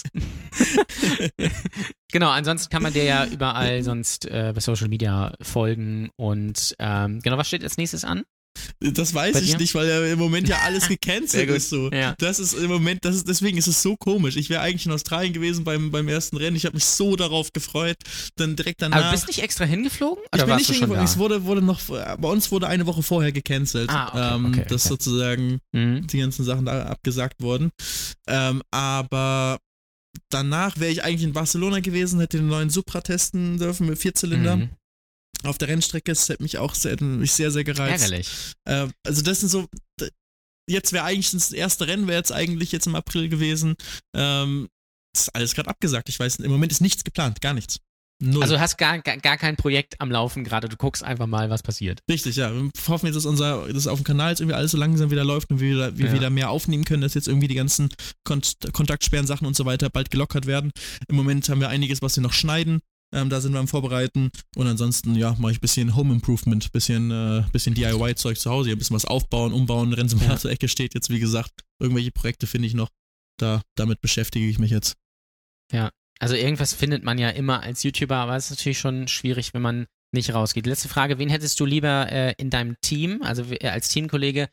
Genau, ansonsten kann man dir ja überall sonst äh, bei Social Media folgen und ähm, genau, was steht als nächstes an? Das weiß Bei ich dir? nicht, weil ja im Moment ja alles gecancelt ist so. Ja. Das ist im Moment, das ist, deswegen ist es so komisch. Ich wäre eigentlich in Australien gewesen beim, beim ersten Rennen. Ich habe mich so darauf gefreut. Dann direkt danach. Aber du bist nicht extra hingeflogen? Oder ich bin warst nicht du schon hingeflogen. da? Es wurde, wurde noch, bei uns wurde eine Woche vorher gecancelt. Ah, okay, ähm, okay, okay. Dass sozusagen mhm. die ganzen Sachen da abgesagt wurden. Ähm, aber danach wäre ich eigentlich in Barcelona gewesen, hätte den neuen Supra testen dürfen mit Vierzylinder. Mhm. Auf der Rennstrecke, das hat mich auch sehr, mich sehr, sehr gereizt. Ärgerlich. Äh, also das sind so, jetzt wäre eigentlich das erste Rennen, wäre jetzt eigentlich jetzt im April gewesen. Ähm, das ist alles gerade abgesagt. Ich weiß, im Moment ist nichts geplant, gar nichts. Null. Also du hast gar, gar, gar kein Projekt am Laufen gerade, du guckst einfach mal, was passiert. Richtig, ja. Wir hoffen jetzt, dass unser, dass auf dem Kanal jetzt irgendwie alles so langsam wieder läuft und wir wieder, wir ja. wieder mehr aufnehmen können, dass jetzt irgendwie die ganzen Kont- Kontaktsperren-Sachen und so weiter bald gelockert werden. Im Moment haben wir einiges, was wir noch schneiden. Ähm, da sind wir am Vorbereiten und ansonsten, ja, mache ich ein bisschen Home Improvement, bisschen, äh, bisschen D I Y-Zeug zu Hause, ein bisschen was aufbauen, umbauen, Rennsimulator ja. zur Ecke steht jetzt, wie gesagt, irgendwelche Projekte finde ich noch, da, damit beschäftige ich mich jetzt. Ja, also irgendwas findet man ja immer als YouTuber, aber es ist natürlich schon schwierig, wenn man nicht rausgeht. Letzte Frage, wen hättest du lieber äh, in deinem Team, also äh, als Teamkollege,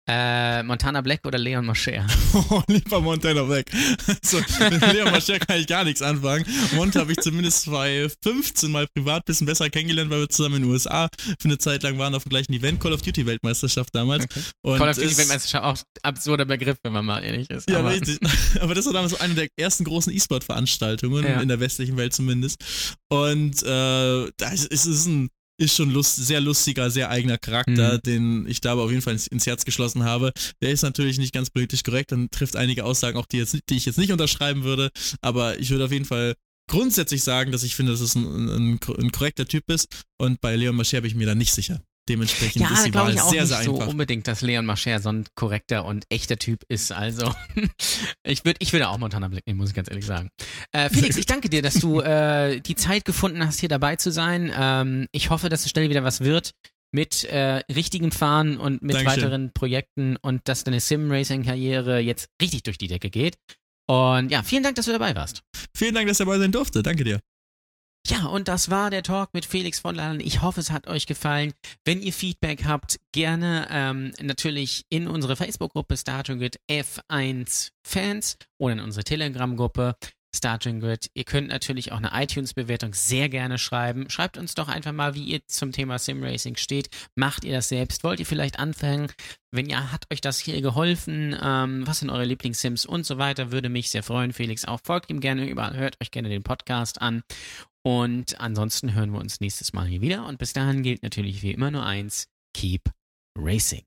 Äh, Montana Black oder Leon Mascher? Oh, lieber Montana Black. Also, mit Leon Mascher kann ich gar nichts anfangen. Mont habe ich zumindest zwanzig fünfzehn mal privat ein bisschen besser kennengelernt, weil wir zusammen in den U S A für eine Zeit lang waren auf dem gleichen Event, Call of Duty Weltmeisterschaft damals. Okay. Und Call of Duty ist, Weltmeisterschaft, auch absurder Begriff, wenn man mal ehrlich ist. Ja, aber. richtig. Aber das war damals so eine der ersten großen E-Sport-Veranstaltungen, Ja. in der westlichen Welt zumindest. Und äh, da ist, ist es ein ist schon lust, sehr lustiger, sehr eigener Charakter, Mhm. den ich da aber auf jeden Fall ins, ins Herz geschlossen habe. Der ist natürlich nicht ganz politisch korrekt und trifft einige Aussagen, auch die, jetzt, die ich jetzt nicht unterschreiben würde, aber ich würde auf jeden Fall grundsätzlich sagen, dass ich finde, dass es ein, ein, ein korrekter Typ ist, und bei Leon Mascher bin ich mir da nicht sicher. Dementsprechend Ja, ist die glaube Wahl ich auch sehr, nicht sehr so einfach. unbedingt, dass Leon Mascher so ein korrekter und echter Typ ist. Also, ich würde ich würde auch Montana Black nehmen, muss ich ganz ehrlich sagen. Äh, Felix, ich danke dir, dass du äh, die Zeit gefunden hast, hier dabei zu sein. Ähm, ich hoffe, dass es schnell wieder was wird mit äh, richtigem Fahren und mit Dankeschön. weiteren Projekten und dass deine Sim-Racing-Karriere jetzt richtig durch die Decke geht. Und ja, vielen Dank, dass du dabei warst. Vielen Dank, dass ihr dabei sein durfte. Danke dir. Ja, und das war der Talk mit Felix von Laden. Ich hoffe, es hat euch gefallen. Wenn ihr Feedback habt, gerne ähm, natürlich in unsere Facebook-Gruppe Starting Grid F eins Fans oder in unsere Telegram-Gruppe Starting Grid. Ihr könnt natürlich auch eine iTunes-Bewertung sehr gerne schreiben. Schreibt uns doch einfach mal, wie ihr zum Thema Sim-Racing steht. Macht ihr das selbst? Wollt ihr vielleicht anfangen? Wenn ja, hat euch das hier geholfen? Ähm, was sind eure Lieblings-Sims und so weiter? Würde mich sehr freuen. Felix auch. Folgt ihm gerne überall. Hört euch gerne den Podcast an. Und ansonsten hören wir uns nächstes Mal hier wieder. Und bis dahin gilt natürlich wie immer nur eins: Keep Racing.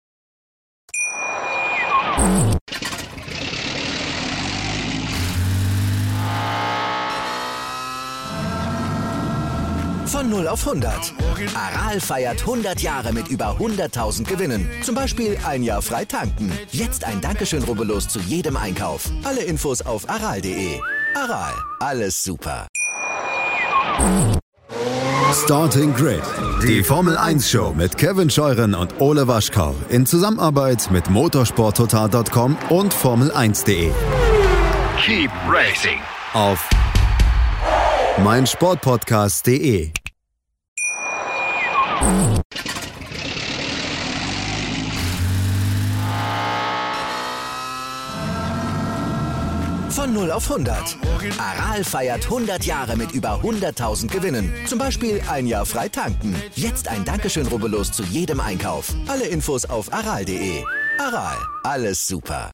Von null auf hundert. Aral feiert hundert Jahre mit über hunderttausend Gewinnen. Zum Beispiel ein Jahr frei tanken. Jetzt ein Dankeschön, rubbellos zu jedem Einkauf. Alle Infos auf aral punkt de. Aral, alles super. Starting Grid, die Formel eins Show mit Kevin Scheuren und Ole Waschkau in Zusammenarbeit mit motorsport total punkt com und formel eins punkt de. Keep racing. Auf meinsportpodcast punkt de. Von null auf hundert. Aral feiert hundert Jahre mit über hunderttausend Gewinnen. Zum Beispiel ein Jahr frei tanken. Jetzt ein Dankeschön, rubbellos zu jedem Einkauf. Alle Infos auf aral punkt de. Aral, alles super.